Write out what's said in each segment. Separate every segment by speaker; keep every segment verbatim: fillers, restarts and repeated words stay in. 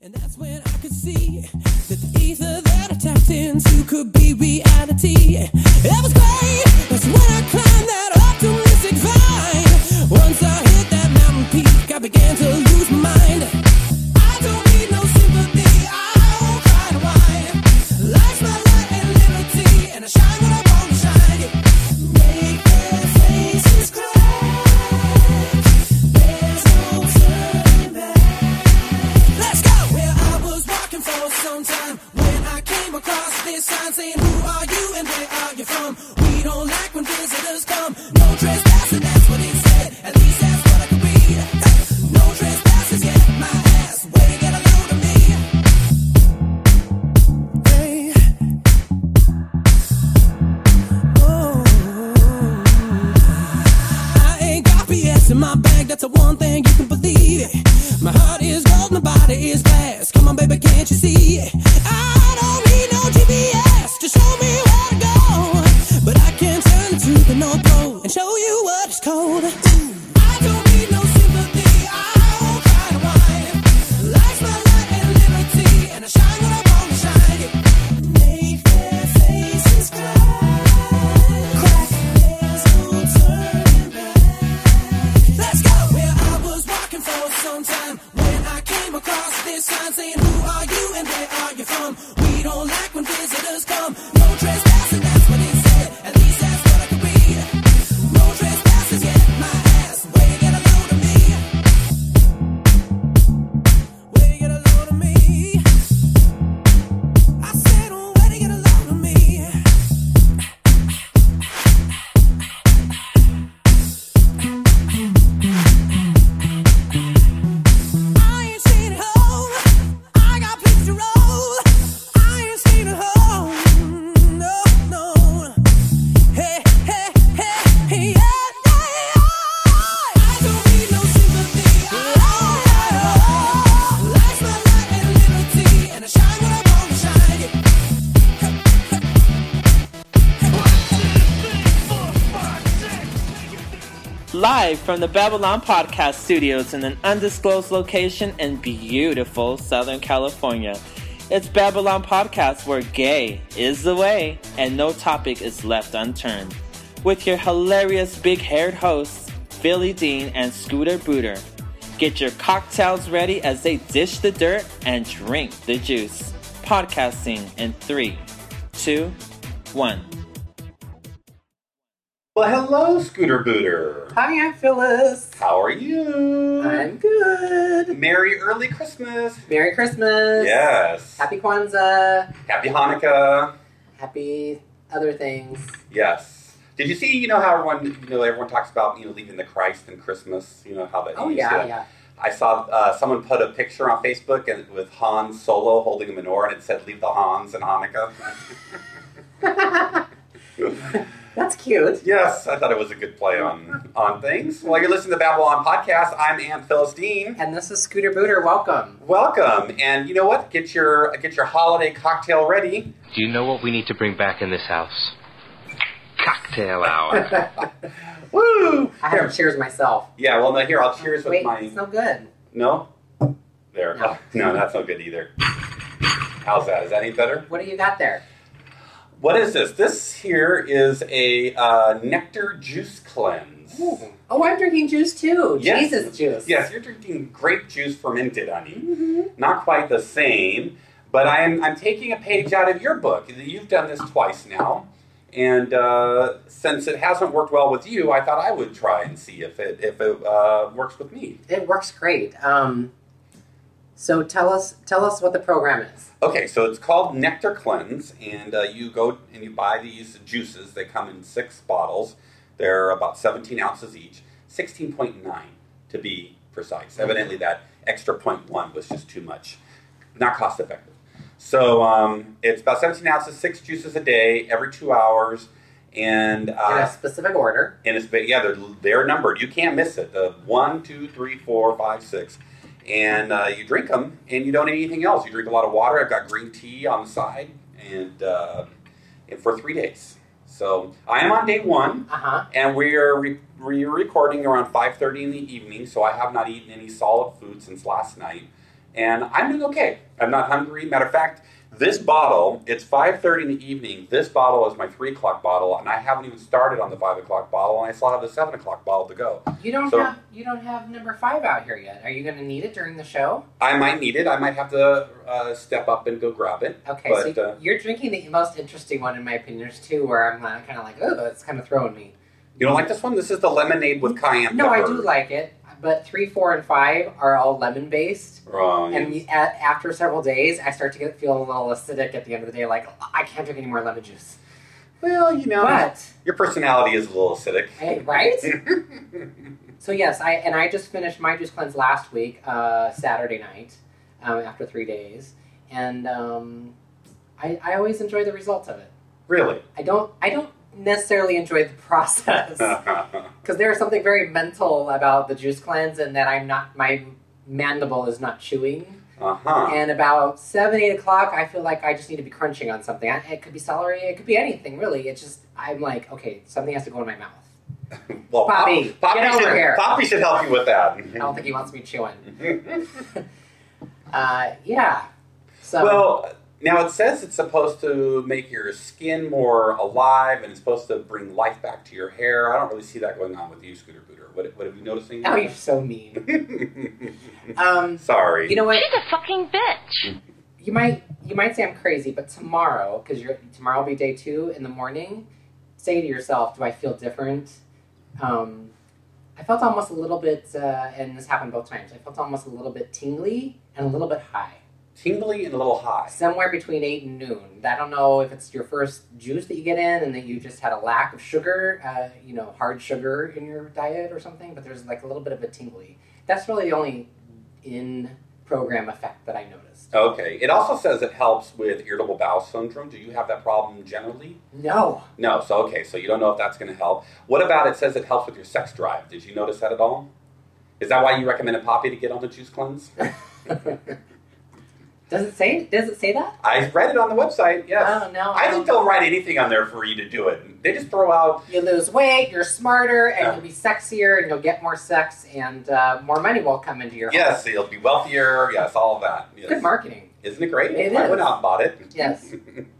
Speaker 1: And that's when I could see that the ether that I tapped into could be reality. It was great. That's when I climbed that optimistic vine. Once I hit that mountain peak, I began to lose my mind. I don't need no sympathy. I won't cry to whine. Life's my light and liberty, and I shine when I want to shine. Make their faces crack. There's no turning back. Let's go. Where I was walking for some time when I came across this sign saying, "Who are you and where are you from? We don't like when visitors come. No trespassing." That's what it said. At least that's what I could read. No trespassers, get my ass. Way to get a load of me. Hey. Oh. I ain't got B S in my bag. That's the one thing you can believe it. My heart is gold, my body is glass. Come on, baby, can't you see it? I don't need no G P S to show me where to go, but I can turn it to the North Pole and show you what it's cold. I don't need no sympathy. I won't cry to whine. Life's my light and liberty, and I shine when I want to shine. Make their faces crack. Crack. There's no turning back. Let's go. Where I was walking for some time when I came across this sign saying, "Who are you and where are you from? We don't like when visitors come. No trespassing." That's what it said. At least that's what I could read. No trespassers, get my ass. Way to get a load of me. Way to get a load of me. I said, oh, way to get a load of me. I ain't seen it home. I got pictures to roll. I ain't seen it home. No, no. Hey, hey, hey, hey, yeah, yeah, yeah. I don't need no sympathy. Oh, life's my light and liberty, and I shine when I want to shine.
Speaker 2: Live from the Babylon Podcast Studios in an undisclosed location in beautiful Southern California. It's Babylon Podcast, where gay is the way and no topic is left unturned. With your hilarious big-haired hosts, Philly Dean and Scooter Booter. Get your cocktails ready as they dish the dirt and drink the juice. Podcasting in three, two, one.
Speaker 3: Well, hello, Scooter Booter.
Speaker 4: Hi, I'm Phyllis.
Speaker 3: How are you?
Speaker 4: I'm good.
Speaker 3: Merry early Christmas.
Speaker 4: Merry Christmas.
Speaker 3: Yes.
Speaker 4: Happy Kwanzaa.
Speaker 3: Happy Hanukkah.
Speaker 4: Happy other things.
Speaker 3: Yes. Did you see, you know, how everyone, you know, everyone talks about, you know, leaving the Christ in Christmas, you know, how that
Speaker 4: Oh,
Speaker 3: you
Speaker 4: yeah,
Speaker 3: see that?
Speaker 4: yeah.
Speaker 3: I saw uh, someone put a picture on Facebook and, with Han Solo holding a menorah, and it said, "Leave the Hans in Hanukkah."
Speaker 4: That's cute.
Speaker 3: Yes, I thought it was a good play on, on things. Well, you're listening to the Babylon Podcast. I'm Aunt Phyllis Dean.
Speaker 4: And this is Scooter Booter. Welcome.
Speaker 3: Welcome. And you know what? Get your get your holiday cocktail ready.
Speaker 5: Do you know what we need to bring back in this house? Cocktail hour.
Speaker 3: Woo!
Speaker 4: I have to cheers myself.
Speaker 3: Yeah, well, no, here, I'll cheers with
Speaker 4: Wait,
Speaker 3: my...
Speaker 4: it's no good.
Speaker 3: No? There.
Speaker 4: No.
Speaker 3: Oh, no, that's no good either. How's that? Is that any better?
Speaker 4: What do you got there?
Speaker 3: What is this? This here is a uh, nectar juice cleanse.
Speaker 4: Ooh. Oh, I'm drinking juice too.
Speaker 3: Yes.
Speaker 4: Jesus juice.
Speaker 3: Yes, you're drinking grape juice fermented, honey.
Speaker 4: Mm-hmm.
Speaker 3: Not quite the same, but I'm, I'm taking a page out of your book. You've done this twice now. And uh, since it hasn't worked well with you, I thought I would try and see if it if it uh, works with me.
Speaker 4: It works great. Um, so tell us tell us what the program is.
Speaker 3: Okay, so it's called Nectar Cleanse, and uh, you go and you buy these juices. They come in six bottles. They're about seventeen ounces each, sixteen point nine to be precise. Mm-hmm. Evidently, that extra point one was just too much, not cost effective. So um, it's about seventeen ounces, six juices a day, every two hours, and uh,
Speaker 4: in a specific order.
Speaker 3: In a spe- yeah, they're they're numbered. You can't miss it. The one, two, three, four, five, six, and uh, you drink them, and you don't need anything else. You drink a lot of water. I've got green tea on the side, and, uh, and for three days. So I am on day one,
Speaker 4: uh-huh.
Speaker 3: and we are re- we're recording around five thirty in the evening. So I have not eaten any solid food since last night. and I'm doing okay. I'm not hungry. Matter of fact, this bottle, it's five thirty in the evening. This bottle is my three o'clock bottle, and I haven't even started on the five o'clock bottle, and I still have the seven o'clock bottle to go.
Speaker 4: You don't
Speaker 3: So-
Speaker 4: have you don't have number five out here yet. Are you going to need it during the show?
Speaker 3: I might need it. I might have to uh, step up and go grab it.
Speaker 4: Okay,
Speaker 3: But,
Speaker 4: so
Speaker 3: uh,
Speaker 4: you're drinking the most interesting one in my opinion. There's two where I'm uh, kind of like, oh, it's kind of throwing me.
Speaker 3: You don't like this one? This is the lemonade with cayenne
Speaker 4: No, I
Speaker 3: pepper.
Speaker 4: do like it, but three, four, and five are all lemon based.
Speaker 3: Right.
Speaker 4: And you- at, after several days, I start to get feel a little acidic at the end of the day. Like I can't drink any more lemon juice.
Speaker 3: Well, you know,
Speaker 4: But
Speaker 3: your personality is a little acidic.
Speaker 4: hey, right? So yes, I and I just finished my juice cleanse last week, uh, Saturday night, um, after three days, and um, I, I always enjoy the results of it.
Speaker 3: Really?
Speaker 4: I don't I don't necessarily enjoy the process because there is something very mental about the juice cleanse, and that I'm not my mandible is not chewing.
Speaker 3: Uh-huh.
Speaker 4: And about seven, eight o'clock, I feel like I just need to be crunching on something. I, it could be celery, it could be anything, really. It's just, I'm like, okay, something has to go in my mouth.
Speaker 3: Well,
Speaker 4: Poppy,
Speaker 3: Pop- Poppy
Speaker 4: get over
Speaker 3: should,
Speaker 4: here.
Speaker 3: Poppy should help you with that.
Speaker 4: I don't think he wants me chewing. uh, yeah. So,
Speaker 3: Well, now it says it's supposed to make your skin more alive and it's supposed to bring life back to your hair. I don't really see that going on with you, Scooter Booter. What, what have you noticing?
Speaker 4: oh, you're so mean. um,
Speaker 3: Sorry.
Speaker 4: you know what?
Speaker 6: She's a fucking bitch.
Speaker 4: You might you might say I'm crazy, but tomorrow, because you're tomorrow will be day two in the morning. Say to yourself, do I feel different? Um, I felt almost a little bit, uh, and this happened both times. I felt almost a little bit tingly and a little bit high,
Speaker 3: Tingly and a little high.
Speaker 4: somewhere between eight and noon. I don't know if it's your first juice that you get in, and that you just had a lack of sugar, uh, you know, hard sugar in your diet or something. But there's like a little bit of a tingly. That's really the only in program effect that I noticed.
Speaker 3: Okay. It also says it helps with irritable bowel syndrome. Do you have that problem generally?
Speaker 4: No.
Speaker 3: No. So, okay. So you don't know if that's going to help. What about it says it helps with your sex drive? Did you notice that at all? Is that why you recommended Poppy to get on the juice cleanse?
Speaker 4: Does it say? Does it say that?
Speaker 3: I read it on the website, yes.
Speaker 4: Oh, no.
Speaker 3: I think they'll write anything on there for you to do it. They just throw out...
Speaker 4: You lose weight, you're smarter, and
Speaker 3: Yeah.
Speaker 4: you'll be sexier, and you'll get more sex, and uh, more money will come into your
Speaker 3: Yes, you'll be wealthier. Yes, all of that. Yes.
Speaker 4: home. Good marketing.
Speaker 3: Isn't it great?
Speaker 4: It
Speaker 3: I
Speaker 4: is.
Speaker 3: went out and bought it.
Speaker 4: Yes.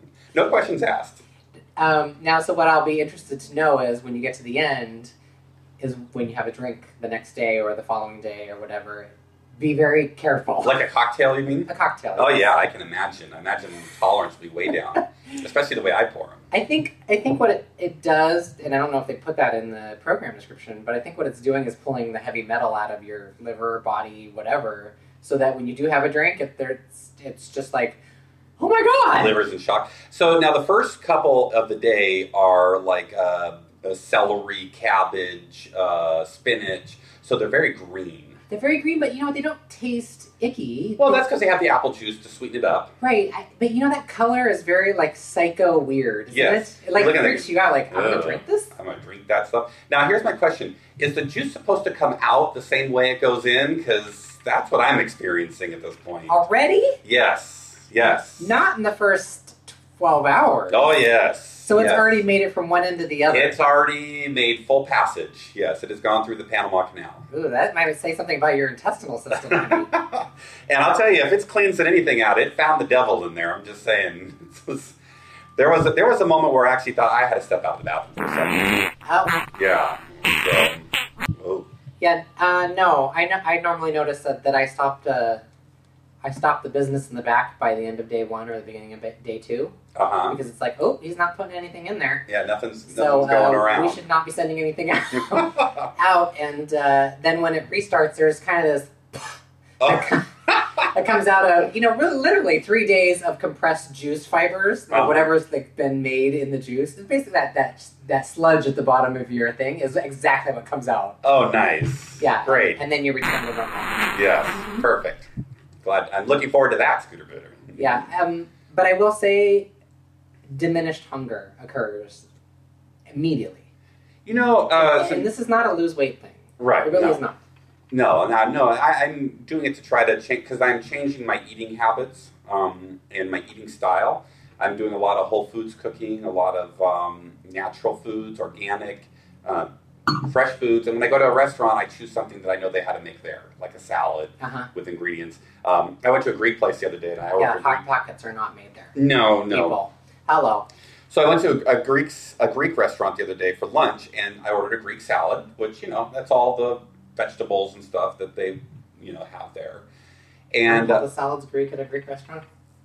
Speaker 3: No questions asked.
Speaker 4: Um, now, so what I'll be interested to know is when you get to the end, is when you have a drink the next day or the following day or whatever, be very careful.
Speaker 3: Like a cocktail, you mean?
Speaker 4: a cocktail.
Speaker 3: Oh,
Speaker 4: yes.
Speaker 3: yeah, I can imagine. I imagine the tolerance will be way down, especially the way I pour them.
Speaker 4: I think I think what it, it does, and I don't know if they put that in the program description, but I think what it's doing is pulling the heavy metal out of your liver, body, whatever, so that when you do have a drink, if there's, it's just like, oh my god!
Speaker 3: Liver's in shock. So now the first couple of the day are like uh, uh, celery, cabbage, uh, spinach. So they're very green.
Speaker 4: They're very green, but you know, they don't taste icky.
Speaker 3: Well, that's because they have the apple juice to sweeten it up.
Speaker 4: Right, I, but you know that color is very like psycho weird, isn't
Speaker 3: Yes.
Speaker 4: it? It like
Speaker 3: Look at
Speaker 4: freaks
Speaker 3: it.
Speaker 4: you out. Like I'm
Speaker 3: Ugh.
Speaker 4: gonna drink this.
Speaker 3: I'm gonna drink that stuff. Now, here's my question: is the juice supposed to come out the same way it goes in? Because that's what I'm experiencing at this point.
Speaker 4: Already?
Speaker 3: Yes, yes.
Speaker 4: Not in the first twelve hours.
Speaker 3: Oh, yes.
Speaker 4: So it's
Speaker 3: yes.
Speaker 4: already made it from one end to the other.
Speaker 3: It's already made full passage. Yes, it has gone through the Panama Canal.
Speaker 4: Ooh, that might say something about your intestinal system.
Speaker 3: And I'll tell you, if it's cleansing anything out, it found the devil in there. I'm just saying. It was, there was a, there was a moment where I actually thought I had to step out of the bathroom for a second.
Speaker 4: Oh,
Speaker 3: Yeah. So, oh.
Speaker 4: yeah. Uh, no, I no- I normally notice that, that I stopped. Uh, I stopped the business in the back by the end of day one or the beginning of day two
Speaker 3: Uh huh.
Speaker 4: because it's like, oh, he's not putting anything in there.
Speaker 3: Yeah, nothing's nothing's
Speaker 4: So
Speaker 3: going
Speaker 4: uh,
Speaker 3: around.
Speaker 4: we should not be sending anything out. out. And uh, then when it restarts, there's kind of this
Speaker 3: Oh.
Speaker 4: that comes out of, you know, really literally three days of compressed juice fibers or
Speaker 3: Uh-huh.
Speaker 4: whatever's like been made in the juice. It's basically that that that sludge at the bottom of your thing is exactly what comes out.
Speaker 3: Oh, nice.
Speaker 4: Yeah,
Speaker 3: Great.
Speaker 4: And then you return to normal.
Speaker 3: Yes. Perfect. Glad. I'm looking forward to that, Scooter Booter.
Speaker 4: Yeah, um, but I will say, diminished hunger occurs immediately,
Speaker 3: You know, uh, so-
Speaker 4: and this is not a lose weight thing.
Speaker 3: right.
Speaker 4: It really
Speaker 3: no.
Speaker 4: is not.
Speaker 3: No, no, no. I, I'm doing it to try to change because I'm changing my eating habits um, and my eating style. I'm doing a lot of whole foods cooking, a lot of um, natural foods, organic, uh, fresh foods. And when I go to a restaurant, I choose something that I know they had to make there, like a salad
Speaker 4: Uh-huh.
Speaker 3: with ingredients. Um, I went to a Greek place the other day, and I
Speaker 4: Yeah,
Speaker 3: ordered.
Speaker 4: hot pockets are not made there.
Speaker 3: No, no.
Speaker 4: People. Hello.
Speaker 3: So I went to a Greek a Greek restaurant the other day for lunch, and I ordered a Greek salad, which you know that's all the vegetables and stuff that they you know have there. And
Speaker 4: all
Speaker 3: uh,
Speaker 4: the salads Greek at a Greek restaurant.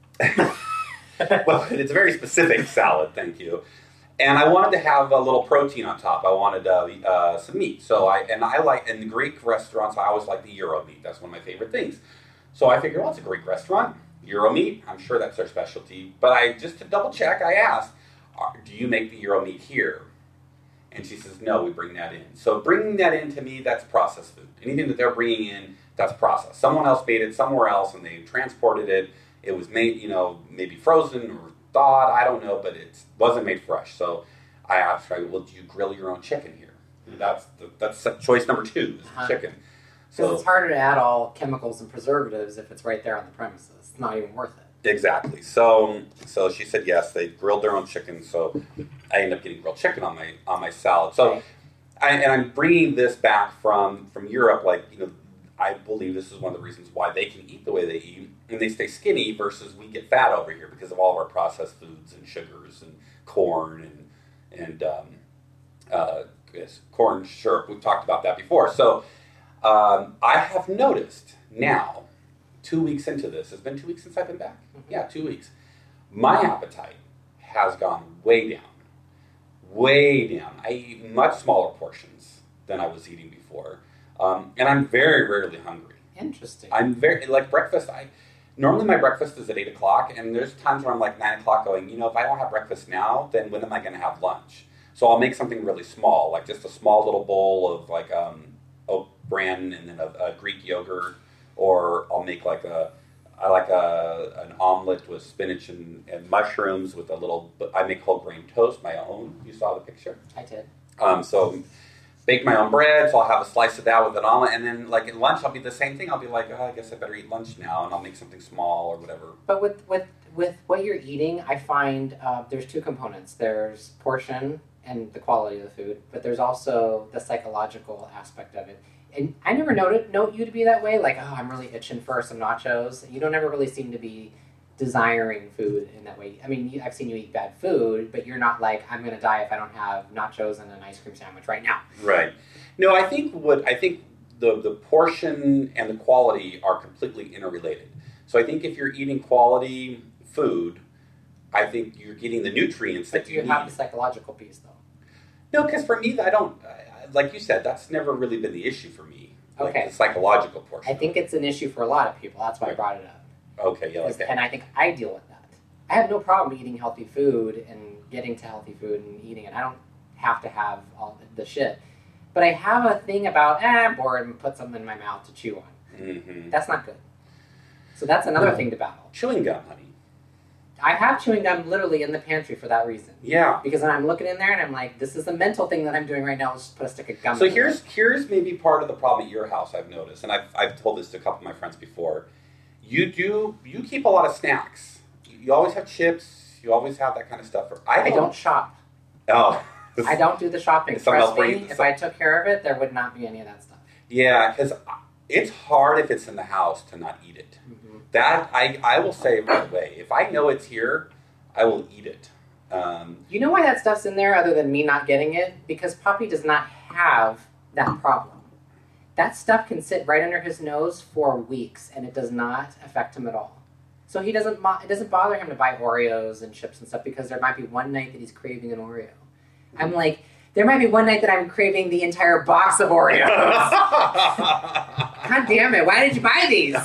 Speaker 3: well, it's a very specific salad, thank you. And I wanted to have a little protein on top. I wanted uh, uh, some meat. So I and I like in the Greek restaurants. I always like the Euro meat. That's one of my favorite things. So I figured, well, it's a Greek restaurant, Euro meat. I'm sure that's their specialty. But I just to double check, I asked, "Do you make the Euro meat here?" And she says, "No, we bring that in." So bringing that in to me, that's processed food. Anything that they're bringing in, that's processed. Someone else made it somewhere else, and they transported it. It was made, you know, maybe frozen or thawed. I don't know, but it wasn't made fresh. So I asked her, "Well, do you grill your own chicken here?" And that's the, that's choice number two is
Speaker 4: Uh-huh.
Speaker 3: chicken.
Speaker 4: Because
Speaker 3: So
Speaker 4: it's harder to add all chemicals and preservatives if it's right there on the premises. It's not even worth it.
Speaker 3: exactly. So so she said yes. They grilled their own chicken. So I ended up getting grilled chicken on my on my salad. So.
Speaker 4: Okay.
Speaker 3: I, and I'm bringing this back from, from Europe, like, you know, I believe this is one of the reasons why they can eat the way they eat, and they stay skinny versus we get fat over here because of all of our processed foods and sugars and corn and, and um, uh, yes, corn syrup. We've talked about that before. So um, I have noticed now, two weeks into this, it's been two weeks since I've been back?
Speaker 4: Mm-hmm.
Speaker 3: Yeah, two weeks. My appetite has gone way down. Way down. I eat much smaller portions than I was eating before, um, and I'm very rarely hungry.
Speaker 4: Interesting.
Speaker 3: I'm very like breakfast. I normally my breakfast is at eight o'clock, and there's times where I'm like nine o'clock, going, you know, if I don't have breakfast now, then when am I going to have lunch? So I'll make something really small, like just a small little bowl of like um, oat bran and then a, a Greek yogurt, or I'll make like a I like a an omelet with spinach and, and mushrooms with a little. I make whole grain toast, my own. You saw the picture.
Speaker 4: I did.
Speaker 3: Um, so bake my own bread. So I'll have a slice of that with an omelet, and then like at lunch, I'll be the same thing. I'll be like, oh, I guess I better eat lunch now, and I'll make something small or whatever.
Speaker 4: But with with with what you're eating, I find uh, there's two components. There's portion and the quality of the food, but there's also the psychological aspect of it. And I never noted note you to be that way. Like, oh, I'm really itching for some nachos. You don't ever really seem to be desiring food in that way. I mean, you, I've seen you eat bad food, but you're not like, I'm going to die if I don't have nachos and an ice cream sandwich right now.
Speaker 3: Right. No, I think what I think the the portion and the quality are completely interrelated. So I think if you're eating quality food, I think you're getting the nutrients
Speaker 4: But
Speaker 3: that
Speaker 4: do
Speaker 3: you
Speaker 4: you
Speaker 3: need.
Speaker 4: have the psychological piece, though?
Speaker 3: No, because for me, I don't. I- Like you said, that's never really been the issue for me. Like
Speaker 4: Okay.
Speaker 3: the psychological portion.
Speaker 4: I think it's an issue for a lot of people. That's why I brought it up.
Speaker 3: Okay, yeah, like that.
Speaker 4: And I think I deal with that. I have no problem eating healthy food and getting to healthy food and eating it. I don't have to have all the shit. But I have a thing about, eh, I'm bored and put something in my mouth to chew on.
Speaker 3: Mm-hmm.
Speaker 4: That's not good. So that's another thing to battle.
Speaker 3: Chewing gum, honey.
Speaker 4: I have chewing gum literally in the pantry for that reason.
Speaker 3: Yeah.
Speaker 4: Because when I'm looking in there and I'm like, this is a mental thing that I'm doing right now, let's just put a stick of gum
Speaker 3: So
Speaker 4: in there.
Speaker 3: here's here's maybe part of the problem at your house I've noticed, and I've I've told this to a couple of my friends before. You do you keep a lot of snacks. You always have chips. You always have that kind of stuff. I don't.
Speaker 4: I don't shop.
Speaker 3: Oh.
Speaker 4: I don't do the shopping.
Speaker 3: Someone else
Speaker 4: Trust
Speaker 3: bring
Speaker 4: me,
Speaker 3: it-
Speaker 4: if I took care of it, there would not be any of that stuff.
Speaker 3: Yeah, because it's hard if it's in the house to not eat it.
Speaker 4: Mm-hmm.
Speaker 3: That I I will say right away. If I know it's here, I will eat it. Um,
Speaker 4: You know why that stuff's in there other than me not getting it? Because Puppy does not have that problem. That stuff can sit right under his nose for weeks and it does not affect him at all. So he doesn't mo- it doesn't bother him to buy Oreos and chips and stuff because there might be one night that he's craving an Oreo. I'm like, there might be one night that I'm craving the entire box of Oreos. God damn it, why did you buy these?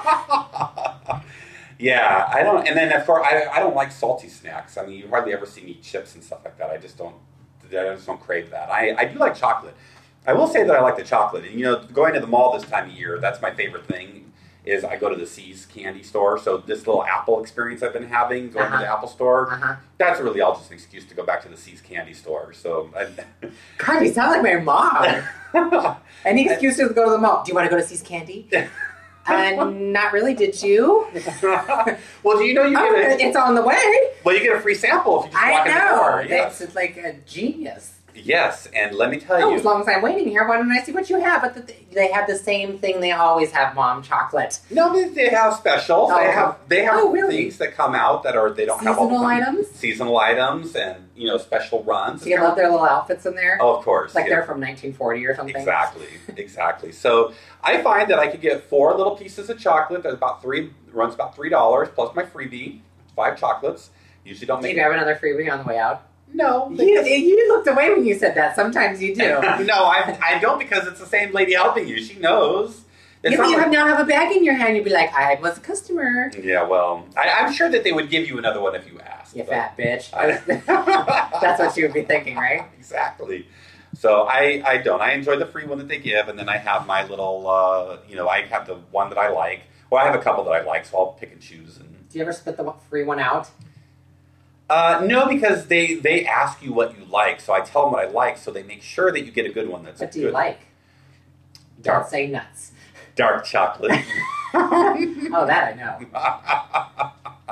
Speaker 3: Yeah, I don't, and then of course I, I don't like salty snacks. I mean, you hardly ever see me eat chips and stuff like that. I just don't, I just don't crave that. I, I do like chocolate. I will say that I like the chocolate. And you know, going to the mall this time of year, that's my favorite thing. Is I go to the See's candy store. So this little Apple experience I've been having going
Speaker 4: Uh-huh.
Speaker 3: to the Apple store,
Speaker 4: Uh-huh.
Speaker 3: that's really all just an excuse to go back to the See's candy store. So, I,
Speaker 4: God, you sound like my mom. Any excuse to go to the mall. Do you want to go to See's Candy? Uh, not really. Did you?
Speaker 3: well, do you know you
Speaker 4: Oh,
Speaker 3: get a,
Speaker 4: it's on the way.
Speaker 3: well you get a free sample if you just
Speaker 4: I
Speaker 3: walk in the
Speaker 4: know.
Speaker 3: door. Yes.
Speaker 4: It's like a genius.
Speaker 3: Yes, and let me tell
Speaker 4: Oh,
Speaker 3: you.
Speaker 4: as long as I'm waiting here, why don't I see what you have? But the, they have the same thing they always have, Mom, chocolate.
Speaker 3: No, they, they have specials.
Speaker 4: Oh.
Speaker 3: They have they have
Speaker 4: Oh, really?
Speaker 3: things that come out that are they don't have all the
Speaker 4: Seasonal
Speaker 3: time.
Speaker 4: items?
Speaker 3: Seasonal items and you know special runs.
Speaker 4: Do you love their little outfits in there?
Speaker 3: Oh, of course.
Speaker 4: Like
Speaker 3: yeah.
Speaker 4: they're from nineteen forty or something?
Speaker 3: Exactly, exactly. So I find that I could get four little pieces of chocolate. That's about three runs about three dollars plus my freebie, five chocolates. Usually don't
Speaker 4: Do
Speaker 3: make.
Speaker 4: you grab another freebie on the way out?
Speaker 3: No,
Speaker 4: You, you looked away when you said that. Sometimes you do.
Speaker 3: no, I I don't because it's the same lady helping you. She knows. It's
Speaker 4: If
Speaker 3: not
Speaker 4: you
Speaker 3: like-
Speaker 4: have now have a bag in your hand, you'd be like, I was a customer.
Speaker 3: Yeah, well, I, I'm sure that they would give you another one if you asked.
Speaker 4: You
Speaker 3: but-
Speaker 4: fat bitch.
Speaker 3: I-
Speaker 4: That's what you would be thinking, right?
Speaker 3: Exactly. So I, I don't. I enjoy the free one that they give, and then I have my little, uh, you know, I have the one that I like. Well, I have a couple that I like, so I'll pick and choose. And
Speaker 4: Do you ever spit the one- free one out?
Speaker 3: uh, no, because they they ask you what you like, so I tell them what I like, so they make sure that you get a good one that's
Speaker 4: What do
Speaker 3: good.
Speaker 4: you like?
Speaker 3: Dark.
Speaker 4: Don't say nuts.
Speaker 3: Dark chocolate.
Speaker 4: Oh, that I know.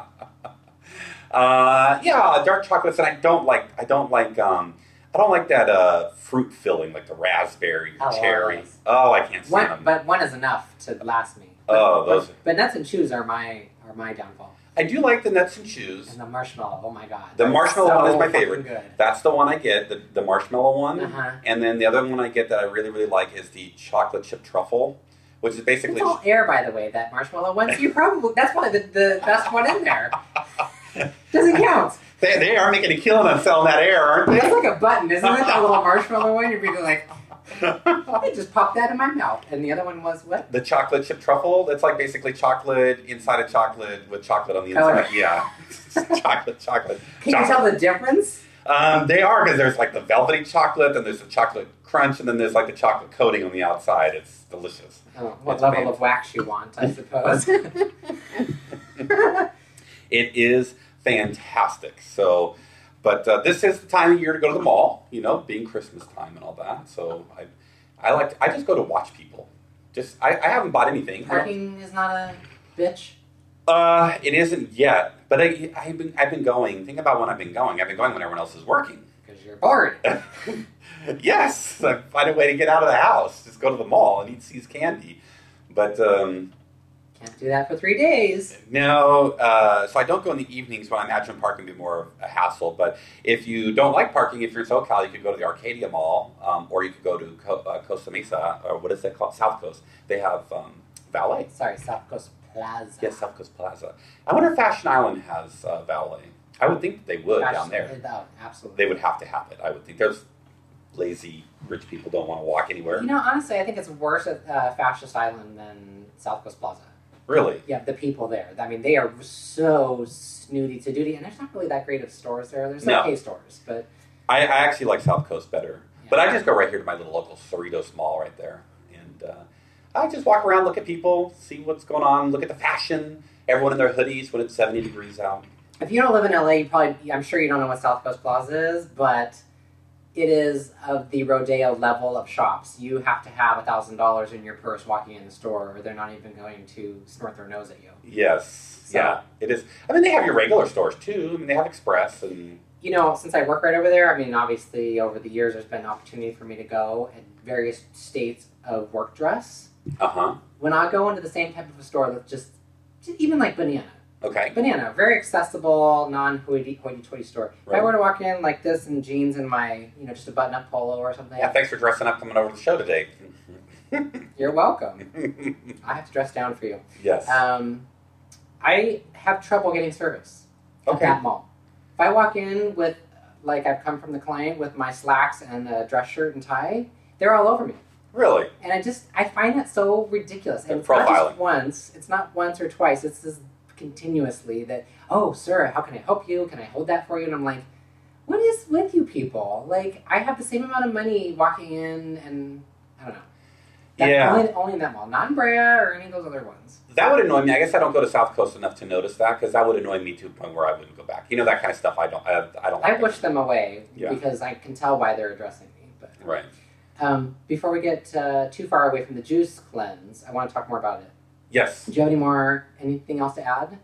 Speaker 3: uh, yeah, dark chocolates, and I don't like. I don't like. Um, I don't like that uh, fruit filling, like the raspberry,
Speaker 4: Oh,
Speaker 3: cherry.
Speaker 4: those.
Speaker 3: Oh, I can't stand
Speaker 4: One,
Speaker 3: them.
Speaker 4: but one is enough to last me. But,
Speaker 3: Oh, those-
Speaker 4: But, but nuts and chews are my are my downfall.
Speaker 3: I do like the nuts and chews.
Speaker 4: And the marshmallow. Oh my god.
Speaker 3: The
Speaker 4: That's
Speaker 3: marshmallow
Speaker 4: so
Speaker 3: one is my
Speaker 4: fucking
Speaker 3: favorite.
Speaker 4: Good.
Speaker 3: That's the one I get, the, the marshmallow one.
Speaker 4: Uh-huh.
Speaker 3: And then the other one I get that I really, really like is the chocolate chip truffle, which is basically...
Speaker 4: It's all air, by the way. That marshmallow one. So you probably that's probably the, the best one in there. Doesn't count.
Speaker 3: They, they are making a killing on selling that air, aren't
Speaker 4: That's
Speaker 3: they?
Speaker 4: like a button, isn't it? That little marshmallow one. You're really like, I just popped that in my mouth. And the other one was what?
Speaker 3: The chocolate chip truffle, that's like basically chocolate inside of chocolate with chocolate on the
Speaker 4: Oh.
Speaker 3: inside. Yeah. chocolate, chocolate.
Speaker 4: Can
Speaker 3: chocolate.
Speaker 4: you tell the difference?
Speaker 3: Um, they are, because there's like the velvety chocolate, and there's the chocolate crunch, and then there's like the chocolate coating on the outside. It's delicious.
Speaker 4: Oh, what
Speaker 3: It's
Speaker 4: level
Speaker 3: fan-
Speaker 4: of wax you want, I suppose.
Speaker 3: It is fantastic. So, but uh, this is the time of year to go to the mall, you know, being Christmas time and all that. So I, I like, to, I just go to watch people. Just, I, I haven't bought anything. I don't-
Speaker 4: Parking is not a bitch.
Speaker 3: Uh, it isn't yet, but I, I've been, I've been going. Think about when I've been going. I've been going when everyone else is working.
Speaker 4: Because you're bored.
Speaker 3: Yes, I find a way to get out of the house. Just go to the mall and eat See's candy. But um,
Speaker 4: Can't do that for three days.
Speaker 3: no, uh, so I don't go in the evenings when I imagine parking would be more of a hassle. But if you don't like parking, if you're in SoCal, you could go to the Arcadia Mall, um, or you could go to Co- uh, Costa Mesa, or what is that called? South Coast. They have um, valet.
Speaker 4: Sorry, South Coast Plaza.
Speaker 3: Yes, South Coast Plaza. I wonder if Fashion Island has uh, valet. I would think they would
Speaker 4: Gosh,
Speaker 3: down there.
Speaker 4: Oh, absolutely.
Speaker 3: They would have to have it. I would think there's lazy rich people don't want to walk anywhere.
Speaker 4: You know, honestly, I think it's worse at uh, Fascist Island than South Coast Plaza.
Speaker 3: Really?
Speaker 4: Yeah, the people there. I mean, they are so snooty to duty, and there's not really that great of stores there. There's
Speaker 3: No.
Speaker 4: okay stores, but
Speaker 3: I, I actually like South Coast better.
Speaker 4: Yeah.
Speaker 3: But I just go right here to my little local Cerritos Mall right there. And uh, I just walk around, look at people, see what's going on, look at the fashion. Everyone in their hoodies when it's seventy degrees out.
Speaker 4: if you don't live in L A, you probably, I'm sure you don't know what South Coast Plaza is, but it is of the Rodeo level of shops. You have to have a thousand dollars in your purse walking in the store, or they're not even going to snort their nose at you.
Speaker 3: Yes.
Speaker 4: So-
Speaker 3: Yeah, it is. I mean, they have your regular stores too. I mean, they have Express and...
Speaker 4: You know, since I work right over there, I mean, obviously, over the years, there's been an opportunity for me to go at various states of work dress.
Speaker 3: Uh-huh.
Speaker 4: When I go into the same type of a store that's just, just even like Banana.
Speaker 3: Okay.
Speaker 4: Banana, very accessible, non-hoity-toity store. If I
Speaker 3: Right.
Speaker 4: were to walk in like this in jeans and my, you know, just a button-up polo or something,
Speaker 3: Yeah, thanks for dressing up coming over to the show today.
Speaker 4: you're welcome. I have to dress down for you.
Speaker 3: Yes.
Speaker 4: Um, I have trouble getting service at
Speaker 3: Okay.
Speaker 4: that mall. If I walk in with, like, I've come from the client with my slacks and a dress shirt and tie, they're all over me.
Speaker 3: Really?
Speaker 4: And I just, I find that so ridiculous.
Speaker 3: They're
Speaker 4: And it's not
Speaker 3: profiling.
Speaker 4: just once, it's not once or twice, it's just continuously that, oh, sir, how can I help you? Can I hold that for you? And I'm like, what is with you people? Like, I have the same amount of money walking in and, I don't know. That,
Speaker 3: Yeah.
Speaker 4: Only, only in that mall. Not in Brea or any of those other ones.
Speaker 3: That would annoy me. I guess I don't go to South Coast enough to notice that, because that would annoy me to a point where I wouldn't go back. You know, that kind of stuff I don't I, I don't like.
Speaker 4: I push them away
Speaker 3: Yeah.
Speaker 4: because I can tell why they're addressing me. But
Speaker 3: Right.
Speaker 4: um, before we get uh, too far away from the juice cleanse, I want to talk more about it.
Speaker 3: Yes.
Speaker 4: Do you have any more, anything else to add?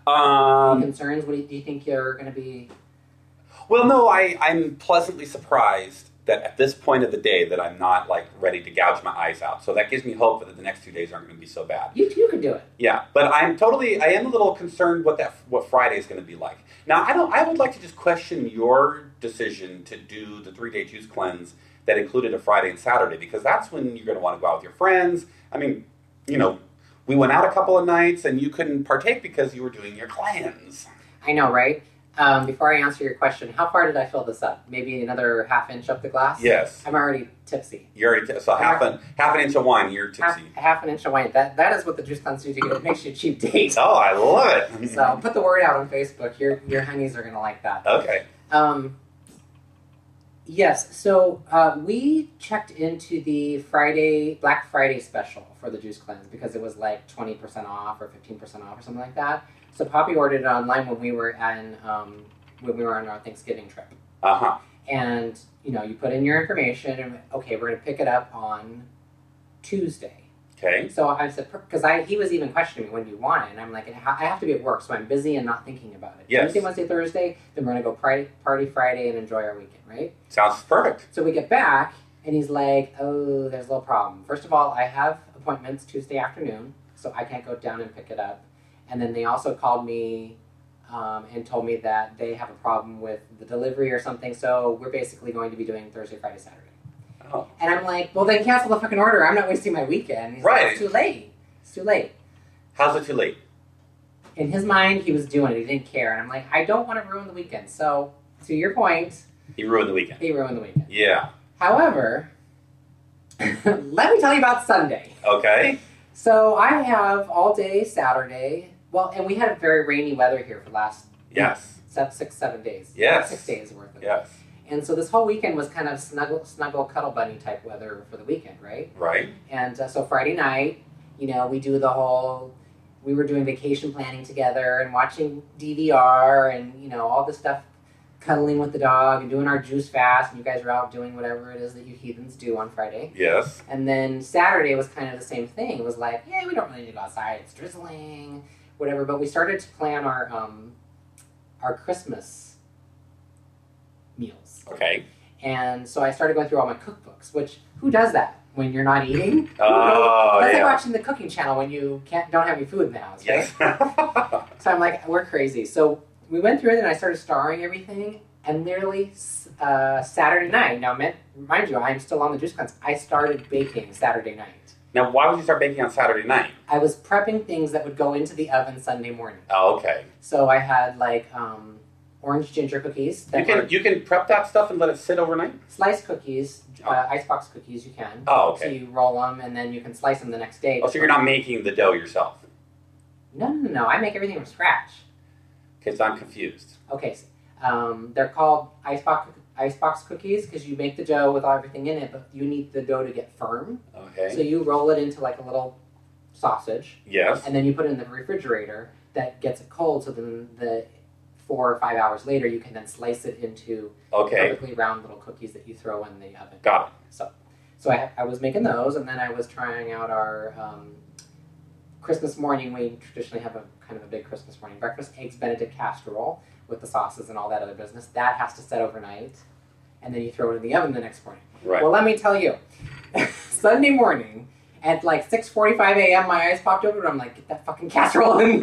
Speaker 3: Um,
Speaker 4: Any concerns? What do you, do you think you're going to be?
Speaker 3: well, no, I, I'm pleasantly surprised that at this point of the day that I'm not like ready to gouge my eyes out. So that gives me hope that the next two days aren't going to be so bad.
Speaker 4: You you could do it.
Speaker 3: Yeah, but I'm totally, I am a little concerned what that what Friday is going to be like. Now, I don't. I would like to just question your decision to do the three-day juice cleanse that included a Friday and Saturday, because that's when you're going to want to go out with your friends. I mean, you know, we went out a couple of nights and you couldn't partake because you were doing your cleanse.
Speaker 4: I know, right? Um, before I answer your question, how far did I fill this up? Maybe another half inch up the glass?
Speaker 3: Yes.
Speaker 4: I'm already tipsy.
Speaker 3: You're already t- so half an half an inch of wine. You're tipsy.
Speaker 4: Half, half an inch of wine. That that is what the juice cleanse do to you. It makes you a cheap date.
Speaker 3: Oh, I love it.
Speaker 4: So put the word out on Facebook. Your your honeys are gonna like that.
Speaker 3: Okay.
Speaker 4: Um. Yes. So uh, we checked into the Friday Black Friday special for the juice cleanse because it was like twenty percent off or fifteen percent off or something like that. So Poppy ordered it online when we were on um, when we were on our Thanksgiving trip.
Speaker 3: Uh huh.
Speaker 4: And you know, you put in your information, and okay, we're gonna pick it up on Tuesday.
Speaker 3: Okay.
Speaker 4: So I said, because I he was even questioning me, when do you want it? And I'm like, I have to be at work, so I'm busy and not thinking about it.
Speaker 3: Yes.
Speaker 4: Tuesday, Wednesday, Thursday, then we're gonna go party, party Friday and enjoy our weekend, right?
Speaker 3: Sounds perfect.
Speaker 4: So we get back, and he's like, oh, there's a little problem. First of all, I have appointments Tuesday afternoon, so I can't go down and pick it up. And then they also called me um, and told me that they have a problem with the delivery or something, so we're basically going to be doing Thursday, Friday, Saturday.
Speaker 3: Oh.
Speaker 4: And I'm like, well, then cancel the fucking order. I'm not wasting my weekend. He's
Speaker 3: Right.
Speaker 4: like, it's too late. It's too late.
Speaker 3: How's it too late?
Speaker 4: In his mind, he was doing it. He didn't care. And I'm like, I don't want to ruin the weekend. So, to your point,
Speaker 3: He ruined the weekend.
Speaker 4: he ruined the weekend.
Speaker 3: Yeah.
Speaker 4: However, let me tell you about Sunday.
Speaker 3: Okay.
Speaker 4: So I have all day Saturday. Well, and we had very rainy weather here for the last
Speaker 3: Yes.
Speaker 4: seven, six, seven days.
Speaker 3: Yes.
Speaker 4: Six days worth of it.
Speaker 3: Yes.
Speaker 4: And so this whole weekend was kind of snuggle, snuggle, cuddle bunny type weather for the weekend, right?
Speaker 3: Right.
Speaker 4: And uh, so Friday night, you know, we do the whole, we were doing vacation planning together and watching D V R and, you know, all this stuff, cuddling with the dog and doing our juice fast. And you guys are out doing whatever it is that you heathens do on Friday.
Speaker 3: Yes.
Speaker 4: And then Saturday was kind of the same thing. It was like, yeah, we don't really need to go outside. It's drizzling, whatever. But we started to plan our um, our Christmas meals.
Speaker 3: Okay.
Speaker 4: And so I started going through all my cookbooks, which, who does that when you're not eating?
Speaker 3: Oh,
Speaker 4: That's
Speaker 3: yeah.
Speaker 4: like watching the cooking channel when you can't don't have any food in the house, right?
Speaker 3: Yes.
Speaker 4: So I'm like, we're crazy. So we went through it and I started starring everything, and literally uh, Saturday night, now mind you, I'm still on the juice cleanse, I started baking Saturday night.
Speaker 3: Now, why would you start baking on Saturday night?
Speaker 4: I was prepping things that would go into the oven Sunday morning.
Speaker 3: Oh, okay.
Speaker 4: So I had like um, orange ginger cookies. That
Speaker 3: You can
Speaker 4: were
Speaker 3: you can prep that stuff and let it sit overnight?
Speaker 4: sliced cookies,
Speaker 3: Oh.
Speaker 4: uh, icebox cookies you can.
Speaker 3: Oh, okay.
Speaker 4: So you roll them and then you can slice them the next day.
Speaker 3: Oh, so you're not making the dough yourself?
Speaker 4: No, no, no, no. I make everything from scratch.
Speaker 3: Okay, so I'm confused.
Speaker 4: Okay, so, um, they're called icebox icebox cookies because you make the dough with everything in it, but you need the dough to get firm.
Speaker 3: Okay.
Speaker 4: So you roll it into like a little sausage,
Speaker 3: Yes.
Speaker 4: and then you put it in the refrigerator. That gets it cold, so then the four or five hours later, you can then slice it into
Speaker 3: Okay.
Speaker 4: perfectly round little cookies that you throw in the oven.
Speaker 3: Got it.
Speaker 4: So, so I, I was making those, and then I was trying out our um, Christmas morning. We traditionally have a kind of a big Christmas morning breakfast: eggs Benedict casserole with the sauces and all that other business. That has to set overnight, and then you throw it in the oven the next morning.
Speaker 3: Right.
Speaker 4: Well, let me tell you, Sunday morning at like six forty-five a.m., my eyes popped open, and I'm like, get that fucking casserole in, in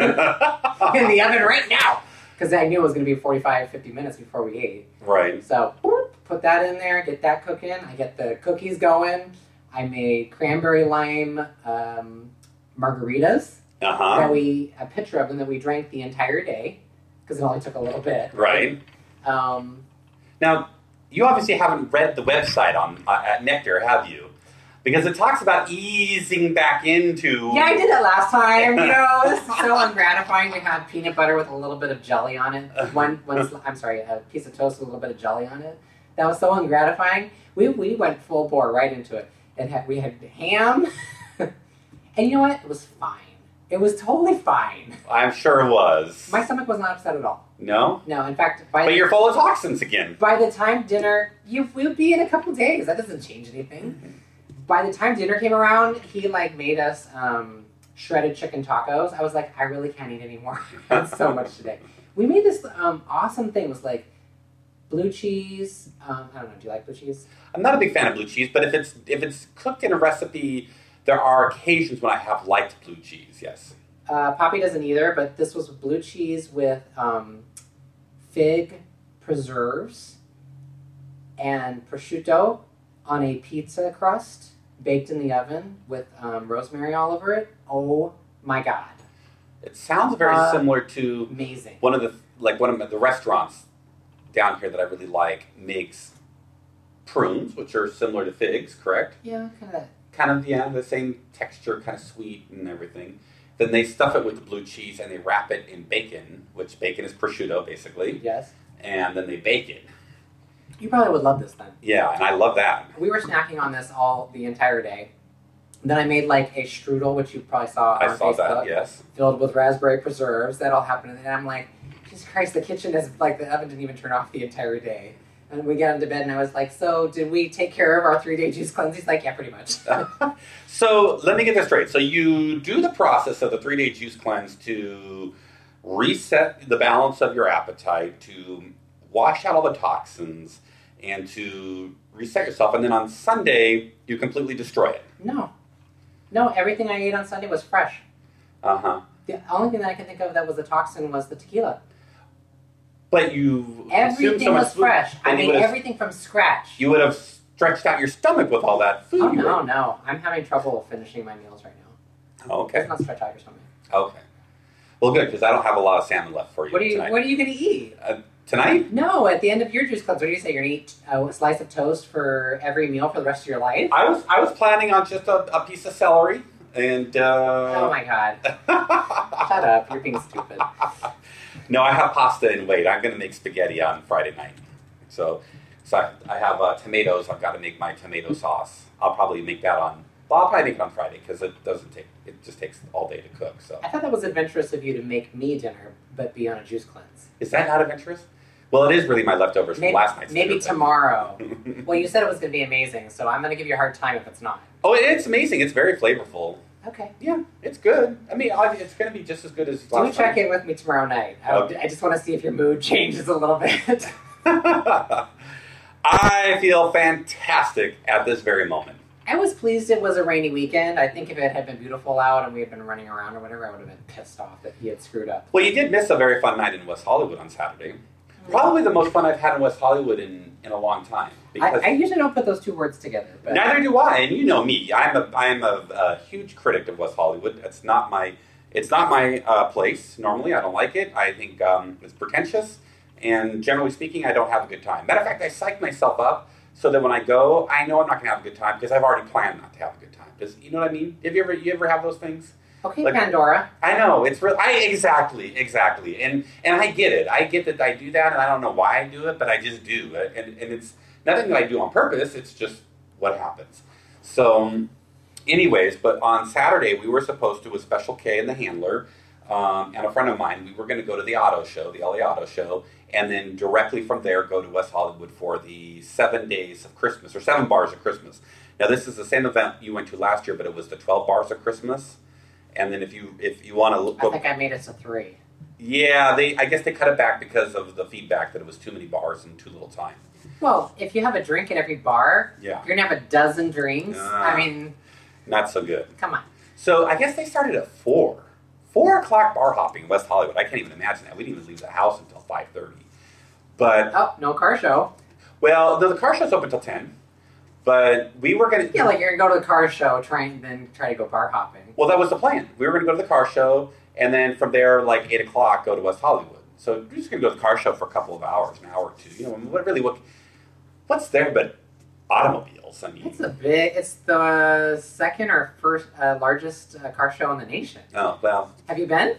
Speaker 4: the oven right now. Because I knew it was going to be forty-five, fifty minutes before we ate.
Speaker 3: Right.
Speaker 4: So, boop, put that in there, get that cooking. I get the cookies going. I made cranberry lime um, margaritas.
Speaker 3: Uh-huh.
Speaker 4: That we, a picture of them that we drank the entire day. Because it only took a little bit.
Speaker 3: Right.
Speaker 4: Um,
Speaker 3: Now, you obviously haven't read the website on uh, at Nectar, have you? Because it talks about easing back into...
Speaker 4: yeah, I did it last time. You know, this is so ungratifying. We had peanut butter with a little bit of jelly on it. One, one, I'm sorry, a piece of toast with a little bit of jelly on it. That was so ungratifying. We we went full bore right into it. It had, we had ham. And you know what? It was fine. It was totally fine.
Speaker 3: I'm sure it was.
Speaker 4: My stomach was not upset at all.
Speaker 3: No?
Speaker 4: No, in fact, by
Speaker 3: But
Speaker 4: the,
Speaker 3: you're full of toxins again.
Speaker 4: by the time dinner, you we would be in a couple days. That doesn't change anything. By the time dinner came around, he like made us um, shredded chicken tacos. I was like, I really can't eat anymore. I had so much today. We made this um, awesome thing. It was like Blue cheese. Um, I don't know. Do you like blue cheese?
Speaker 3: I'm not a big fan of blue cheese, but if it's if it's cooked in a recipe, there are occasions when I have liked blue cheese. Yes.
Speaker 4: Uh, Poppy doesn't either, but this was blue cheese with um, fig preserves and prosciutto on a pizza crust baked in the oven with um, rosemary all over it. Oh my god!
Speaker 3: It sounds very
Speaker 4: Uh,
Speaker 3: similar to
Speaker 4: Amazing.
Speaker 3: one of the like one of the restaurants down here that I really like makes prunes, which are similar to figs, correct?
Speaker 4: Yeah, kind of.
Speaker 3: Kind of, yeah, the same texture, kind of sweet and everything. Then they stuff it with the blue cheese and they wrap it in bacon, which bacon is prosciutto, basically.
Speaker 4: Yes.
Speaker 3: And then they bake it.
Speaker 4: You probably would love this then.
Speaker 3: Yeah, and I love that.
Speaker 4: We were snacking on this all the entire day. Then I made like a strudel, which you probably saw on
Speaker 3: I saw
Speaker 4: Facebook,
Speaker 3: that, yes.
Speaker 4: filled with raspberry preserves. That all happened, and I'm like, Jesus Christ, the kitchen is like the oven didn't even turn off the entire day. And we got into bed, and I was like, so did we take care of our three-day juice cleanse? He's like, yeah, pretty much.
Speaker 3: So let me get this straight. So you do the process of the three-day juice cleanse to reset the balance of your appetite, to wash out all the toxins, and to reset yourself. And then on Sunday, you completely destroy it.
Speaker 4: No. No, everything I ate on Sunday was fresh.
Speaker 3: Uh-huh.
Speaker 4: The only thing that I can think of that was a toxin was the tequila.
Speaker 3: But you
Speaker 4: Everything
Speaker 3: so much
Speaker 4: was
Speaker 3: food,
Speaker 4: fresh. I
Speaker 3: and you
Speaker 4: made
Speaker 3: would've-
Speaker 4: everything from scratch.
Speaker 3: You would have stretched out your stomach with all that food.
Speaker 4: Oh,
Speaker 3: you
Speaker 4: no,
Speaker 3: ate.
Speaker 4: no. I'm having trouble finishing my meals right now.
Speaker 3: Oh, okay.
Speaker 4: Let's not stretch out your stomach.
Speaker 3: Okay. Well, good, because I don't have a lot of salmon left for you
Speaker 4: What are you,
Speaker 3: tonight.
Speaker 4: what are you going to eat?
Speaker 3: Uh, tonight?
Speaker 4: No, at the end of your juice cleanse, what do you say? You're going to eat a slice of toast for every meal for the rest of your life?
Speaker 3: I was I was planning on just a, a piece of celery and. Uh,
Speaker 4: Oh, my God. Shut up. You're being stupid.
Speaker 3: No, I have pasta and wait. I'm going to make spaghetti on Friday night. So, so I, I have uh, tomatoes. I've got to make my tomato sauce. I'll probably make that on. Well, I'll probably make it on Friday because it doesn't take. It just takes all day to cook. So,
Speaker 4: I thought that was adventurous of you to make me dinner, but be on a juice cleanse.
Speaker 3: is that not of interest? Well, it is really my leftovers
Speaker 4: Maybe,
Speaker 3: from last night's
Speaker 4: maybe
Speaker 3: dinner, but-
Speaker 4: tomorrow. Well, you said it was going to be amazing, so I'm going to give you a hard time if it's not.
Speaker 3: Oh, it's amazing. It's very flavorful.
Speaker 4: Okay.
Speaker 3: Yeah, it's good. I mean, I- it's going to be just as good as
Speaker 4: Do
Speaker 3: last
Speaker 4: check
Speaker 3: night.
Speaker 4: in with me tomorrow night. I,
Speaker 3: Okay.
Speaker 4: I just want to see if your mood changes a little bit.
Speaker 3: I feel fantastic at this very moment.
Speaker 4: I was pleased it was a rainy weekend. I think if it had been beautiful out and we had been running around or whatever, I would have been pissed off that he had screwed up.
Speaker 3: Well, you did miss a very fun night in West Hollywood on Saturday. Probably the most fun I've had in West Hollywood in, in a long time. Because
Speaker 4: I, I usually don't put those two words together. But
Speaker 3: neither do I, and you know me. I'm a I'm a, a huge critic of West Hollywood. It's not my it's not my uh, place. Normally, I don't like it. I think um, it's pretentious, and generally speaking, I don't have a good time. Matter of fact, I psych myself up so that when I go, I know I'm not going to have a good time because I've already planned not to have a good time. Does you know what I mean? Have you ever you ever have those things?
Speaker 4: Okay,
Speaker 3: Like-
Speaker 4: Pandora.
Speaker 3: I know it's real. I exactly, exactly, and and I get it. I get that I do that, and I don't know why I do it, but I just do, and and it's nothing that I do on purpose. It's just what happens. So, anyways, but on Saturday we were supposed to with Special K and the Handler, um, and a friend of mine. We were going to go to the auto show, the L A Auto Show, and then directly from there go to West Hollywood for the seven days of Christmas or seven bars of Christmas. Now this is the same event you went to last year, but it was the twelve bars of Christmas. And then if you if you want to look,
Speaker 4: I think I made it to three.
Speaker 3: yeah, they I guess they cut it back because of the feedback that it was too many bars and too little time.
Speaker 4: Well, if you have a drink at every bar,
Speaker 3: Yeah.
Speaker 4: you're going to have a dozen drinks.
Speaker 3: Ah.
Speaker 4: I mean,
Speaker 3: Not so good.
Speaker 4: come on.
Speaker 3: So I guess they started at four, four o'clock bar hopping in West Hollywood. I can't even imagine that. We didn't even leave the house until five thirty. But
Speaker 4: Oh, no car show.
Speaker 3: well, the, the car show's open till ten. But we were gonna
Speaker 4: Yeah, like you're going to go to the car show, try and then try to go bar hopping.
Speaker 3: Well, that was the plan. We were going to go to the car show, and then from there, like eight o'clock, go to West Hollywood. So we're just going to go to the car show for a couple of hours, an hour or two. You know, what really what what's there but automobiles? I mean,
Speaker 4: It's a big, it's the second or first uh, largest uh, car show in the nation.
Speaker 3: oh well.
Speaker 4: Have you been?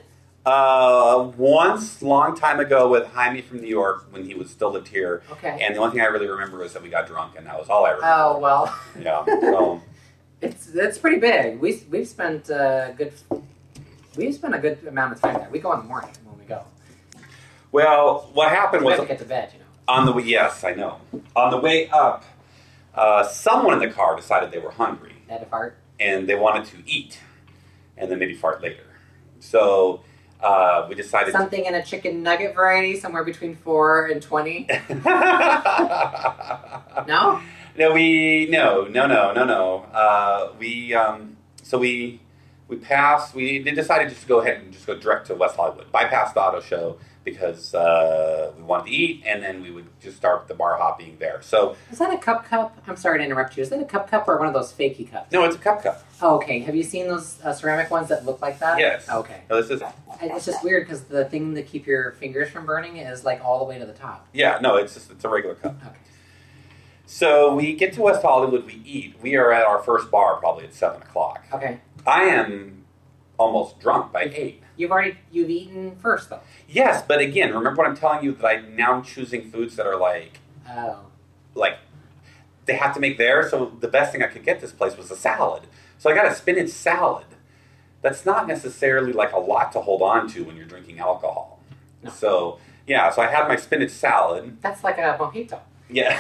Speaker 3: Uh, once, long time ago, with Jaime from New York when he was still lived here,
Speaker 4: Okay.
Speaker 3: and the only thing I really remember was that we got drunk, and that was all I remember.
Speaker 4: Oh, well,
Speaker 3: Yeah. So
Speaker 4: it's it's pretty big. We, we've spent a good, we've spent a good amount of time there. We go in the morning when we go.
Speaker 3: well, what happened
Speaker 4: We
Speaker 3: was
Speaker 4: have to get to bed, you know.
Speaker 3: on the way. Yes, I know. On the way up, uh, someone in the car decided they were hungry.
Speaker 4: Had to fart.
Speaker 3: And they wanted to eat and then maybe fart later. So uh, we decided
Speaker 4: something in a chicken nugget variety, somewhere between four and twenty. No.
Speaker 3: No, we no no no no no. Uh, we um, so we we passed. We decided just to go ahead and just go direct to West Hollywood, bypass the auto show because uh, we wanted to eat, and then we would just start the bar hopping there. So
Speaker 4: is that a cup cup? I'm sorry to interrupt you. Is that a cup cup or one of those fakey cups?
Speaker 3: no, it's a cup cup.
Speaker 4: Oh, okay. Have you seen those uh, ceramic ones that look like that?
Speaker 3: Yes.
Speaker 4: Okay.
Speaker 3: No, this is
Speaker 4: It's just weird because the thing to keep your fingers from burning is like all the way to the top.
Speaker 3: yeah. No, it's just it's a regular cup.
Speaker 4: Okay.
Speaker 3: So we get to West Hollywood. We eat. We are at our first bar probably at seven o'clock.
Speaker 4: Okay.
Speaker 3: I am almost drunk by eight.
Speaker 4: You've already you've eaten first though.
Speaker 3: Yes, but again, remember what I'm telling you that I now I'm choosing foods that are like
Speaker 4: Oh.
Speaker 3: like they have to make there. So the best thing I could get this place was a salad. So I got a spinach salad. That's not necessarily like a lot to hold on to when you're drinking alcohol.
Speaker 4: No.
Speaker 3: So yeah, so I had my spinach salad.
Speaker 4: That's like a mojito.
Speaker 3: Yeah.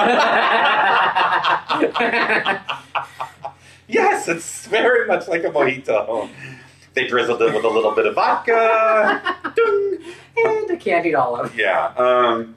Speaker 3: Yes, it's very much like a mojito. They drizzled it with a little bit of vodka. Dung.
Speaker 4: And a candied olive.
Speaker 3: Yeah. Um,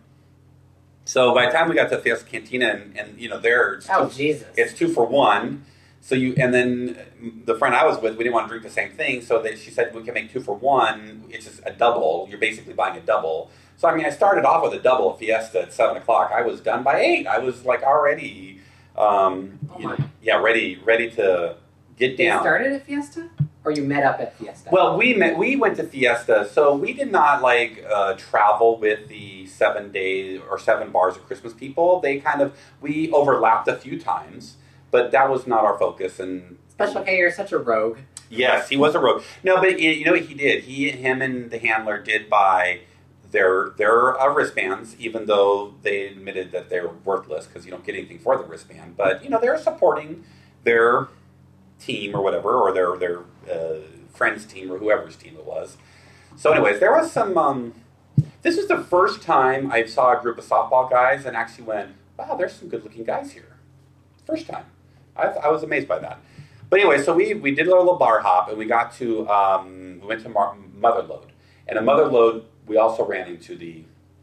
Speaker 3: so by the time we got to Fiesta Cantina, and, and you know, there, it's,
Speaker 4: Oh
Speaker 3: two,
Speaker 4: Jesus.
Speaker 3: it's two for one. So you, and then the friend I was with, we didn't want to drink the same thing, so they, she said we can make two for one. It's just a double. You're basically buying a double. So I mean, I started off with a double at Fiesta at seven o'clock. I was done by eight. I was like already, um,
Speaker 4: Oh
Speaker 3: you
Speaker 4: my.
Speaker 3: know, yeah, ready, ready to get
Speaker 4: They
Speaker 3: down.
Speaker 4: started at Fiesta? Or you met up at Fiesta?
Speaker 3: Well, we met. We went to Fiesta, so we did not like uh, travel with the seven days or seven bars of Christmas people. They kind of we overlapped a few times, but that was not our focus. And
Speaker 4: Special K, you're such a rogue.
Speaker 3: yes, he was a rogue. No, but you know what he did? He, him, and the handler did buy their their uh, wristbands, even though they admitted that they're worthless because you don't get anything for the wristband. But you know they're supporting their team or whatever, or their their uh, friends' team or whoever's team it was. So, anyways, there was some. Um, this was the first time I saw a group of softball guys and actually went, "Wow, there's some good-looking guys here." First time, I, I was amazed by that. But anyway, so we we did a little bar hop and we got to um, we went to Mar- Motherlode, and at Motherlode we also ran into the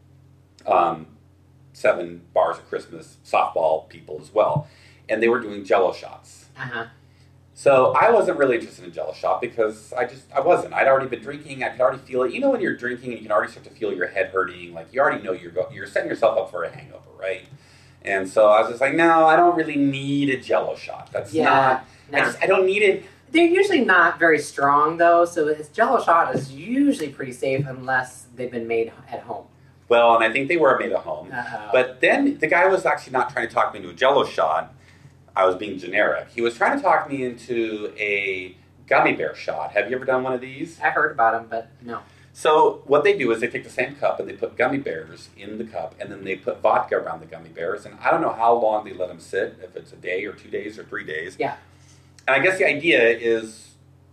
Speaker 3: um, seven bars of Christmas softball people as well, and they were doing Jello shots.
Speaker 4: Uh huh.
Speaker 3: So I wasn't really interested in Jello shot because I just I wasn't. I'd already been drinking. I could already feel it. You know when you're drinking and you can already start to feel your head hurting. Like you already know you're go- you're setting yourself up for a hangover, right? And so I was just like, no, I don't really need a Jello shot. That's
Speaker 4: Yeah.
Speaker 3: not.
Speaker 4: No.
Speaker 3: I just I don't need it.
Speaker 4: They're usually not very strong though, so this Jello shot is usually pretty safe unless they've been made at home.
Speaker 3: Well, and I think they were made at home.
Speaker 4: Uh-oh.
Speaker 3: But then the guy was actually not trying to talk me into a Jello shot. I was being generic. He was trying to talk me into a gummy bear shot. Have you ever done one of these?
Speaker 4: I heard about them, but no.
Speaker 3: So what they do is they take the same cup and they put gummy bears in the cup, and then they put vodka around the gummy bears. And I don't know how long they let them sit, if it's a day or two days or three days.
Speaker 4: Yeah.
Speaker 3: And I guess the idea is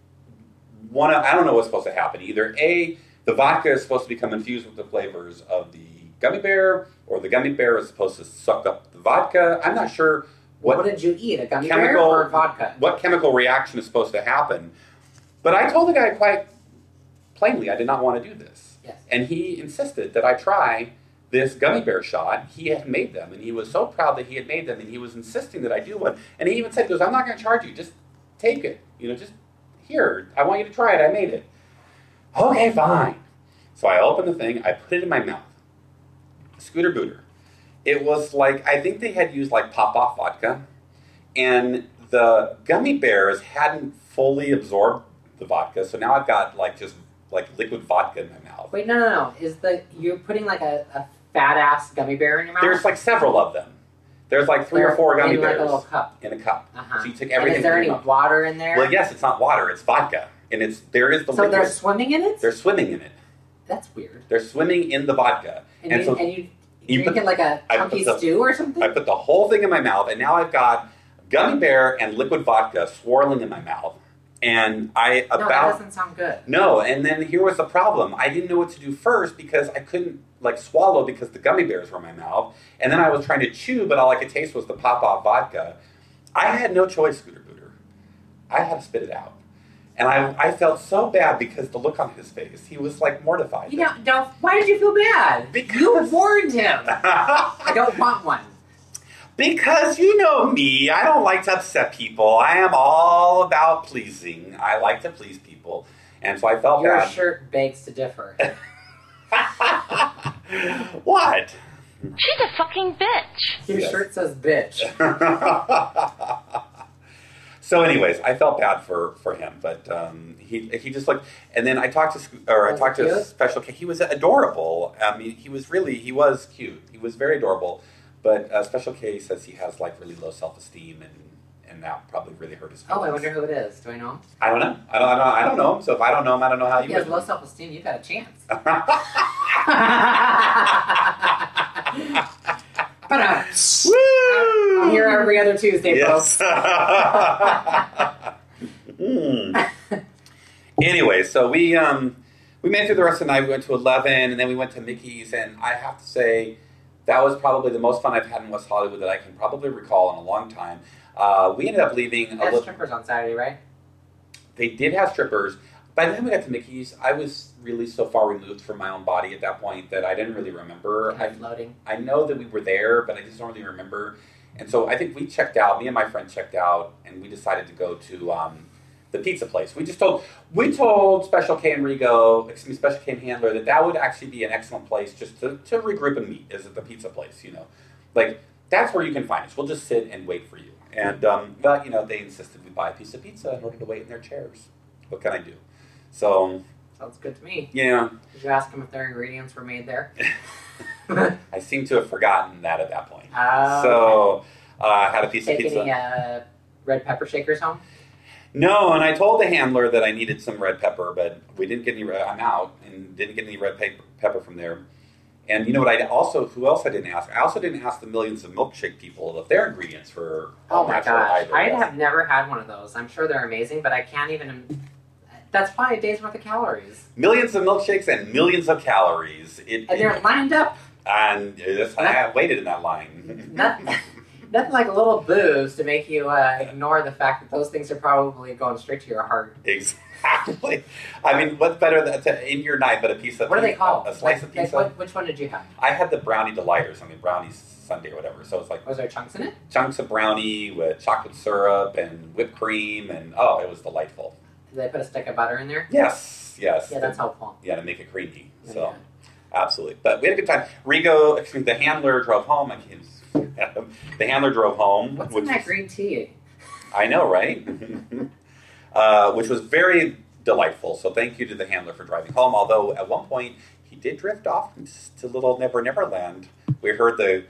Speaker 3: one. Of, I don't know what's supposed to happen. Either A, the vodka is supposed to become infused with the flavors of the gummy bear, or the gummy bear is supposed to suck up the vodka. I'm not sure what,
Speaker 4: What did you eat? A gummy
Speaker 3: chemical
Speaker 4: bear or vodka?
Speaker 3: what chemical reaction is supposed to happen. But I told the guy quite plainly I did not want to do this.
Speaker 4: Yes.
Speaker 3: And he insisted that I try this gummy bear shot. He had made them, and he was so proud that he had made them, and he was insisting that I do one. And he even said, he goes, I'm not going to charge you. Just take it. You know, just here. I want you to try it. I made it. Okay, fine. So I opened the thing. I put it in my mouth. Scooter Booter. It was like, I think they had used like pop-off vodka, and the gummy bears hadn't fully absorbed the vodka, so now I've got like just like liquid vodka in my mouth.
Speaker 4: Wait, no, no, no. Is the you're putting like a, a fat ass gummy bear in your mouth?
Speaker 3: There's like several of them. There's like three
Speaker 4: They're
Speaker 3: or four gummy
Speaker 4: in like
Speaker 3: bears
Speaker 4: a little cup.
Speaker 3: in a cup.
Speaker 4: Uh-huh.
Speaker 3: So you take
Speaker 4: And
Speaker 3: everything.
Speaker 4: is there
Speaker 3: in
Speaker 4: any
Speaker 3: your mouth.
Speaker 4: water in there?
Speaker 3: Well, yes, it's not water; it's vodka, and it's there is the
Speaker 4: So
Speaker 3: liquid.
Speaker 4: they're swimming in it?
Speaker 3: They're swimming in it.
Speaker 4: That's weird.
Speaker 3: They're swimming in the vodka,
Speaker 4: And,
Speaker 3: and
Speaker 4: you,
Speaker 3: so
Speaker 4: and you,
Speaker 3: you
Speaker 4: drink
Speaker 3: put-
Speaker 4: it like a
Speaker 3: I
Speaker 4: chunky
Speaker 3: put the-
Speaker 4: stew or something?
Speaker 3: I put the whole thing in my mouth, and now I've got gummy bear and liquid vodka swirling in my mouth. And I
Speaker 4: no, that
Speaker 3: about
Speaker 4: doesn't sound good.
Speaker 3: no, and then here was the problem. I didn't know what to do first because I couldn't like swallow because the gummy bears were in my mouth, and then I was trying to chew, but all I could taste was the pop-off vodka. I had no choice, Scooter Booter. I had to spit it out, And I, I felt so bad because the look on his face, he was like mortified.
Speaker 4: You know, no, why did you feel bad?
Speaker 3: Because
Speaker 4: you warned him. I don't want one.
Speaker 3: Because you know me, I don't like to upset people. I am all about pleasing. I like to please people. And so I felt
Speaker 4: Your
Speaker 3: bad.
Speaker 4: shirt begs to differ.
Speaker 3: What?
Speaker 6: She's a fucking bitch.
Speaker 4: Your
Speaker 3: Yes.
Speaker 4: shirt says bitch.
Speaker 3: So, anyways, I felt bad for, for him, but um, he he just looked. And then I talked to Sco- or I
Speaker 4: Was
Speaker 3: talked
Speaker 4: he
Speaker 3: to
Speaker 4: cute?
Speaker 3: Special K. He was adorable. I mean, he was really he was cute. He was very adorable. But uh, Special K says he has like really low self esteem, and and that probably really hurt his feelings.
Speaker 4: Oh, I wonder who it is. Do I know him?
Speaker 3: I don't know. I don't. I don't, I don't know him. So if I don't know him, I don't know how
Speaker 4: If
Speaker 3: you.
Speaker 4: he has
Speaker 3: would.
Speaker 4: low self-esteem, you got a chance. But uh,
Speaker 3: Woo!
Speaker 4: I'm here every other Tuesday,
Speaker 3: Yes.
Speaker 4: folks.
Speaker 3: Mm. Anyway, so we um we made it through the rest of the night. We went to eleven, and then we went to Mickey's, and I have to say that was probably the most fun I've had in West Hollywood that I can probably recall in a long time. Uh, we ended up leaving a
Speaker 4: There's
Speaker 3: little.
Speaker 4: strippers on Saturday, right?
Speaker 3: They did have strippers. By the time we got to Mickey's, I was really so far removed from my own body at that point that I didn't really remember. I,
Speaker 4: I'm floating.
Speaker 3: I know that we were there, but I just don't really remember. And so I think we checked out. Me and my friend checked out, and we decided to go to um, the pizza place. We just told we told Special K and Rigo, excuse me, Special K and Handler that that would actually be an excellent place just to, to regroup and meet. Is at the pizza place, you know, like that's where you can find us. We'll just sit and wait for you. And um, but you know, they insisted we buy a piece of pizza in order to wait in their chairs. What can I do? So
Speaker 4: Sounds good to me.
Speaker 3: yeah,
Speaker 4: Did you ask them if their ingredients were made there?
Speaker 3: I seem to have forgotten that at that point.
Speaker 4: Oh,
Speaker 3: So uh, I had a piece
Speaker 4: Take
Speaker 3: of pizza.
Speaker 4: any uh, red pepper shakers home?
Speaker 3: No, and I told the handler that I needed some red pepper, but we didn't get any. Red, I'm out and didn't get any red pepper, pepper from there. And you know what? I also who else I didn't ask? I also didn't ask the millions of milkshake people if their ingredients were
Speaker 4: Oh my
Speaker 3: natural
Speaker 4: gosh.
Speaker 3: either.
Speaker 4: I
Speaker 3: Yes.
Speaker 4: have never had one of those. I'm sure they're amazing, but I can't even. That's probably a day's worth of calories.
Speaker 3: Millions of milkshakes and millions of calories. It,
Speaker 4: And they're
Speaker 3: it-
Speaker 4: lined up.
Speaker 3: and this, I have waited in that line.
Speaker 4: Nothing, nothing like a little booze to make you uh, ignore the fact that those things are probably going straight to your heart.
Speaker 3: Exactly. I mean, what's better than to, in your night but a piece of
Speaker 4: What are they
Speaker 3: pizza-
Speaker 4: called?
Speaker 3: A slice
Speaker 4: Like-
Speaker 3: of
Speaker 4: like
Speaker 3: pizza.
Speaker 4: what, which one did you have?
Speaker 3: I had the brownie delight or something, brownie sundae or whatever. So it's like
Speaker 4: Was there chunks in it?
Speaker 3: chunks of brownie with chocolate syrup and whipped cream, and oh, it was delightful.
Speaker 4: Did they put a stick of butter in there?
Speaker 3: Yes, yes.
Speaker 4: Yeah, that's helpful.
Speaker 3: Yeah, to make it creamy.
Speaker 4: Yeah.
Speaker 3: So, absolutely. But we had a good time. Rigo, excuse me, the handler drove home. I can't. The handler drove home.
Speaker 4: What's
Speaker 3: which
Speaker 4: in that
Speaker 3: was-
Speaker 4: green tea?
Speaker 3: I know, right? uh, which was very delightful. So thank you to the handler for driving home. Although at one point he did drift off to little Never Never Land. We heard the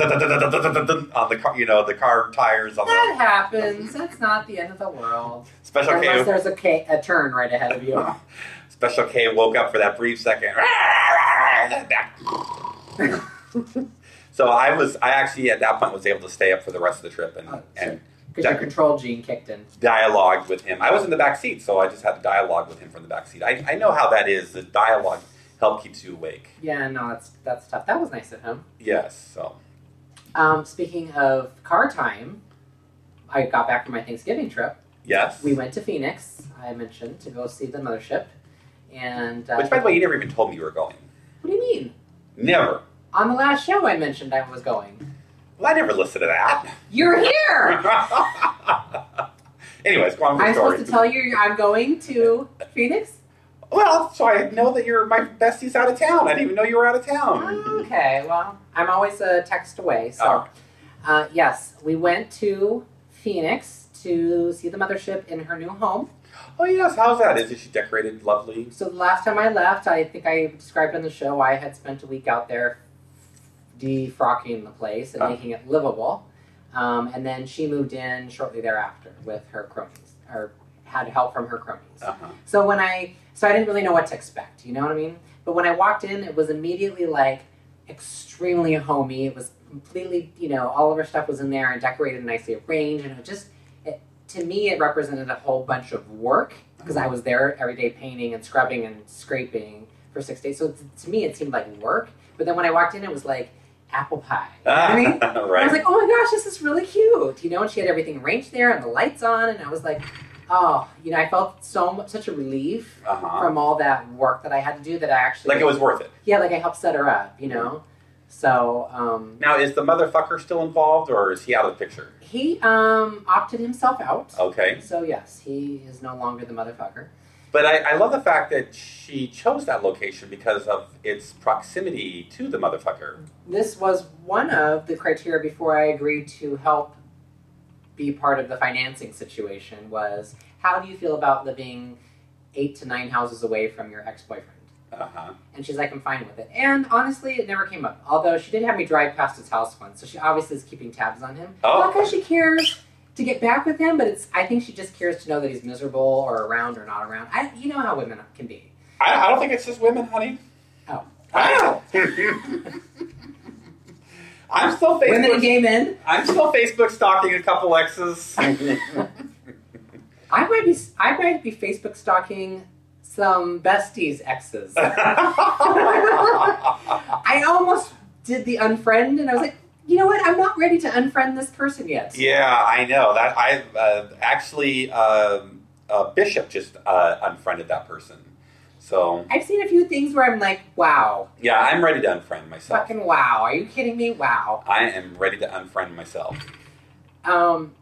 Speaker 3: on the car, you know, the car tires on
Speaker 4: That
Speaker 3: the
Speaker 4: happens. That's not the end of the world.
Speaker 3: Special
Speaker 4: Unless
Speaker 3: K.
Speaker 4: there's a, K, a turn right ahead of you.
Speaker 3: Special K woke up for that brief second. So I was, I actually at that point was able to stay up for the rest of the trip and,
Speaker 4: Oh,
Speaker 3: and
Speaker 4: Because your control gene kicked in.
Speaker 3: dialogue with him. I was in the back seat, so I just had to dialogue with him from the back seat. I, I know how that is. The dialogue help keeps you awake.
Speaker 4: Yeah, no, that's that's tough. That was nice of him.
Speaker 3: Yes. So
Speaker 4: Um, speaking of car time, I got back from my Thanksgiving trip.
Speaker 3: yes.
Speaker 4: We went to Phoenix, I mentioned, to go see the mothership. And uh,
Speaker 3: Which, by the way, you never even told me you were going.
Speaker 4: what do you mean?
Speaker 3: Never.
Speaker 4: On the last show, I mentioned I was going.
Speaker 3: Well, I never listened to that.
Speaker 4: You're here.
Speaker 3: Anyways, go on with the
Speaker 4: I'm
Speaker 3: story.
Speaker 4: supposed to tell you I'm going to Phoenix.
Speaker 3: Well, so I know that you're my bestie's out of town. I didn't even know you were out of town.
Speaker 4: Okay, well, I'm always a text away. So,
Speaker 3: Oh.
Speaker 4: uh, yes, we went to Phoenix to see the mothership in her new home.
Speaker 3: Oh, yes. How's that? Is she decorated lovely?
Speaker 4: So the last time I left, I think I described on the show, I had spent a week out there defrocking the place and
Speaker 3: Oh.
Speaker 4: making it livable. Um, and then she moved in shortly thereafter with her cronies, or had help from her cronies.
Speaker 3: Uh-huh.
Speaker 4: So when I, so I didn't really know what to expect, you know what I mean? But when I walked in, it was immediately like extremely homey. It was completely, you know, all of her stuff was in there and decorated and nicely arranged, and it just, it, to me, it represented a whole bunch of work because I was there every day painting and scrubbing and scraping for six days. So t- to me, it seemed like work. But then when I walked in, it was like apple pie. You know what I mean?
Speaker 3: right.
Speaker 4: I was like, oh my gosh, this is really cute. You know, and she had everything arranged there and the lights on, and I was like, Oh, you know, I felt so much, such a relief
Speaker 3: Uh-huh.
Speaker 4: from all that work that I had to do that I actually...
Speaker 3: Like it was worth it.
Speaker 4: Yeah, like I helped set her up, you know? So, um...
Speaker 3: Now, is the motherfucker still involved, or is he out of the picture?
Speaker 4: He, um, opted himself out.
Speaker 3: Okay.
Speaker 4: So, yes, he is no longer the motherfucker.
Speaker 3: But I, I love the fact that she chose that location because of its proximity to the motherfucker.
Speaker 4: This was one of the criteria before I agreed to help be part of the financing situation was, how do you feel about living eight to nine houses away from your ex-boyfriend?
Speaker 3: Uh-huh.
Speaker 4: And she's like, I'm fine with it. And honestly, it never came up. Although she did have me drive past his house once, so she obviously is keeping tabs on him.
Speaker 3: Oh.
Speaker 4: Not because she cares to get back with him, but it's I think she just cares to know that he's miserable or around or not around. I, you know how women can be.
Speaker 3: I, I don't think it's just women, honey.
Speaker 4: Oh.
Speaker 3: I I'm still Facebook.
Speaker 4: Women and gay men?
Speaker 3: I'm still Facebook stalking a couple exes.
Speaker 4: I might be I might be Facebook stalking some besties exes. I almost did the unfriend, and I was like, you know what? I'm not ready to unfriend this person yet.
Speaker 3: Yeah, I know that. I uh, actually um, uh, Bishop just uh, unfriended that person. So
Speaker 4: I've seen a few things where I'm like, wow.
Speaker 3: yeah, I'm ready to unfriend myself.
Speaker 4: Fucking wow. Are you kidding me? Wow.
Speaker 3: I am ready to unfriend myself.
Speaker 4: Um,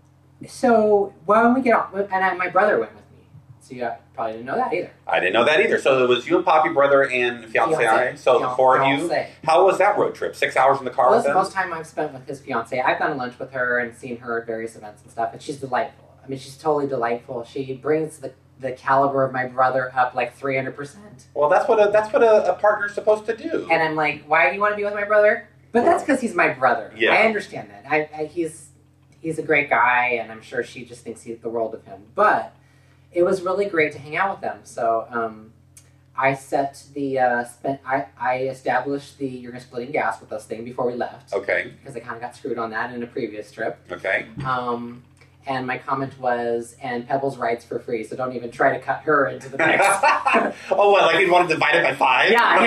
Speaker 4: so when we get on, and I, my brother went with me. So you probably didn't know that either.
Speaker 3: I didn't know that either. So it was you and Poppy, brother, and fiance.
Speaker 4: Fiancé.
Speaker 3: So the
Speaker 4: Fian-
Speaker 3: four of you.
Speaker 4: fiancé.
Speaker 3: How was that road trip? Six hours in the car
Speaker 4: Well,
Speaker 3: with
Speaker 4: this is the
Speaker 3: them?
Speaker 4: most time I've spent with his fiance. I've gone to lunch with her and seen her at various events and stuff, and she's delightful. I mean, she's totally delightful. She brings the the caliber of my brother up like three hundred percent.
Speaker 3: Well, that's what a that's what a, a partner's supposed to do.
Speaker 4: And I'm like, why do you want to be with my brother? But that's because he's my brother.
Speaker 3: Yeah.
Speaker 4: I understand that. I, I he's he's a great guy, and I'm sure she just thinks he's the world of him. But it was really great to hang out with them. So um, I set the uh, spent I, I established the you're gonna splitting gas with us thing before we left.
Speaker 3: Okay.
Speaker 4: Because I kind of got screwed on that in a previous trip.
Speaker 3: Okay.
Speaker 4: Um, and my comment was, and Pebbles rides for free, so don't even try to cut her into the mix.
Speaker 3: Oh, what? Like you want to divide it by five?
Speaker 4: Yeah,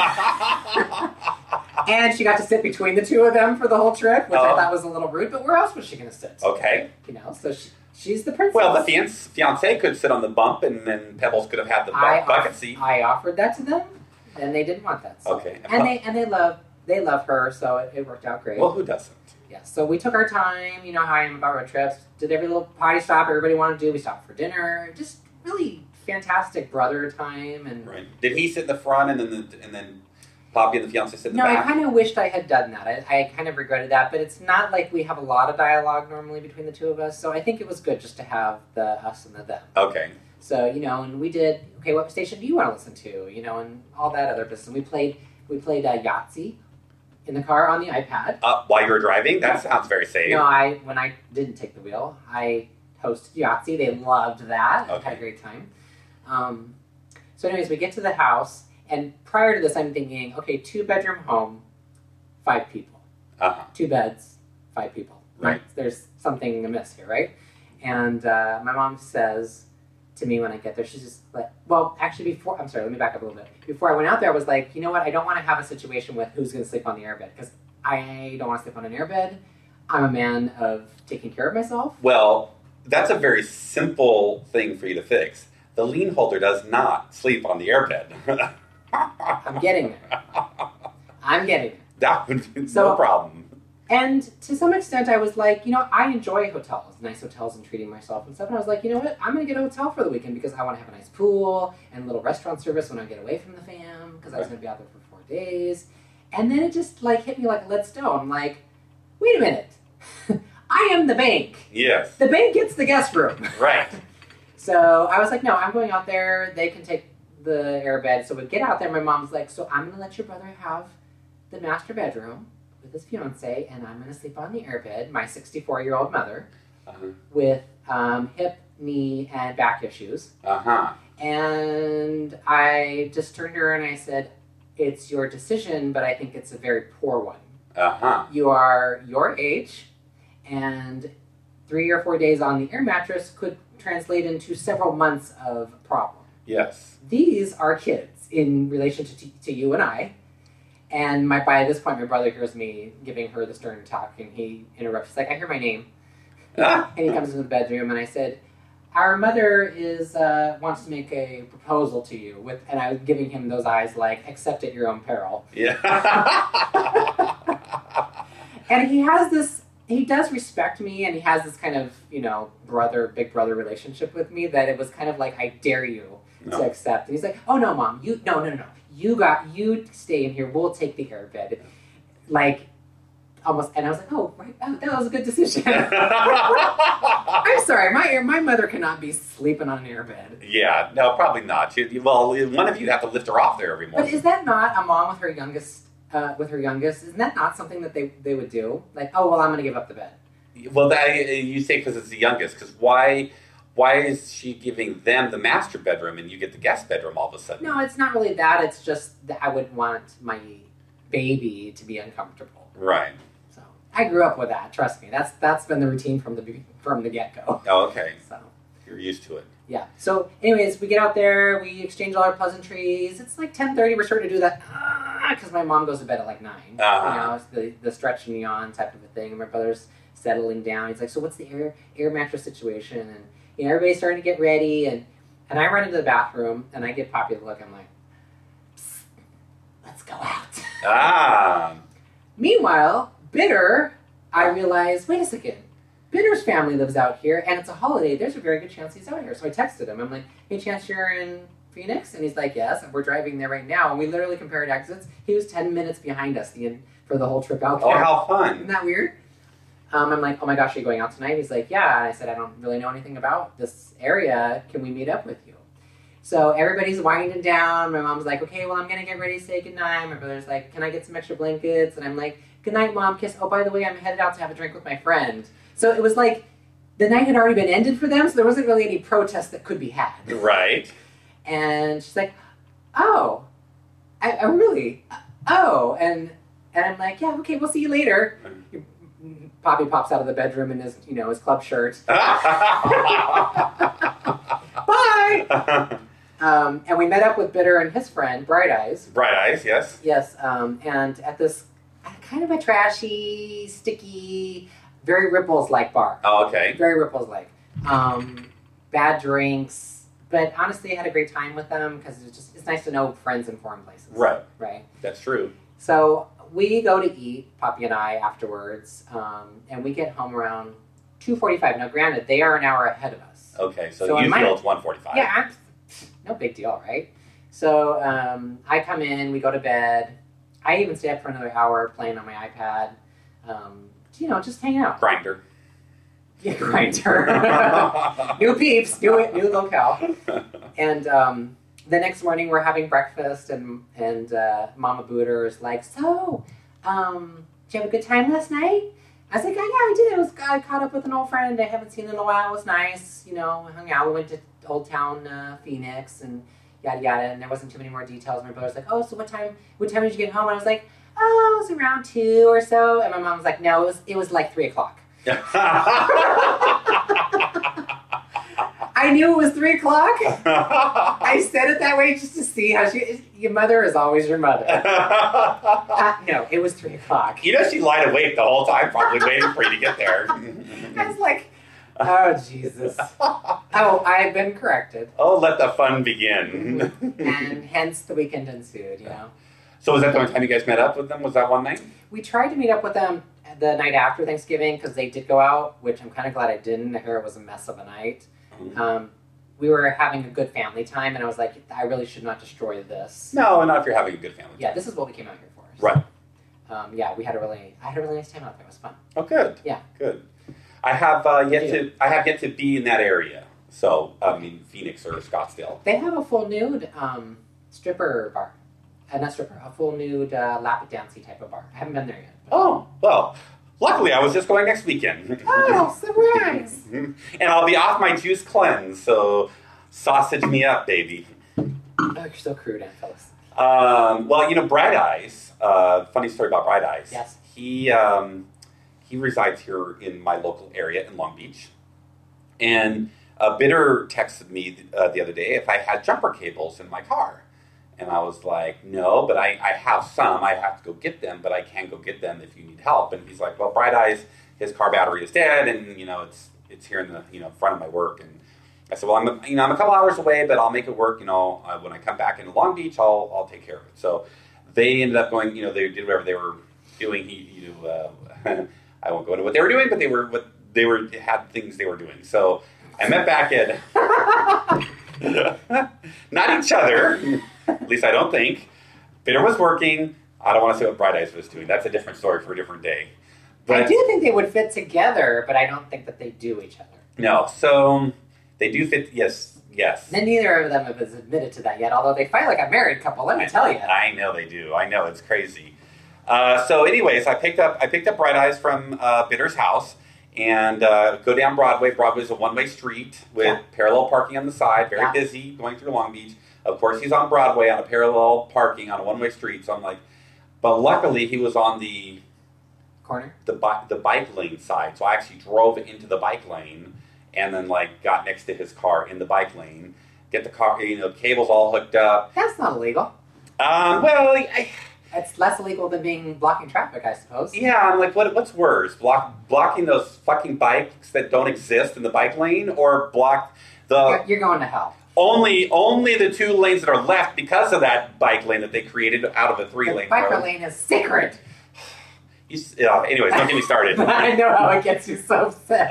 Speaker 4: yeah. And she got to sit between the two of them for the whole trip, which
Speaker 3: Oh.
Speaker 4: I thought was a little rude, but where else was she going to sit?
Speaker 3: Okay.
Speaker 4: You know, so she, she's the princess.
Speaker 3: Well, the fiance, fiance could sit on the bump, and then Pebbles could have had the bu-
Speaker 4: I
Speaker 3: bucket
Speaker 4: off-
Speaker 3: seat.
Speaker 4: I offered that to them, and they didn't want that. So.
Speaker 3: Okay.
Speaker 4: And they and they love they love her, so it, it worked out great.
Speaker 3: Well, who doesn't?
Speaker 4: Yeah, so we took our time, you know how I am about road trips, did every little potty stop everybody wanted to do, we stopped for dinner, just really fantastic brother time. And
Speaker 3: Right. Did he sit in the front, and then the, and then Poppy and the fiance sit in the
Speaker 4: no, I
Speaker 3: back?
Speaker 4: kind of wished I had done that. I, I kind of regretted that, but it's not like we have a lot of dialogue normally between the two of us, so I think it was good just to have the us and the them.
Speaker 3: Okay.
Speaker 4: So, you know, and we did, okay, what station do you want to listen to, you know, and all that other business. And we played, we played uh, Yahtzee in the car on the iPad.
Speaker 3: Uh, while you were driving? That sounds very safe.
Speaker 4: No, I when I didn't take the wheel, I hosted Yahtzee. They loved that. I
Speaker 3: Okay.
Speaker 4: had a great time. Um, so anyways, we get to the house, and prior to this, I'm thinking, okay, two-bedroom home, five people.
Speaker 3: Uh-huh.
Speaker 4: Two beds, five people.
Speaker 3: Right.
Speaker 4: There's something amiss here, right? And uh, my mom says to me when I get there, she's just like, well, actually before, I'm sorry, let me back up a little bit. Before I went out there, I was like, you know what, I don't want to have a situation with who's going to sleep on the airbed, because I don't want to sleep on an airbed. I'm a man of taking care of myself.
Speaker 3: Well, that's a very simple thing for you to fix. The lien holder does not sleep on the airbed.
Speaker 4: I'm getting there. I'm getting there.
Speaker 3: That would be
Speaker 4: So-
Speaker 3: no problem.
Speaker 4: And to some extent, I was like, you know, I enjoy hotels, nice hotels, and treating myself and stuff. And I was like, you know what? I'm going to get a hotel for the weekend because I want to have a nice pool and a little restaurant service when I get away from the fam, because I was going to be out there for four days. And then it just like hit me like a lead stone. I'm like, wait a minute. I am the bank.
Speaker 3: Yes.
Speaker 4: The bank gets the guest room.
Speaker 3: Right.
Speaker 4: So I was like, no, I'm going out there. They can take the airbed. So we get out there. My mom's like, so I'm going to let your brother have the master bedroom with his fiance, and I'm going to sleep on the airbed, my sixty-four-year-old mother,
Speaker 3: Uh-huh.
Speaker 4: with um, hip, knee, and back issues.
Speaker 3: Uh-huh.
Speaker 4: And I just turned to her and I said, it's your decision, but I think it's a very poor one.
Speaker 3: Uh-huh.
Speaker 4: You are your age, and three or four days on the air mattress could translate into several months of problem.
Speaker 3: Yes.
Speaker 4: These are kids in relation to, t- to you and I. And my by this point, my brother hears me giving her the stern talk, and he interrupts. He's like, I hear my name.
Speaker 3: Ah.
Speaker 4: And he comes into the bedroom, and I said, our mother is uh, wants to make a proposal to you with, and I was giving him those eyes like, accept at your own peril.
Speaker 3: Yeah.
Speaker 4: And he has this, he does respect me, and he has this kind of, you know, brother, big brother relationship with me that it was kind of like, I dare you
Speaker 3: No.
Speaker 4: to accept. And he's like, oh no, Mom, you, no, no, no, you got, you stay in here, we'll take the air bed. Like, almost, and I was like, oh, right, oh, that was a good decision. I'm sorry, my my mother cannot be sleeping on an air bed.
Speaker 3: Yeah, no, probably not. You, you- well, one of you have to lift her off there every morning.
Speaker 4: But is that not a mom with her youngest, uh, with her youngest? Isn't that not something that they, they would do? Like, oh, well, I'm going to give up the bed.
Speaker 3: Well, that, you say because it's the youngest. Because why, why is she giving them the master bedroom and you get the guest bedroom all of a sudden?
Speaker 4: No, it's not really that. It's just that I wouldn't want my baby to be uncomfortable.
Speaker 3: Right.
Speaker 4: So I grew up with that. Trust me. That's that's been the routine from the be- from the get go.
Speaker 3: Oh, okay.
Speaker 4: So
Speaker 3: You're used to it.
Speaker 4: yeah. So, anyways, we get out there. We exchange all our pleasantries. It's like ten thirty. We're starting to do that because my mom goes to bed at like nine.
Speaker 3: Uh-huh.
Speaker 4: You know, it's the the stretch and yawn type of a thing. And my brother's settling down. He's like, so what's the air air mattress situation? And you know, everybody's starting to get ready. And and I run into the bathroom and I give Poppy the look. I'm like, psst, let's go out.
Speaker 3: Ah.
Speaker 4: Meanwhile, Bitter, I realize, wait a second. Bitter's family lives out here, and it's a holiday. There's a very good chance he's out here. So I texted him. I'm like, any chance you're in Phoenix? And he's like, yes. And we're driving there right now. And we literally compared exits. He was ten minutes behind us the, for the whole trip out there.
Speaker 3: Oh, how
Speaker 4: Isn't
Speaker 3: fun.
Speaker 4: that weird? Um, I'm like, oh my gosh, are you going out tonight? He's like, yeah. And I said, I don't really know anything about this area. Can we meet up with you? So everybody's winding down. My mom's like, okay, well, I'm going to get ready to say goodnight. My brother's like, can I get some extra blankets? And I'm like, good night, Mom, kiss. Oh, by the way, I'm headed out to have a drink with my friend. So it was like the night had already been ended for them, so there wasn't really any protest that could be had.
Speaker 3: Right.
Speaker 4: And she's like, oh, I, I really, oh. And and I'm like, yeah, okay, we'll see you later. Poppy pops out of the bedroom in his, you know, his club shirt. Bye! Um, and we met up with Bitter and his friend, Bright Eyes.
Speaker 3: Bright Eyes, yes.
Speaker 4: Yes, um, and at this kind of a trashy, sticky, very Ripples-like bar.
Speaker 3: Oh, okay.
Speaker 4: Very Ripples-like. Um, bad drinks, but honestly, I had a great time with them because it's just it's nice to know friends in foreign places.
Speaker 3: Right.
Speaker 4: Right.
Speaker 3: That's true.
Speaker 4: So we go to eat, Poppy and I, afterwards, um, and we get home around two forty-five. Now, granted, they are an hour ahead of us.
Speaker 3: Okay, so,
Speaker 4: So
Speaker 3: you
Speaker 4: in my-
Speaker 3: feel it's one forty-five.
Speaker 4: Yeah, I'm, no big deal, right? So um, I come in, we go to bed. I even stay up for another hour playing on my iPad. Um, you know, just hang out.
Speaker 3: Grinder.
Speaker 4: Yeah, Grinder. New peeps, new new locale. And um, the next morning we're having breakfast, and and uh, Mama Booter is like, so, um, did you have a good time last night? I was like, oh, yeah, I did. I was I caught up with an old friend I haven't seen in a while. It was nice, you know. We hung out. We went to Old Town uh, Phoenix and yada yada. And there wasn't too many more details. My brother's like, oh, so what time? What time did you get home? And I was like, oh, it was around two or so. And my mom was like, no, it was it was like three o'clock. I knew it was three o'clock. I said it that way just to see how she. Your mother is always your mother. Uh, no, it was three o'clock.
Speaker 3: You know she lied awake the whole time, probably waiting for you to get there.
Speaker 4: I was like, oh Jesus. Oh, I've been corrected,
Speaker 3: Oh, let the fun begin.
Speaker 4: and hence the weekend ensued. You know,
Speaker 3: So was that the only time you guys met up with them? Was that one night?
Speaker 4: we tried to meet up with them the night after Thanksgiving because they did go out, which I'm kind of glad I didn't. I hear it was a mess of a night. Um, we were having a good family time, and I was like, I really should not destroy this.
Speaker 3: No, not if you're having a good family.
Speaker 4: Yeah, this is what we came out here for. So,
Speaker 3: Right.
Speaker 4: Um, yeah, we had a really, I had a really nice time out there. It was fun.
Speaker 3: Oh, good.
Speaker 4: Yeah.
Speaker 3: Good. I have uh, yet
Speaker 4: Yeah.
Speaker 3: to. I have yet to be in that area. So I mean, Phoenix or Scottsdale.
Speaker 4: They have a full nude um, stripper bar. Uh, not stripper, a full nude uh, lap dancey type of bar. I haven't been there yet. but-
Speaker 3: Oh well. Luckily, I was just going next weekend.
Speaker 4: Oh, surprise!
Speaker 3: And I'll be off my juice cleanse, so sausage me up, baby.
Speaker 4: Oh, you're so crude, Aunt Phyllis.
Speaker 3: Um, well, you know, Bright Eyes. Uh, funny story about Bright Eyes.
Speaker 4: Yes.
Speaker 3: He um, he resides here in my local area in Long Beach, and uh, Bitter texted me uh, the other day if I had jumper cables in my car, and I was like, no, but I, I have some. I have to go get them, but I can go get them if you need help. And he's like, well, Bright Eyes, his car battery is dead, and you know, it's it's here in the you know front of my work, and I said, well, I'm you know I'm a couple hours away, but I'll make it work. You know, uh, when I come back into Long Beach, I'll I'll take care of it. So they ended up going. You know, they did whatever they were doing. He, you know, uh, I won't go into what they were doing, but they were what they were had things they were doing. So I met back at not each other. At least I don't think. Bitter was working. I don't want to say what Bright Eyes was doing. That's a different story for a different day. But
Speaker 4: I do think they would fit together, but I don't think that they do each other.
Speaker 3: No, so they do fit. Yes, yes.
Speaker 4: And neither of them have admitted to that yet, although they fight like a married couple, let me
Speaker 3: I,
Speaker 4: tell you.
Speaker 3: I know they do. I know, it's crazy. Uh, so anyways, I picked up I picked up Bright Eyes from uh, Bitter's house and uh, go down Broadway. Broadway is a one-way street with
Speaker 4: Yeah.
Speaker 3: parallel parking on the side, very
Speaker 4: Yeah.
Speaker 3: busy going through Long Beach. Of course, he's on Broadway on a parallel parking on a one-way street, so I'm like, but luckily he was on the
Speaker 4: Corner?
Speaker 3: the, bi- the bike lane side, so I actually drove into the bike lane and then like got next to his car in the bike lane, get the car, you know, cables all hooked up.
Speaker 4: That's not illegal.
Speaker 3: Um, well, I,
Speaker 4: It's less illegal than being blocking traffic, I suppose.
Speaker 3: yeah, I'm like, what? What's worse, block blocking those fucking bikes that don't exist in the bike lane, or block the
Speaker 4: You're, you're going to hell.
Speaker 3: only only the two lanes that are left because of that bike lane that they created out of a three
Speaker 4: The
Speaker 3: lane
Speaker 4: biker
Speaker 3: road?
Speaker 4: lane is sacred.
Speaker 3: You, s- yeah, anyways, don't get me started.
Speaker 4: I know how it gets you so upset.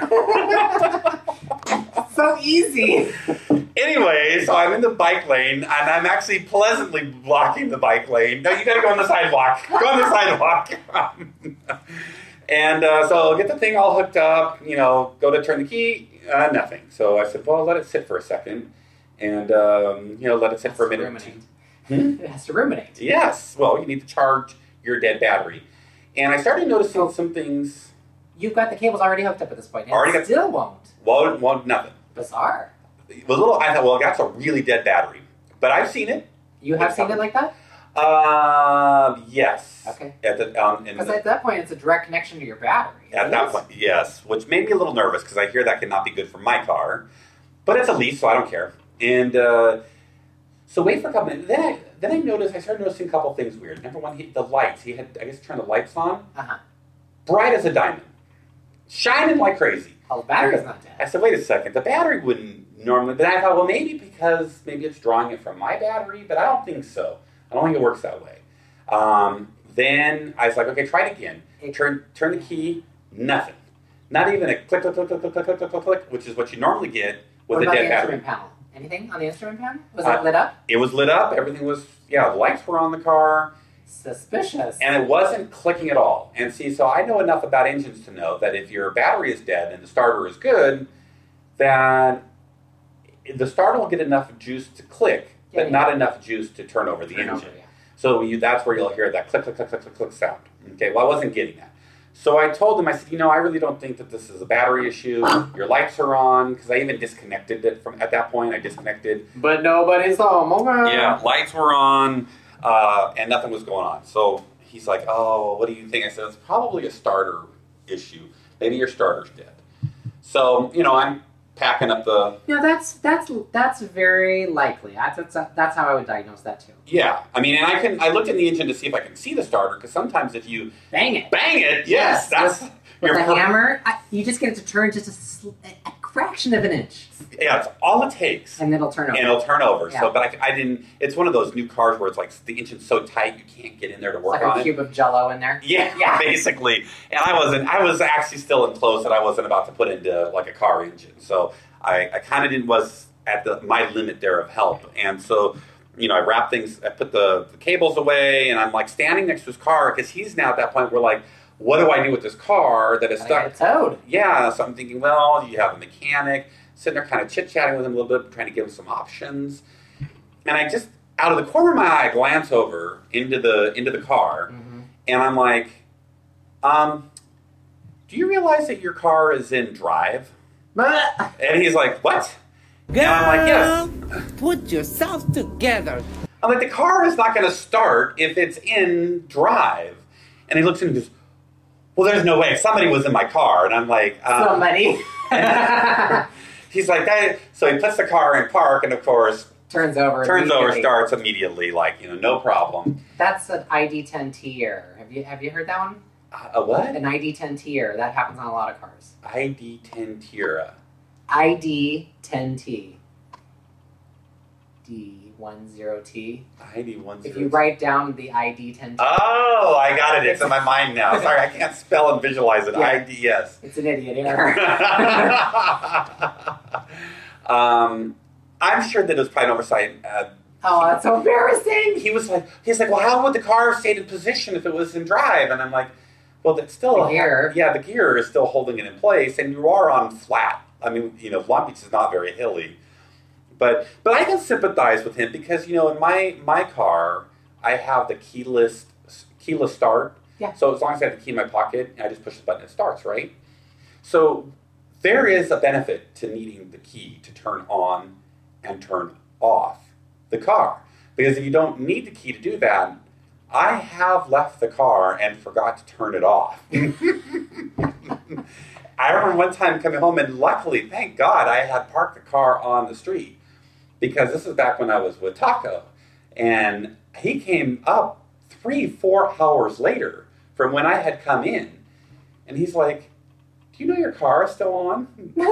Speaker 4: So easy.
Speaker 3: Anyway, so I'm in the bike lane, and I'm actually pleasantly blocking the bike lane. No, you gotta go on the sidewalk. Go on the sidewalk. and uh, so get the thing all hooked up, you know, go to turn the key, uh, nothing. So I said, well, let it sit for a second, and, um, you know, let it sit for a minute. or two.
Speaker 4: Ruminate. It has to ruminate.
Speaker 3: Yes, well, you need to charge your dead battery. And I started noticing some things.
Speaker 4: You've got the cables already hooked up at this point. And
Speaker 3: Already
Speaker 4: it
Speaker 3: got-
Speaker 4: still won't.
Speaker 3: Well, well, nothing.
Speaker 4: Bizarre.
Speaker 3: It was a little, I thought, well, that's a really dead battery. But I've seen it.
Speaker 4: You have seen it like that?
Speaker 3: Um, yes.
Speaker 4: Okay.
Speaker 3: At the um, in
Speaker 4: Because
Speaker 3: the,
Speaker 4: at that point, it's a direct connection to your battery.
Speaker 3: at
Speaker 4: isn't
Speaker 3: that
Speaker 4: it?
Speaker 3: point, yes, which made me a little nervous because I hear that could not be good for my car, but it's a lease, so I don't care. And uh, so wait for a couple minutes. Then I then I noticed I started noticing a couple things weird. Number one, he, the lights. He had I guess turned the lights on,
Speaker 4: Uh-huh.
Speaker 3: bright as a diamond, shining like crazy.
Speaker 4: Oh, the battery's not
Speaker 3: I
Speaker 4: dead.
Speaker 3: said, wait a second, the battery wouldn't normally. But I thought, well, maybe because maybe it's drawing it from my battery, but I don't think so. I don't think it works that way. Um, then I was like, okay, try it again. Turn turn the key, nothing. Not even a click, click, click, click, click, click, click, click, click, click, which is what you normally get with
Speaker 4: What
Speaker 3: a
Speaker 4: about
Speaker 3: dead
Speaker 4: the
Speaker 3: battery.
Speaker 4: instrument panel? Anything on the instrument panel? Was
Speaker 3: Uh,
Speaker 4: it lit up?
Speaker 3: It was lit up. Everything was, yeah, the lights were on the car,
Speaker 4: Suspicious.
Speaker 3: and it wasn't clicking at all. And see, so I know enough about engines to know that if your battery is dead and the starter is good, then the starter will get enough juice to click,
Speaker 4: Yeah,
Speaker 3: but
Speaker 4: yeah.
Speaker 3: not enough juice to turn over the
Speaker 4: Turn
Speaker 3: engine.
Speaker 4: over, yeah.
Speaker 3: So you, that's where you'll hear that click, click, click, click, click, click sound. Okay, well, I wasn't getting that. So I told him, I said, you know, I really don't think that this is a battery issue. Your lights are on, because I even disconnected it from, at that point, I disconnected.
Speaker 4: But nobody's home. Okay.
Speaker 3: Yeah, lights were on, uh, and nothing was going on. So he's like, oh, what do you think? I said, it's probably a starter issue. Maybe your starter's dead. So, you know, I'm packing up the,
Speaker 4: No, that's that's that's very likely. That's that's, that's how I would diagnose that too.
Speaker 3: yeah. I mean, and I can, I looked in the engine to see if I can see the starter, because sometimes if you
Speaker 4: Bang it.
Speaker 3: bang it, yes, that's,
Speaker 4: With
Speaker 3: your
Speaker 4: the
Speaker 3: fir-
Speaker 4: hammer, I, you just get it to turn just a, sl- a fraction of an inch,
Speaker 3: yeah, it's all it takes.
Speaker 4: and then it'll turn over.
Speaker 3: And it'll turn over.
Speaker 4: Yeah.
Speaker 3: So, but I, I didn't. It's one of those new cars where it's like the engine's so tight you can't get in there to
Speaker 4: It's
Speaker 3: work
Speaker 4: like
Speaker 3: on
Speaker 4: a
Speaker 3: it.
Speaker 4: cube of Jello in there.
Speaker 3: Yeah,
Speaker 4: Yeah.
Speaker 3: basically. And I wasn't. I was actually still enclosed that I wasn't about to put into like a car engine. So I, I kind of didn't was at the my limit there of help. And so, you know, I wrapped things. I put the, the cables away, and I'm like standing next to his car because he's now at that point where like, what do I do with this car that is
Speaker 4: I
Speaker 3: stuck?
Speaker 4: got it towed.
Speaker 3: Yeah, so I'm thinking, well, you have a mechanic, sitting there kind of chit-chatting with him a little bit, trying to give him some options. And I just, out of the corner of my eye, glance over into the into the car,
Speaker 4: Mm-hmm.
Speaker 3: and I'm like, um, do you realize that your car is in drive? And he's like, what?
Speaker 1: Girl,
Speaker 3: And I'm like, yes.
Speaker 1: put yourself together.
Speaker 3: I'm like, the car is not going to start if it's in drive. And he looks at me and goes, well, there's no way. Somebody was in my car. And I'm like, um,
Speaker 4: Somebody
Speaker 3: he's like, that. So he puts the car in park, and of course,
Speaker 4: turns over.
Speaker 3: turns over,
Speaker 4: immediately.
Speaker 3: starts immediately, like, you know, no problem.
Speaker 4: That's an I D ten T error. Have you have you heard that one?
Speaker 3: Uh, a what?
Speaker 4: An I D ten T error. That happens on a lot of cars.
Speaker 3: I D ten Tira.
Speaker 4: I D ten T. D ten T.
Speaker 3: I D ten T.
Speaker 4: If you write down the I D ten T.
Speaker 3: Oh, I got it. It's in my mind now. Sorry, I can't spell and visualize it.
Speaker 4: Yeah.
Speaker 3: I D, yes.
Speaker 4: It's an idiot error.
Speaker 3: um, I'm sure that it was probably an oversight. Uh,
Speaker 4: Oh, that's so embarrassing.
Speaker 3: he was like, he's like, well, how would the car have stayed in position if it was in drive? And I'm like, well, that's still
Speaker 4: The gear.
Speaker 3: Yeah, the gear is still holding it in place, and you are on flat. I mean, you know, Long Beach is not very hilly, but but I can sympathize with him because you know, in my my car, I have the keyless keyless start.
Speaker 4: Yeah.
Speaker 3: So as long as I have the key in my pocket, I just push the button, it starts, right? So there is a benefit to needing the key to turn on and turn off the car. Because if you don't need the key to do that, I have left the car and forgot to turn it off. I remember one time coming home, and luckily, thank God, I had parked the car on the street. Because this is back when I was with Taco. And he came up three, four hours later from when I had come in. And he's like, do you know your car is still on?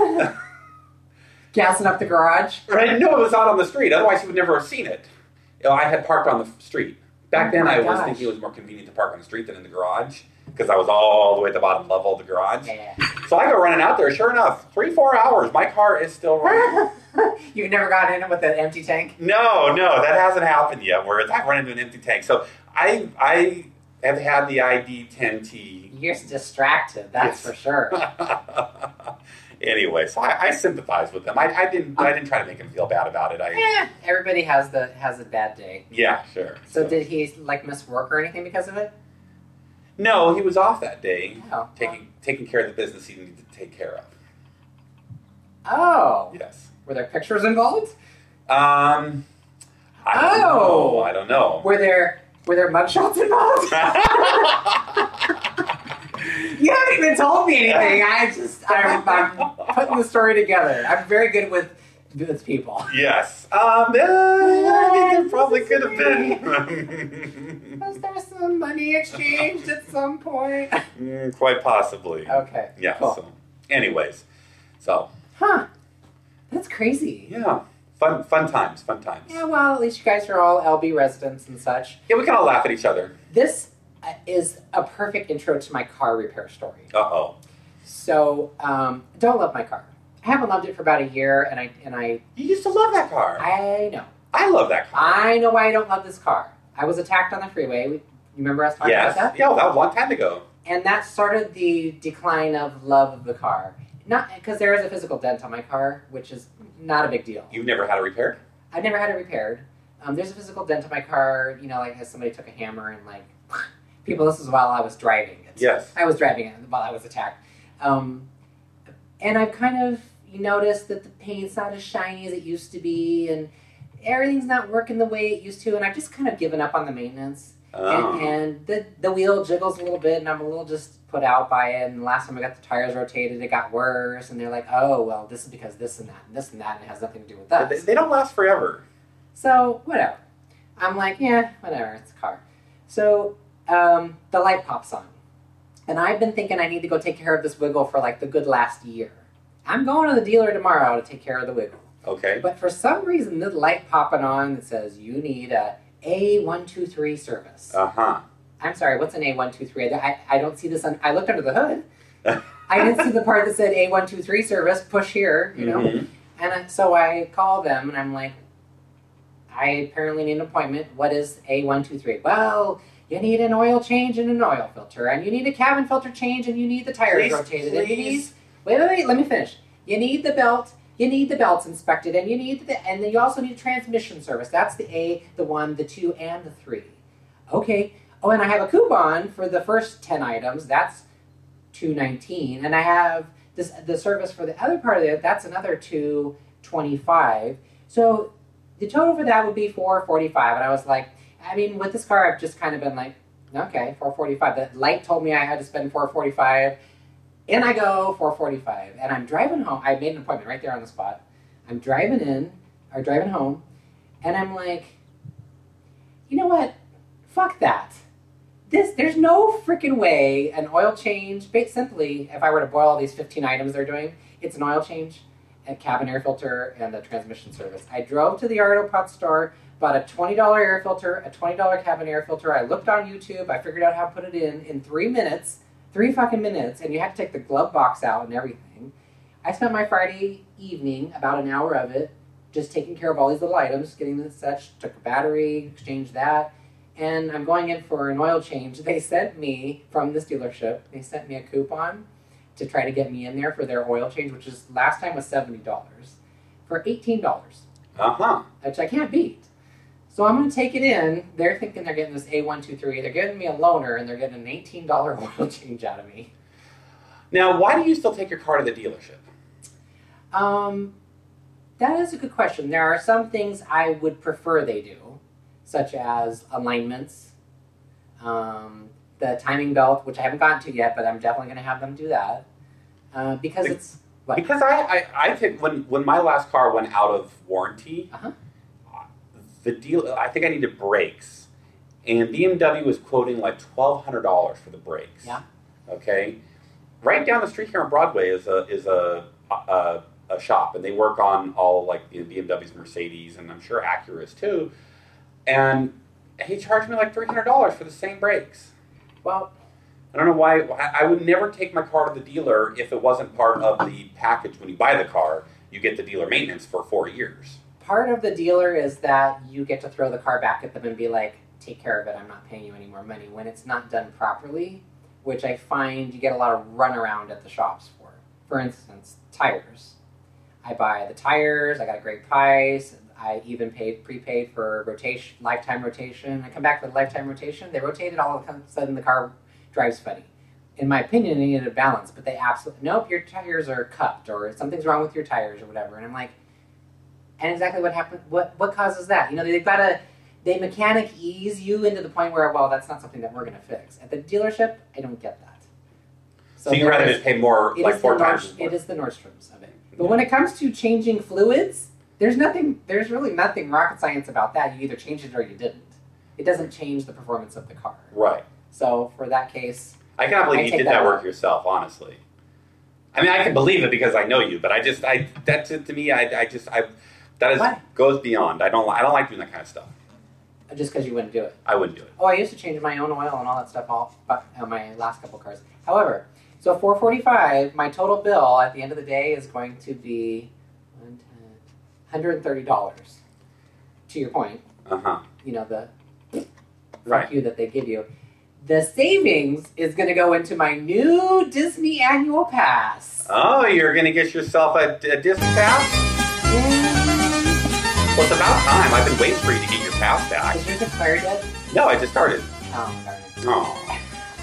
Speaker 4: Gassing up the garage.
Speaker 3: Right? No, it was out on the street. Otherwise, he would never have seen it. You know, I had parked on the street. Back
Speaker 4: Oh
Speaker 3: then,
Speaker 4: my
Speaker 3: I was
Speaker 4: gosh.
Speaker 3: thinking it was more convenient to park on the street than in the garage because I was all the way at the bottom level of the garage.
Speaker 4: Yeah.
Speaker 3: So I go running out there. Sure enough, three, four hours, my car is still running.
Speaker 4: You've never gotten in it with an empty tank?
Speaker 3: No, no, that hasn't happened yet. Where I've run into an empty tank. So I, I have had the I D ten T.
Speaker 4: You're distracted, that's
Speaker 3: Yes.
Speaker 4: for sure.
Speaker 3: Anyway, so I, I sympathize with them. I, I didn't. I didn't try to make him feel bad about it. I.
Speaker 4: Eh, everybody has the has a bad day.
Speaker 3: Yeah, sure.
Speaker 4: So did he like miss work or anything because of it?
Speaker 3: No, he was off that day,
Speaker 4: Oh.
Speaker 3: taking taking care of the business he needed to take care of.
Speaker 4: Oh.
Speaker 3: Yes.
Speaker 4: Were there pictures involved?
Speaker 3: Um. I don't
Speaker 4: Oh.
Speaker 3: know. I don't know.
Speaker 4: Were there were there mugshots involved? You haven't even told me anything. I just I'm, I'm putting the story together. I'm very good with with people.
Speaker 3: Yes. Um. eh, I think there probably could have been.
Speaker 4: Was there some money exchanged at some point?
Speaker 3: Mm, quite possibly.
Speaker 4: Okay.
Speaker 3: Yeah.
Speaker 4: Cool.
Speaker 3: So, anyways, so
Speaker 4: Huh. That's crazy.
Speaker 3: yeah, fun fun times, fun times.
Speaker 4: Yeah, well, at least you guys are all L B residents and such.
Speaker 3: Yeah, we can all laugh at each other.
Speaker 4: This uh, is a perfect intro to my car repair story.
Speaker 3: Uh oh.
Speaker 4: So, um, don't love my car. I haven't loved it for about a year, and I and I
Speaker 3: You used to love that car. I,
Speaker 4: I know.
Speaker 3: love that car.
Speaker 4: I know why I don't love this car. I was attacked on the freeway. We, you remember us talking
Speaker 3: Yes.
Speaker 4: about that?
Speaker 3: Yeah, that was a long time ago.
Speaker 4: And that started the decline of love of the car. Not because there is a physical dent on my car, which is not a big deal.
Speaker 3: You've never had it repaired?
Speaker 4: I've never had it repaired. Um, there's a physical dent on my car, you know, like as somebody took a hammer and like, people, this is while I was driving it.
Speaker 3: Yes.
Speaker 4: I was driving it while I was attacked. Um, and I've kind of noticed that the paint's not as shiny as it used to be, and everything's not working the way it used to, and I've just kind of given up on the maintenance.
Speaker 3: Oh.
Speaker 4: And, and the, the wheel jiggles a little bit, and I'm a little just put out by it, and the last time I got the tires rotated, it got worse, and they're like, oh, well, this is because this and that, and this and that, and it has nothing to do with
Speaker 3: But
Speaker 4: us.
Speaker 3: they, they don't last forever.
Speaker 4: So, whatever. I'm like, yeah, whatever, it's a car. So, um, the light pops on. And I've been thinking I need to go take care of this wiggle for like the good last year. I'm going to the dealer tomorrow to take care of the wiggle.
Speaker 3: Okay.
Speaker 4: But for some reason, the light popping on that says you need a A one two three service.
Speaker 3: Uh huh.
Speaker 4: I'm sorry, what's an A one two three? I, I don't see this. On, I looked under the hood. I didn't see the part that said A one two three service, push here, you know?
Speaker 3: Mhm.
Speaker 4: And I, so I call them and I'm like, I apparently need an appointment. What is A one two three? Well, you need an oil change and an oil filter, and you need a cabin filter change, and you need the tires
Speaker 3: Please,
Speaker 4: rotated. And you need,
Speaker 3: please.
Speaker 4: wait, wait, wait, let me finish. You need the belt, you need the belts inspected, and you need the, and then you also need a transmission service. That's the A, the one, the two, and the three. Okay. Oh, and I have a coupon for the first ten items. That's two nineteen, and I have this the service for the other part of it. That's another two twenty five. So the total for that would be four forty five. And I was like, I mean, with this car, I've just kind of been like, okay, four forty five. The light told me I had to spend four forty five. In I go, four forty five, and I'm driving home. I made an appointment right there on the spot. I'm driving in, or driving home, and I'm like, you know what? Fuck that. This, there's no freaking way an oil change, ba- simply, if I were to boil all these fifteen items they're doing, it's an oil change, a cabin air filter, and the transmission service. I drove to the Autopart store, bought a twenty dollars air filter, a twenty dollars cabin air filter. I looked on YouTube. I figured out how to put it in in three minutes. Three fucking minutes. And you had to take the glove box out and everything. I spent my Friday evening, about an hour of it, just taking care of all these little items, getting the such, took a battery, exchanged that. And I'm going in for an oil change. They sent me, from this dealership, they sent me a coupon to try to get me in there for their oil change, which is last time was seventy dollars, for eighteen dollars.
Speaker 3: Uh-huh.
Speaker 4: Which I can't beat. So I'm going to take it in. They're thinking they're getting this A one two three. They're giving me a loaner, and they're getting an eighteen dollars oil change out of me.
Speaker 3: Now, why do you still take your car to the dealership?
Speaker 4: Um, that is a good question. There are some things I would prefer they do, such as alignments, um, the timing belt, which I haven't gotten to yet, but I'm definitely going to have them do that. Uh, because
Speaker 3: Be-
Speaker 4: it's... What?
Speaker 3: Because I, I, I think when, when my last car went out of warranty,
Speaker 4: Uh-huh.
Speaker 3: the deal, I think I needed brakes. And B M W was quoting like twelve hundred dollars for the brakes.
Speaker 4: Yeah.
Speaker 3: Okay? Right down the street here on Broadway is a is a, a, a shop, and they work on all like you know, B M Ws, Mercedes, and I'm sure Acuras too. And he charged me like three hundred dollars for the same brakes.
Speaker 4: Well,
Speaker 3: I don't know why. I would never take my car to the dealer if it wasn't part of the package. When you buy the car, you get the dealer maintenance for four years.
Speaker 4: part of the dealer is that you get to throw the car back at them and be like, take care of it, I'm not paying you any more money, when it's not done properly, which I find you get a lot of runaround at the shops for. For instance, tires. I buy the tires, I got a great price, I even paid prepaid for rotation, lifetime rotation. I come back for the lifetime rotation, they rotate it, all of a sudden the car drives funny. In my opinion, they needed a balance, but they absolutely, nope, your tires are cupped, or something's wrong with your tires, or whatever. And I'm like, and exactly what happened, what what causes that? You know, they've got to, they mechanic ease you into the point where, well, that's not something that we're going to fix. At the dealership, I don't get that.
Speaker 3: So, so you'd rather just pay more, like four times
Speaker 4: more. It is the Nordstrom's of it. But yeah. When it comes to changing fluids, there's nothing, there's really nothing rocket science about that. You either changed it or you didn't. It doesn't change the performance of the car.
Speaker 3: Right.
Speaker 4: So for that case,
Speaker 3: I cannot believe
Speaker 4: I
Speaker 3: you
Speaker 4: take
Speaker 3: did
Speaker 4: that
Speaker 3: that work
Speaker 4: out.
Speaker 3: yourself, honestly. I mean, I can believe it because I know you, but I just, I that to, to me, I, I just, I that is
Speaker 4: What?
Speaker 3: goes beyond. I don't, I don't like doing that kind of stuff.
Speaker 4: just because you wouldn't do it.
Speaker 3: I wouldn't do it.
Speaker 4: Oh, I used to change my own oil and all that stuff all but on my last couple cars. However, so four forty-five, my total bill at the end of the day is going to be one hundred thirty dollars. To your point,
Speaker 3: Uh huh.
Speaker 4: you know, the
Speaker 3: Right.
Speaker 4: fuck you that they give you. The savings is going to go into my new Disney annual pass.
Speaker 3: Oh, you're gonna get yourself a, a Disney pass? Well, it's about time. I've been waiting for you to get your pass back.
Speaker 4: Is yours expired yet?
Speaker 3: No, I just started.
Speaker 4: Oh, darn it.
Speaker 3: Oh.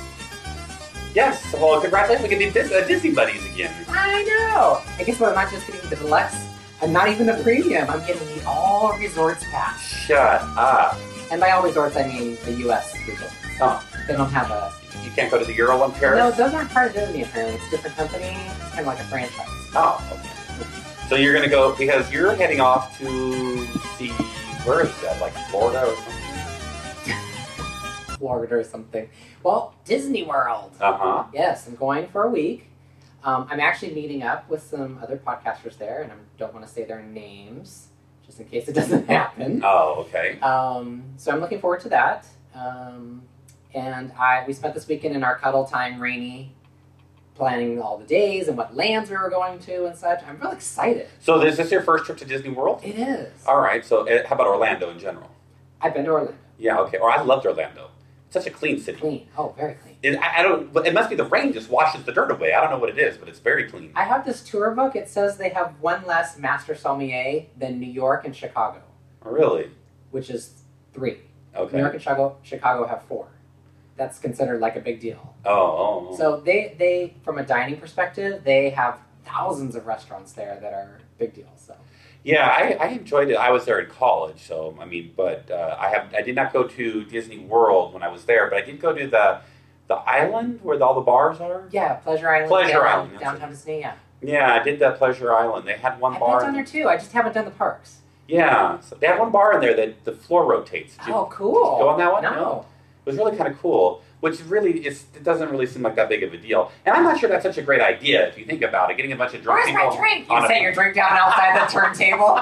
Speaker 3: Yes. Well, congratulations. We can be Dis- uh, Disney buddies again.
Speaker 4: I know. I guess what, I'm not just getting the deluxe. I'm not even the premium. I'm getting the all resorts pass.
Speaker 3: Shut up.
Speaker 4: And by all resorts, I mean the U S resorts.
Speaker 3: Oh,
Speaker 4: They don't have a...
Speaker 3: you can't go to the Euro in Paris?
Speaker 4: No, those aren't part of Disney, apparently. It's a different company. It's kind of like a franchise.
Speaker 3: Oh, okay. So you're going to go, because you're heading off to see, where is that, like Florida or something?
Speaker 4: Florida or something. Well, Disney World.
Speaker 3: Uh-huh.
Speaker 4: Yes, I'm going for a week. Um, I'm actually meeting up with some other podcasters there, and I don't want to say their names, just in case it doesn't happen.
Speaker 3: Oh, okay.
Speaker 4: Um, so I'm looking forward to that. Um, and I we spent this weekend in our cuddle time, rainy, planning all the days and what lands we were going to and such. I'm really excited.
Speaker 3: So is this your first trip to Disney World?
Speaker 4: It is.
Speaker 3: All right. So uh, how about Orlando in general?
Speaker 4: I've been to Orlando.
Speaker 3: Yeah, okay. Or I loved Orlando. It's such a clean city.
Speaker 4: Clean. Oh, very clean.
Speaker 3: It, I, I don't. But it must be the rain just washes the dirt away. I don't know what it is, but it's very clean.
Speaker 4: I have this tour book. It says they have one less master sommelier than New York and Chicago,
Speaker 3: Really?
Speaker 4: which is three.
Speaker 3: Okay.
Speaker 4: New York and Chicago, Chicago have four. That's considered like a big deal.
Speaker 3: Oh, oh, oh.
Speaker 4: So they, they, from a dining perspective, they have thousands of restaurants there that are big deals. So
Speaker 3: Yeah, I, I enjoyed it. I was there in college, so I mean, but uh, I have I did not go to Disney World when I was there, but I did go to the the island where all the bars are.
Speaker 4: yeah, Pleasure Island.
Speaker 3: Pleasure
Speaker 4: downtown,
Speaker 3: Island, that's
Speaker 4: downtown Disney. Yeah,
Speaker 3: Yeah, I did that Pleasure Island. They had one
Speaker 4: I've
Speaker 3: bar.
Speaker 4: been down there too. I just haven't done the parks.
Speaker 3: Yeah, so they had one bar in there that the floor rotates. Did you-
Speaker 4: Oh, cool.
Speaker 3: Did you go on that one?
Speaker 4: No.
Speaker 3: was really kind of cool, which really is, it doesn't really seem like that big of a deal. And I'm not sure that's such a great idea if you think about it, getting a bunch of drunk
Speaker 4: Where's
Speaker 3: people.
Speaker 4: my drink? You
Speaker 3: on
Speaker 4: set
Speaker 3: a,
Speaker 4: your drink down outside the turntable.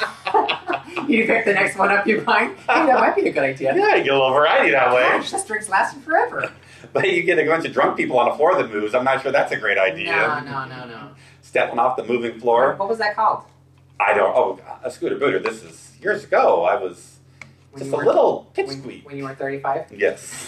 Speaker 4: You pick the next one up you find. Hey, that might be a good idea.
Speaker 3: Yeah, you get a little variety that way.
Speaker 4: Gosh, this drink's lasting forever.
Speaker 3: But you get a bunch of drunk people on a floor that moves. I'm not sure that's a great idea.
Speaker 4: No, no, no, no.
Speaker 3: Stepping off the moving floor.
Speaker 4: What was that called?
Speaker 3: I don't. Oh, a scooter booter. This is years ago. I was
Speaker 4: When
Speaker 3: just
Speaker 4: you
Speaker 3: a
Speaker 4: were-
Speaker 3: little
Speaker 4: When,
Speaker 3: pipsqueak.
Speaker 4: when you were thirty-five?
Speaker 3: Yes.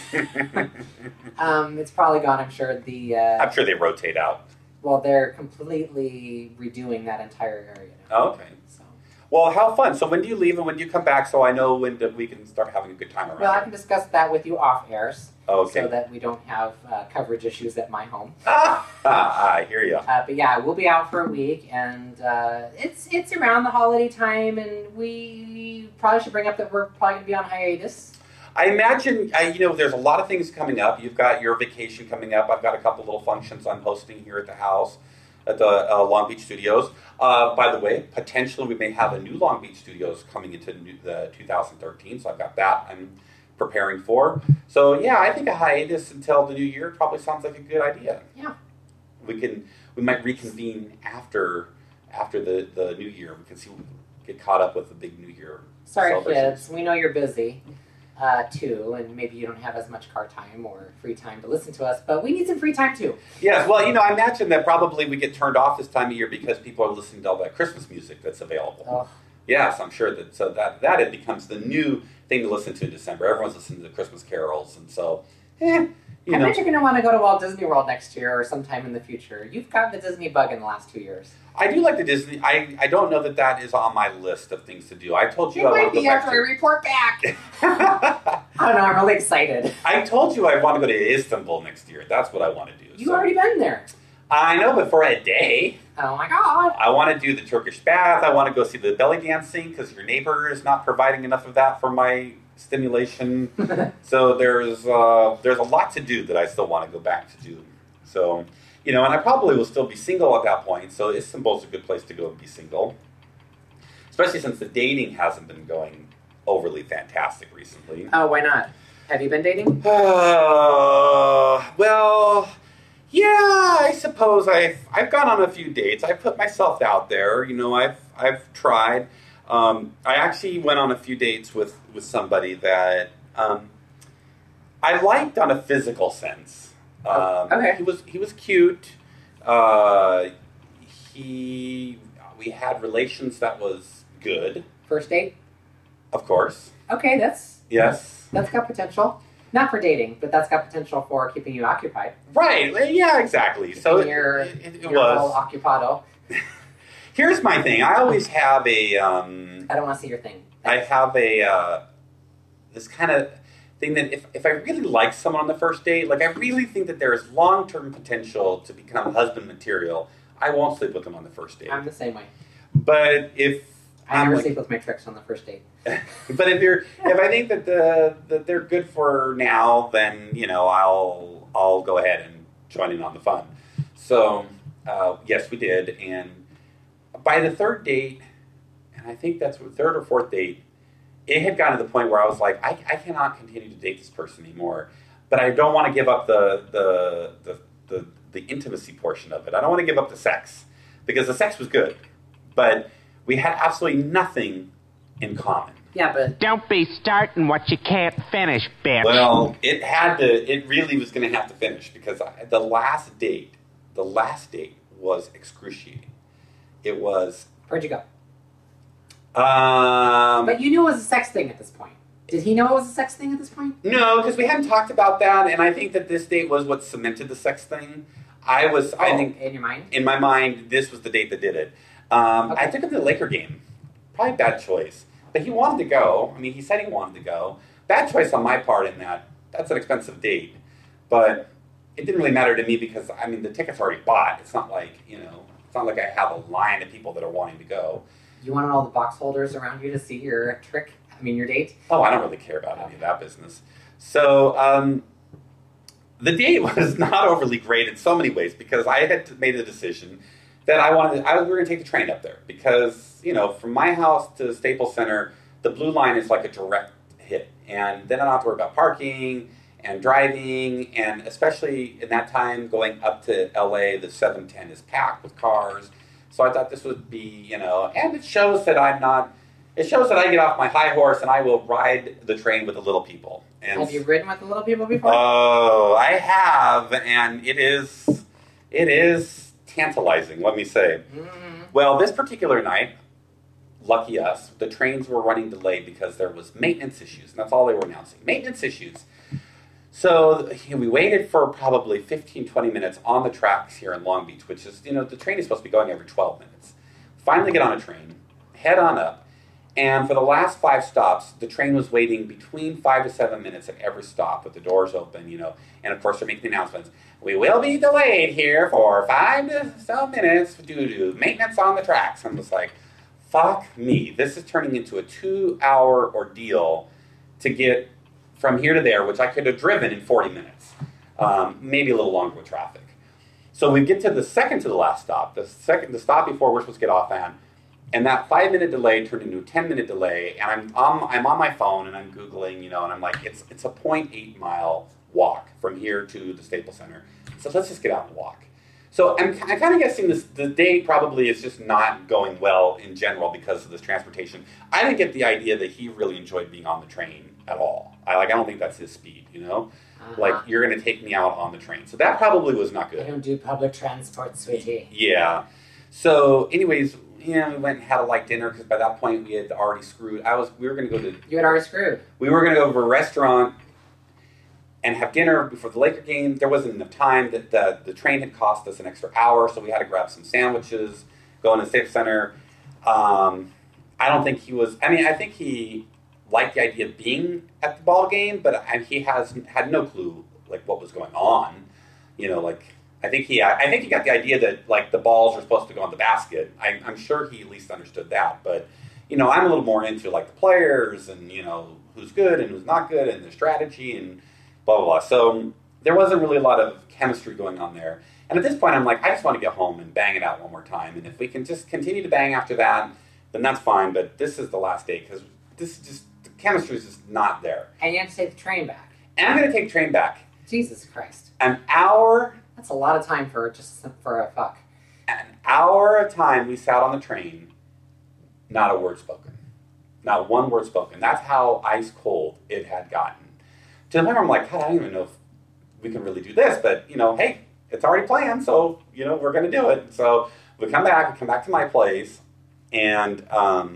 Speaker 4: Um, it's probably gone, I'm sure. The uh,
Speaker 3: I'm sure they rotate out.
Speaker 4: Well, they're completely redoing that entire area now.
Speaker 3: Oh, okay.
Speaker 4: So.
Speaker 3: Well, how fun. So when do you leave and when do you come back so I know when to, we can start having a good time around
Speaker 4: Well, I
Speaker 3: here?
Speaker 4: can discuss that with you off airs.
Speaker 3: Okay.
Speaker 4: So that we don't have uh, coverage issues at my home.
Speaker 3: Ah, ah, I hear you.
Speaker 4: Uh, but yeah, we'll be out for a week, and uh, it's it's around the holiday time, and we probably should bring up that we're probably going to be on hiatus.
Speaker 3: I imagine, I, you know, there's a lot of things coming up. You've got your vacation coming up. I've got a couple little functions I'm hosting here at the house, at the uh, Long Beach Studios. Uh, by the way, potentially we may have a new Long Beach Studios coming into new, the two thousand thirteen, so I've got that I'm preparing for. So yeah, I think a hiatus until the new year probably sounds like a good idea.
Speaker 4: Yeah.
Speaker 3: We can, we might reconvene after after the, the new year. We can see, get caught up with the big new year.
Speaker 4: Sorry,
Speaker 3: celebrations.
Speaker 4: kids. We know you're busy, uh, too, and maybe you don't have as much car time or free time to listen to us, but we need some free time, too.
Speaker 3: Yes, well, you know, I imagine that probably we get turned off this time of year because people are listening to all that Christmas music that's available.
Speaker 4: Oh.
Speaker 3: Yes, I'm sure that so that that it becomes the new thing to listen to in December. Everyone's listening to the Christmas carols, and so, eh, you
Speaker 4: I
Speaker 3: know.
Speaker 4: bet you're going to want to go to Walt Disney World next year or sometime in the future. You've got the Disney bug in the last two years.
Speaker 3: I do like the Disney. I, I don't know that that is on my list of things to do. I told you
Speaker 4: It
Speaker 3: I want
Speaker 4: might
Speaker 3: to go
Speaker 4: be
Speaker 3: back
Speaker 4: after I
Speaker 3: to.
Speaker 4: report back. Oh, no, I'm really excited.
Speaker 3: I told you I want to go to Istanbul next year. That's what I want to do.
Speaker 4: You've
Speaker 3: so.
Speaker 4: already been there.
Speaker 3: I know, but for a day.
Speaker 4: Oh, my God.
Speaker 3: I want to do the Turkish bath. I want to go see the belly dancing because your neighbor is not providing enough of that for my stimulation. So there's uh, there's a lot to do that I still want to go back to do. So, you know, and I probably will still be single at that point. So Istanbul's a good place to go and be single, especially since the dating hasn't been going overly fantastic recently.
Speaker 4: Oh, why not? Have you been dating?
Speaker 3: Uh, well, yeah, I suppose I've I've gone on a few dates. I've put myself out there. You know, I've I've tried. Um, I actually went on a few dates with, with somebody that um, I liked on a physical sense. Um,
Speaker 4: okay.
Speaker 3: He was he was cute. Uh, he we had relations that was good,
Speaker 4: First date?
Speaker 3: of course.
Speaker 4: Okay, that's
Speaker 3: Yes.
Speaker 4: that's got potential. Not for dating, but that's got potential for keeping you occupied.
Speaker 3: Right. Yeah. Exactly. So it,
Speaker 4: your,
Speaker 3: it, it
Speaker 4: your
Speaker 3: was.
Speaker 4: whole occupado.
Speaker 3: Here's my thing. I always have a. Um,
Speaker 4: I don't want to see your thing.
Speaker 3: I have a uh, this kind of thing that if, if I really like someone on the first date, like I really think that there is long term potential to become husband material, I won't sleep with them on the first date.
Speaker 4: I'm the same way.
Speaker 3: But if
Speaker 4: I
Speaker 3: I'm
Speaker 4: never
Speaker 3: like-
Speaker 4: sleep with my tricks on the first date.
Speaker 3: but if you're if I think that the that they're good for now, then you know I'll I'll go ahead and join in on the fun. So uh, yes, we did, and by the third date, and I think that's the third or fourth date, it had gotten to the point where I was like, I, I cannot continue to date this person anymore. But I don't want to give up the the, the the the intimacy portion of it. I don't want to give up the sex because the sex was good, but we had absolutely nothing in common.
Speaker 4: Yeah, but
Speaker 7: Don't be starting what you can't finish, bitch.
Speaker 3: Well, it had to. It really was going to have to finish because I, the last date, the last date was excruciating. It was.
Speaker 4: where'd you go?
Speaker 3: Um,
Speaker 4: But you knew it was a sex thing at this point. Did he know it was a sex thing at this point?
Speaker 3: no, because we hadn't talked about that, and I think that this date was what cemented the sex thing. I was. I
Speaker 4: Oh,
Speaker 3: think
Speaker 4: in your mind?
Speaker 3: in my mind, this was the date that did it. Um,
Speaker 4: Okay.
Speaker 3: I took him to the Laker game. Probably a bad choice. But he wanted to go. I mean, he said he wanted to go. Bad choice on my part in that. That's an expensive date. But it didn't really matter to me because, I mean, the tickets are already bought. It's not like, you know, it's not like I have a line of people that are wanting to go.
Speaker 4: You wanted all the box holders around you to see your trick? I mean, your date?
Speaker 3: Oh, I don't really care about any of that business. So, um, the date was not overly great in so many ways because I had made a decision that I wanted, I was, we were going to take the train up there because, you know, from my house to Staples Center, the Blue Line is like a direct hit. And then I don't have to worry about parking. and driving, and especially in that time going up to L A, the seven ten is packed with cars. So I thought this would be, you know, and it shows that I'm not, it shows that I get off my high horse and I will ride the train with the little people. And
Speaker 4: have you ridden with the little people before?
Speaker 3: Oh, I have, and it is, it is tantalizing, let me say.
Speaker 4: Mm-hmm.
Speaker 3: Well, this particular night, lucky us, the trains were running delayed because there was maintenance issues, and that's all they were announcing, maintenance issues. So we waited for probably fifteen, twenty minutes on the tracks here in Long Beach, which is, you know, the train is supposed to be going every twelve minutes. Finally get on a train, head on up, and for the last five stops, the train was waiting between five to seven minutes at every stop with the doors open, you know, and of course they're making the announcements. We will be delayed here for five to seven minutes due to maintenance on the tracks. I'm just like, fuck me. This is turning into a two-hour ordeal to get from here to there, which I could have driven in forty minutes, um, maybe a little longer with traffic. So we get to the second to the last stop, the second, the stop before we're supposed to get off on, and that five-minute delay turned into a ten-minute delay, and I'm on, I'm on my phone, and I'm Googling, you know, and I'm like, it's it's a zero point eight mile walk from here to the Staples Center. So let's just get out and walk. So I'm, I'm kind of guessing this, the day probably is just not going well in general because of this transportation. I didn't get the idea that he really enjoyed being on the train at all. I like I don't think that's his speed, you know?
Speaker 4: Uh-huh.
Speaker 3: Like, you're going to take me out on the train. So that probably was not
Speaker 4: I
Speaker 3: good.
Speaker 4: don't do public transport, sweetie.
Speaker 3: Yeah. So anyways, you know, we went and had a light dinner because by that point we had already screwed. I was, we were going to go to...
Speaker 4: You had already screwed.
Speaker 3: We were going to go to a restaurant and have dinner before the Laker game. There wasn't enough time. That the, the train had cost us an extra hour, so we had to grab some sandwiches, go in the Staples Center. Um, I don't think he was... I mean, I think he liked the idea of being at the ball game, but I, he has had no clue, like, what was going on. You know, like... I think he I think he got the idea that, like, the balls are supposed to go in the basket. I, I'm sure he at least understood that. But, you know, I'm a little more into, like, the players and, you know, who's good and who's not good and their strategy and blah, blah, blah. So there wasn't really a lot of chemistry going on there. And at this point, I'm like, I just want to get home and bang it out one more time. And if we can just continue to bang after that, then that's fine. But this is the last day because this is just, the chemistry is just not there.
Speaker 4: And you have to take the train back.
Speaker 3: And I'm going to take the train back.
Speaker 4: Jesus Christ.
Speaker 3: An hour...
Speaker 4: That's a lot of time for just for a fuck.
Speaker 3: An hour of time we sat on the train, not a word spoken. Not one word spoken. That's how ice cold it had gotten. To the point where I'm like, God, I don't even know if we can really do this, but, you know, hey, it's already planned, so, you know, we're going to do it. So we come back, we come back to my place, and, um...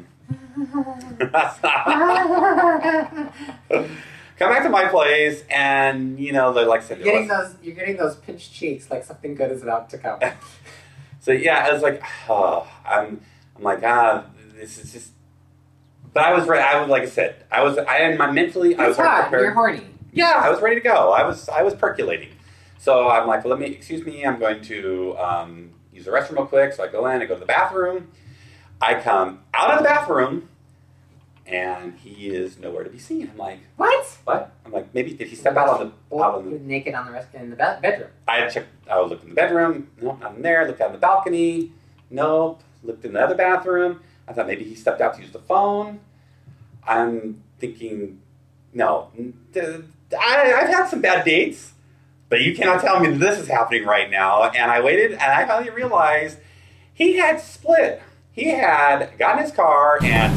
Speaker 3: come back to my place, and, you know, like I said...
Speaker 4: You're getting, those, you're getting those pinched cheeks like something good is about to come.
Speaker 3: So, yeah, I was like, oh, I'm I'm like, ah, this is just... But I was ready. I was, like I said, I was, I am mentally, I was
Speaker 4: It's hot.
Speaker 3: prepared.
Speaker 4: You're horny.
Speaker 3: Yeah, I was ready to go. I was I was percolating. So I'm like, let me, excuse me, I'm going to um, use the restroom real quick. So I go in, I go to the bathroom. I come out of the bathroom, and he is nowhere to be seen. I'm like,
Speaker 4: What?
Speaker 3: what? I'm like, maybe did he step out on the out on
Speaker 4: He
Speaker 3: the?
Speaker 4: was naked on the rest in the be- bedroom.
Speaker 3: I had checked. I looked in the bedroom. Nope, not in there. Looked out in the balcony. Nope. Looked in the other bathroom. I thought maybe he stepped out to use the phone. I'm thinking, no. I, I've had some bad dates, but you cannot tell me that this is happening right now. And I waited, and I finally realized he had split. He had gotten his car and...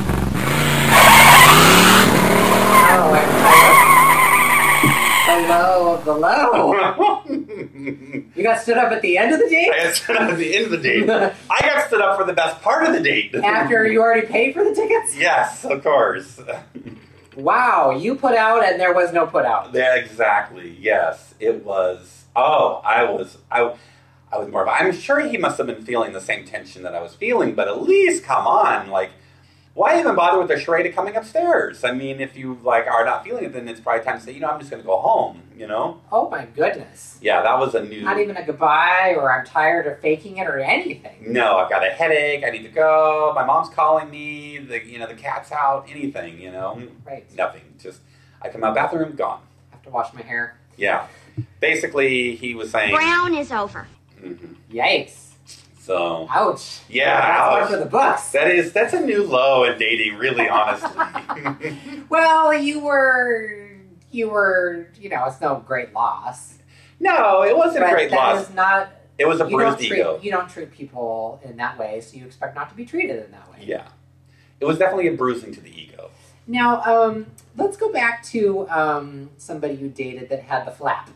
Speaker 4: Oh, I, I, the low of the low. You got stood up at the end of the date?
Speaker 3: I got stood up at the end of the date. I got stood up for the best part of the date.
Speaker 4: After you already paid for the tickets?
Speaker 3: Yes, of course.
Speaker 4: Wow, you put out and there was no put out.
Speaker 3: Yeah, exactly. Yes, it was. Oh, I was. I. I was more of. I'm sure he must have been feeling the same tension that I was feeling, but at least, come on, like, why even bother with the charade of coming upstairs? I mean, if you like are not feeling it, then it's probably time to say, you know, I'm just going to go home. You know?
Speaker 4: Oh my goodness.
Speaker 3: Yeah, that was a new.
Speaker 4: Not even a goodbye, or I'm tired of faking it, or anything.
Speaker 3: No, I've got a headache. I need to go. My mom's calling me. The you know the cat's out. Anything, you know?
Speaker 4: Right.
Speaker 3: Nothing. Just I come out of the bathroom, gone.
Speaker 4: I have to wash my hair.
Speaker 3: Yeah. Basically, he was saying.
Speaker 6: Brown is over.
Speaker 3: Mm-hmm.
Speaker 4: Yikes.
Speaker 3: So.
Speaker 4: Ouch.
Speaker 3: Yeah.
Speaker 4: That's
Speaker 3: ouch.
Speaker 4: one for the books.
Speaker 3: That is that's a new low in dating, really, honestly.
Speaker 4: Well, you were you were, you know, it's no great loss.
Speaker 3: No, it wasn't
Speaker 4: But
Speaker 3: a great
Speaker 4: that
Speaker 3: loss.
Speaker 4: is not.
Speaker 3: It was a
Speaker 4: you
Speaker 3: bruised
Speaker 4: don't treat,
Speaker 3: ego.
Speaker 4: You don't treat people in that way, so you expect not to be treated in that way.
Speaker 3: Yeah. It was definitely a bruising to the ego.
Speaker 4: Now, um, let's go back to um, somebody you dated that had the flap.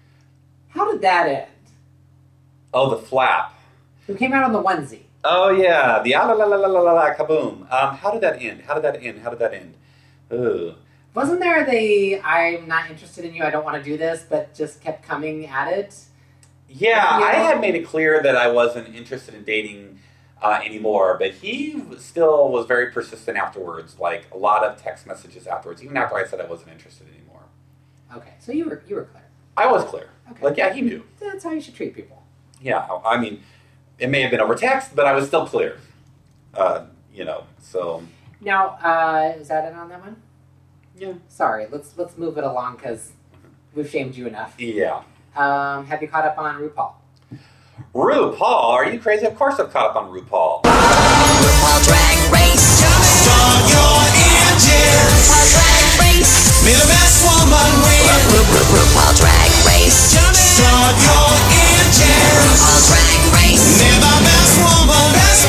Speaker 4: How did that end?
Speaker 3: Oh, the flap.
Speaker 4: Who came out on the onesie?
Speaker 3: Oh, yeah. The ah la la la la la la la kaboom. Um, how did that end? How did that end? How did that end? Ugh.
Speaker 4: Wasn't there the I'm not interested in you, I don't want to do this, but just kept coming at it?
Speaker 3: Yeah,
Speaker 4: Yeah.
Speaker 3: I had made it clear that I wasn't interested in dating uh, anymore, but he still was very persistent afterwards, like a lot of text messages afterwards, even after I said I wasn't interested anymore.
Speaker 4: Okay, so you were you were clear.
Speaker 3: I was clear.
Speaker 4: Okay.
Speaker 3: Like, yeah, he knew.
Speaker 4: That's how you should treat people.
Speaker 3: Yeah, I mean, it may have been over text, but I was still clear. Uh, you know, so...
Speaker 4: Now, uh, is that it on that one?
Speaker 3: Yeah.
Speaker 4: Sorry, let's let's move it along because we've shamed you enough.
Speaker 3: Yeah.
Speaker 4: Um, have you caught up on RuPaul?
Speaker 3: RuPaul? Are you crazy? Of course I've caught up on RuPaul.
Speaker 1: RuPaul Drag Race. Start your engines. RuPaul Drag Race. May the best woman win. RuPaul Drag Race. Start your engines. RuPaul Drag Race. May the best woman, best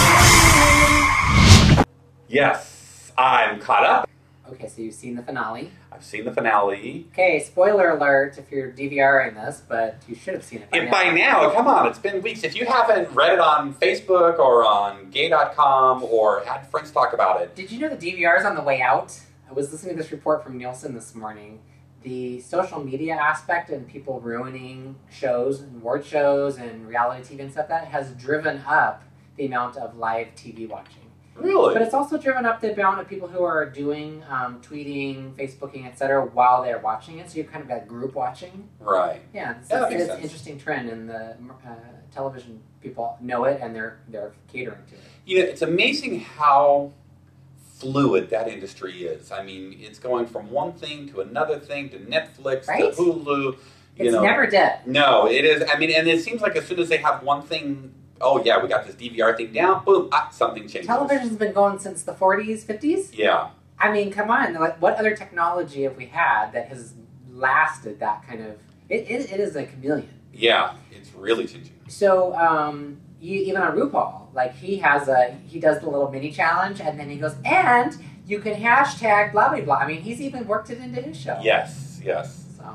Speaker 1: woman win.
Speaker 3: Yes, I'm caught up.
Speaker 4: Okay, so you've seen the finale.
Speaker 3: I've seen the finale.
Speaker 4: Okay, spoiler alert if you're DVRing this, but you should have seen it by
Speaker 3: And
Speaker 4: now.
Speaker 3: by now, come on, it's been weeks. If you haven't read it on Facebook or on gay dot com or had friends talk about it,
Speaker 4: Did you know the D V R is on the way out? I was listening to this report from Nielsen this morning. The social media aspect and people ruining shows and award shows and reality T V and stuff like that has driven up the amount of live T V watching.
Speaker 3: really?
Speaker 4: But it's also driven up the amount of people who are doing um, tweeting, Facebooking, et cetera while they're watching it. So you're kind of got group watching.
Speaker 3: Right.
Speaker 4: Yeah, it's,
Speaker 3: Yeah, that
Speaker 4: it's,
Speaker 3: makes
Speaker 4: it's an
Speaker 3: sense.
Speaker 4: interesting trend, and the uh, television people know it, and they're they're catering to it.
Speaker 3: You know, it's amazing how fluid that industry is. I mean, it's going from one thing to another thing to Netflix
Speaker 4: Right?
Speaker 3: to Hulu. You
Speaker 4: It's
Speaker 3: know.
Speaker 4: never dead.
Speaker 3: No, it is. I mean, and it seems like as soon as they have one thing, oh yeah, we got this D V R thing down, boom, ah, something changes.
Speaker 4: Television's been going since the forties, fifties.
Speaker 3: Yeah.
Speaker 4: I mean, come on. Like, what other technology have we had that has lasted that kind of... It, it, it is a chameleon.
Speaker 3: Yeah, it's really changing.
Speaker 4: So, um, you, even on RuPaul, like, he has a... He does the little mini challenge, and then he goes, and you can hashtag blah, blah, blah. I mean, he's even worked it into his show.
Speaker 3: Yes, yes.
Speaker 4: So,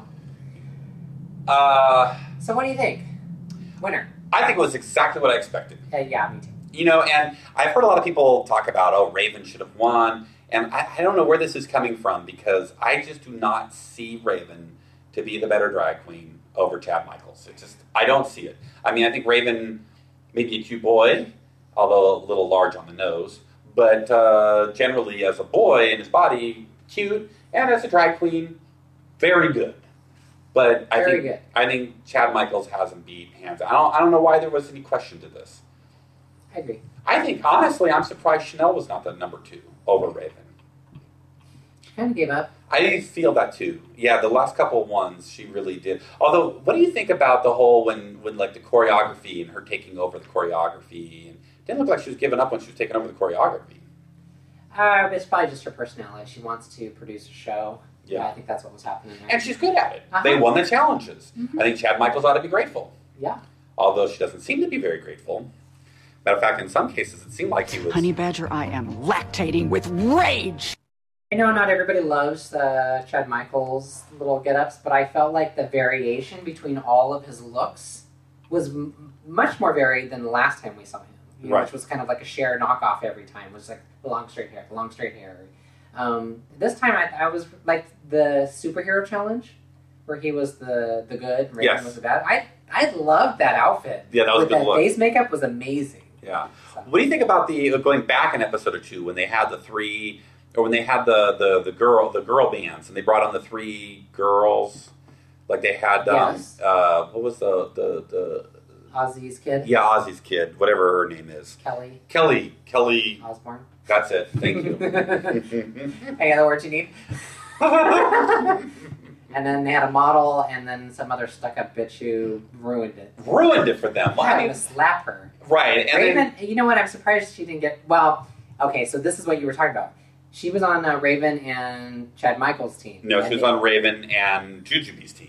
Speaker 3: Uh,
Speaker 4: so what do you think? Winner.
Speaker 3: I think it was exactly what I expected.
Speaker 4: Uh, yeah, me too.
Speaker 3: You know, and I've heard a lot of people talk about, oh, Raven should have won. And I, I don't know where this is coming from because I just do not see Raven to be the better drag queen over Chad Michaels. It just, I don't see it. I mean, I think Raven may be a cute boy, although a little large on the nose. But uh, generally, as a boy in his body, cute. And as a drag queen, very good. But I
Speaker 4: Very
Speaker 3: think
Speaker 4: good.
Speaker 3: I think Chad Michaels has him beat hands. I don't I don't know why there was any question to this.
Speaker 4: I agree.
Speaker 3: I think honestly, I'm surprised Chanel was not the number two over Raven.
Speaker 4: She kind of gave up.
Speaker 3: I feel that too. Yeah, the last couple of ones she really did. Although, what do you think about the whole when when like the choreography and her taking over the choreography? And it didn't look like she was giving up when she was taking over the choreography.
Speaker 4: Uh, it's probably just her personality. She wants to produce a show.
Speaker 3: Yeah.
Speaker 4: I think that's what was happening there.
Speaker 3: And she's good at it.
Speaker 4: Uh-huh.
Speaker 3: They won the challenges.
Speaker 4: Mhm.
Speaker 3: I think Chad Michaels ought to be grateful.
Speaker 4: Yeah.
Speaker 3: Although she doesn't seem to be very grateful. Matter of fact, in some cases, it seemed like he was.
Speaker 8: Honey Badger, I am lactating with rage.
Speaker 4: I know not everybody loves uh, Chad Michaels' little get-ups, but I felt like the variation between all of his looks was m- much more varied than the last time we saw him. You know,
Speaker 3: Right.
Speaker 4: Which was kind of like a Cher knockoff every time. It was like the long straight hair, the long straight hair. Um, this time I, I was like the superhero challenge, where he was the, the good and Raven
Speaker 3: Yes.
Speaker 4: was the bad. I, I loved that outfit.
Speaker 3: Yeah, that was a
Speaker 4: With
Speaker 3: good
Speaker 4: that
Speaker 3: look.
Speaker 4: face makeup was amazing.
Speaker 3: Yeah.
Speaker 4: So.
Speaker 3: What do you think about the going back an episode or two when they had the three, or when they had the the, the girl the girl bands and they brought on the three girls, like they had um,
Speaker 4: Yes.
Speaker 3: uh, what was the the the
Speaker 4: Ozzy's kid,
Speaker 3: yeah Ozzy's kid, whatever her name is,
Speaker 4: Kelly
Speaker 3: Kelly Kelly.
Speaker 4: Osbourne.
Speaker 3: That's it. Thank you.
Speaker 4: Any other words you need? And then they had a model and then some other stuck-up bitch who ruined it.
Speaker 3: Ruined it for them. Well, I
Speaker 4: Trying
Speaker 3: mean,
Speaker 4: to slap her.
Speaker 3: right. And
Speaker 4: Raven,
Speaker 3: then,
Speaker 4: you know what? I'm surprised she didn't get... Well, okay, so this is what you were talking about. She was on uh, Raven and Chad Michaels' team.
Speaker 3: No,
Speaker 4: And
Speaker 3: she was
Speaker 4: they-
Speaker 3: on Raven and Jujubee's team.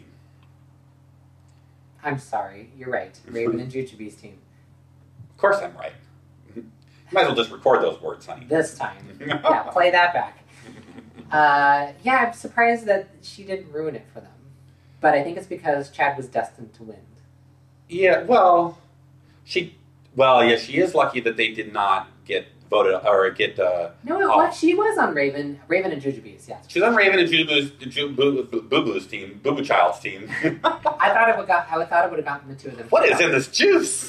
Speaker 4: I'm sorry, you're right. Raven and Jujubee's team.
Speaker 3: Of course I'm right. Might as well just record those words, honey.
Speaker 4: This time. Yeah, play that back. Uh, yeah, I'm surprised that she didn't ruin it for them. But I think it's because Chad was destined to win.
Speaker 3: Yeah, well, she, well, yeah, she is lucky that they did not get voted or get. Uh,
Speaker 4: No, it
Speaker 3: off.
Speaker 4: was. She was on Raven, Raven and Jujubee's. Yeah.
Speaker 3: She was on Raven and Jujubee's, Ju- Boo Boo Boo's team, Boo Boo Child's team.
Speaker 4: I thought it would got. I thought it would have gotten the two of them.
Speaker 3: What is in this juice?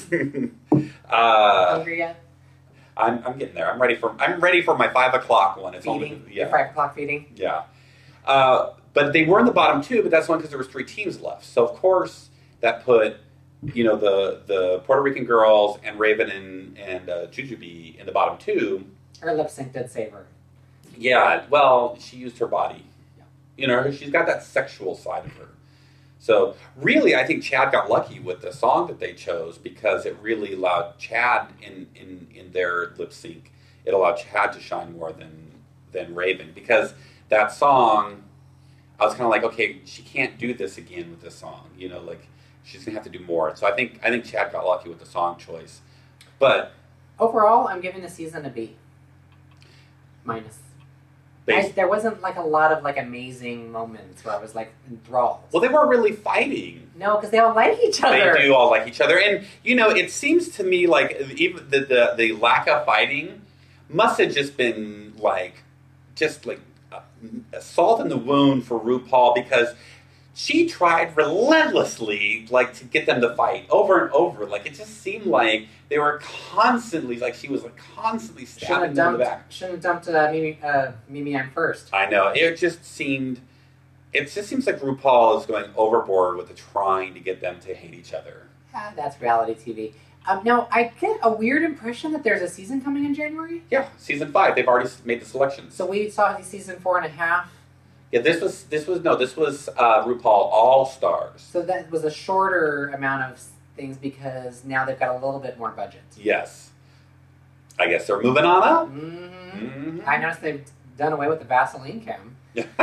Speaker 3: uh,
Speaker 4: Hungry yet?
Speaker 3: I'm, I'm getting there. I'm ready for. I'm ready for my five o'clock one. It's
Speaker 4: Feeding.
Speaker 3: only
Speaker 4: Your
Speaker 3: yeah,
Speaker 4: five o'clock feeding.
Speaker 3: yeah. Uh, but they were in the bottom two. But that's only because there was three teams left. So of course that put, you know, the the Puerto Rican girls and Raven and and uh, Jujubee in the bottom two.
Speaker 4: Her lip sync did save her.
Speaker 3: Yeah, well, she used her body.
Speaker 4: Yeah.
Speaker 3: You know, she's got that sexual side of her. So, really, I think Chad got lucky with the song that they chose because it really allowed Chad in, in, in their lip sync. It allowed Chad to shine more than than Raven because that song, I was kind of like, okay, she can't do this again with this song. You know, like she's gonna have to do more. So I think I think Chad got lucky with the song choice. But
Speaker 4: Overall, I'm giving the season a B. Minus. I,
Speaker 3: they,
Speaker 4: there wasn't like a lot of like amazing moments where I was like enthralled.
Speaker 3: well, they weren't really fighting.
Speaker 4: No, because they all like each other.
Speaker 3: They do all like each other, and you know, it seems to me like even the the, the lack of fighting must have just been like, just like a salt in the wound for RuPaul because she tried relentlessly like to get them to fight over and over. Like it just seemed like they were constantly like she was like constantly
Speaker 4: Shouldn't have
Speaker 3: stabbing them in the back.
Speaker 4: dumped. Shouldn't have dumped uh, Mimi. Uh, Mimi, I'm first.
Speaker 3: I know. It just seemed. It just seems like RuPaul is going overboard with the trying to get them to hate each other.
Speaker 4: Ah, that's reality T V. Um, now I get a weird impression that there's a season coming in January.
Speaker 3: Yeah, season five. They've already made the selections.
Speaker 4: So we saw season four and a half.
Speaker 3: Yeah, this was this was no, this was uh, RuPaul All Stars.
Speaker 4: So that was a shorter amount of things because now they've got a little bit more budget.
Speaker 3: Yes, I guess they're moving on up.
Speaker 4: Mm-hmm.
Speaker 3: Mm-hmm.
Speaker 4: I noticed they've done away with the Vaseline cam. Do
Speaker 3: yes,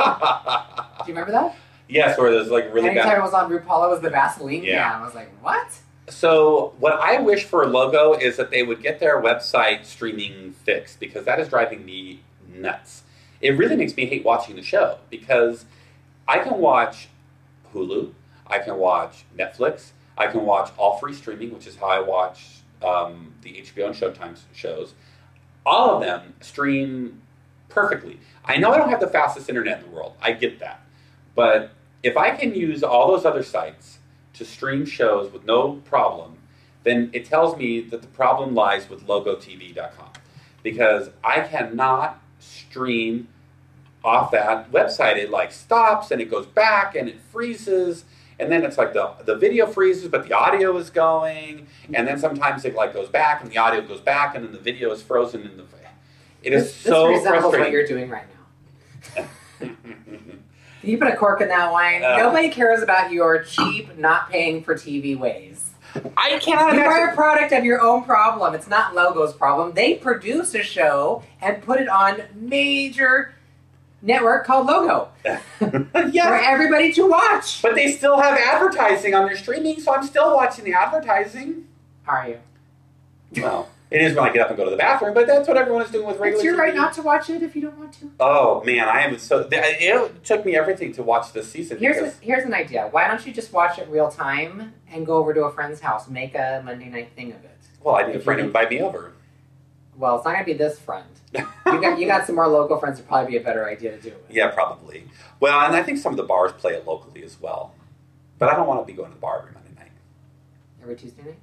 Speaker 4: you remember that?
Speaker 3: where there's like really
Speaker 4: Anytime
Speaker 3: bad.
Speaker 4: it was on RuPaul, it was the Vaseline
Speaker 3: Yeah.
Speaker 4: cam. I was like, what?
Speaker 3: So what I wish for a logo is that they would get their website streaming fixed because that is driving me nuts. It really makes me hate watching the show because I can watch Hulu, I can watch Netflix, I can watch all free streaming, which is how I watch um, the H B O and Showtime shows. All of them stream perfectly. I know I don't have the fastest internet in the world. I get that. But if I can use all those other sites to stream shows with no problem, then it tells me that the problem lies with logo T V dot com because I cannot stream off that website. It like stops and it goes back and it freezes and then it's like the the video freezes but the audio is going and then sometimes it like goes back and the audio goes back and then the video is frozen in the it is
Speaker 4: this,
Speaker 3: so
Speaker 4: this resembles
Speaker 3: frustrating.
Speaker 4: what you're doing right now. Can you put a cork in that wine?
Speaker 3: Uh,
Speaker 4: Nobody cares about your cheap, not paying for T V ways.
Speaker 3: I cannot
Speaker 4: You are
Speaker 3: imagine.
Speaker 4: a product of your own problem. It's not Logo's problem. They produce a show and put it on major network called Logo for
Speaker 3: Yes,
Speaker 4: everybody to watch.
Speaker 3: but they still have advertising on their streaming, so I'm still watching the advertising.
Speaker 4: Are you?
Speaker 3: Well, it is when I get up and go to the bathroom, but that's what everyone is doing with regular
Speaker 4: It's your
Speaker 3: T V.
Speaker 4: right not to watch it if you don't want to.
Speaker 3: Oh man, I am so. It took me everything to watch this season.
Speaker 4: Here's a,
Speaker 3: because,
Speaker 4: here's an idea. Why don't you just watch it real time and go over to a friend's house, make a Monday night thing of it?
Speaker 3: well, I need a friend to invite me over.
Speaker 4: Well, it's not gonna be this friend. You got you got some more local friends. It'd probably be a better idea to do it.
Speaker 3: Yeah, probably. Well, and I think some of the bars play it locally as well, but I don't want to be going to the bar every Monday night.
Speaker 4: Every Tuesday night.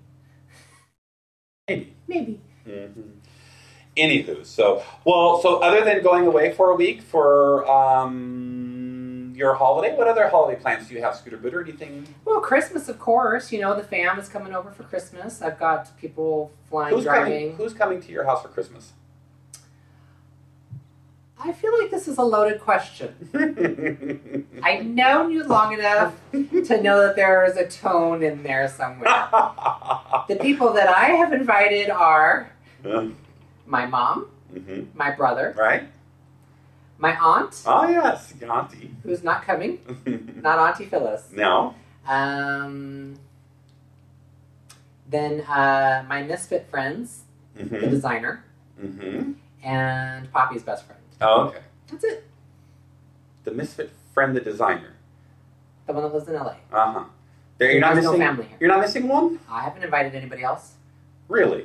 Speaker 3: Maybe.
Speaker 4: Maybe.
Speaker 3: Mm-hmm. Anywho, so well, so other than going away for a week for um, your holiday, what other holiday plans do you have, Scooter Booter? Anything?
Speaker 4: Well, Christmas, of course. You know, the fam is coming over for Christmas. I've got people flying,
Speaker 3: Who's
Speaker 4: driving.
Speaker 3: coming? Who's coming to your house for Christmas?
Speaker 4: I feel like this is a loaded question. I've known you long enough to know that there is a tone in there somewhere. The people that I have invited are
Speaker 3: mm-hmm.
Speaker 4: my mom, my brother,
Speaker 3: Right?
Speaker 4: My aunt.
Speaker 3: Oh, yes, your auntie.
Speaker 4: Who's not coming. Not Auntie Phyllis.
Speaker 3: No.
Speaker 4: Um, then uh, my misfit friends,
Speaker 3: Mm-hmm.
Speaker 4: the designer,
Speaker 3: Mm-hmm.
Speaker 4: and Poppy's best friend.
Speaker 3: Oh, okay.
Speaker 4: That's it.
Speaker 3: The misfit friend, the designer.
Speaker 4: The one that lives in L A.
Speaker 3: Uh-huh. There, you're not
Speaker 4: There's no
Speaker 3: missing.
Speaker 4: family here.
Speaker 3: You're not missing one?
Speaker 4: I haven't invited anybody else.
Speaker 3: Really?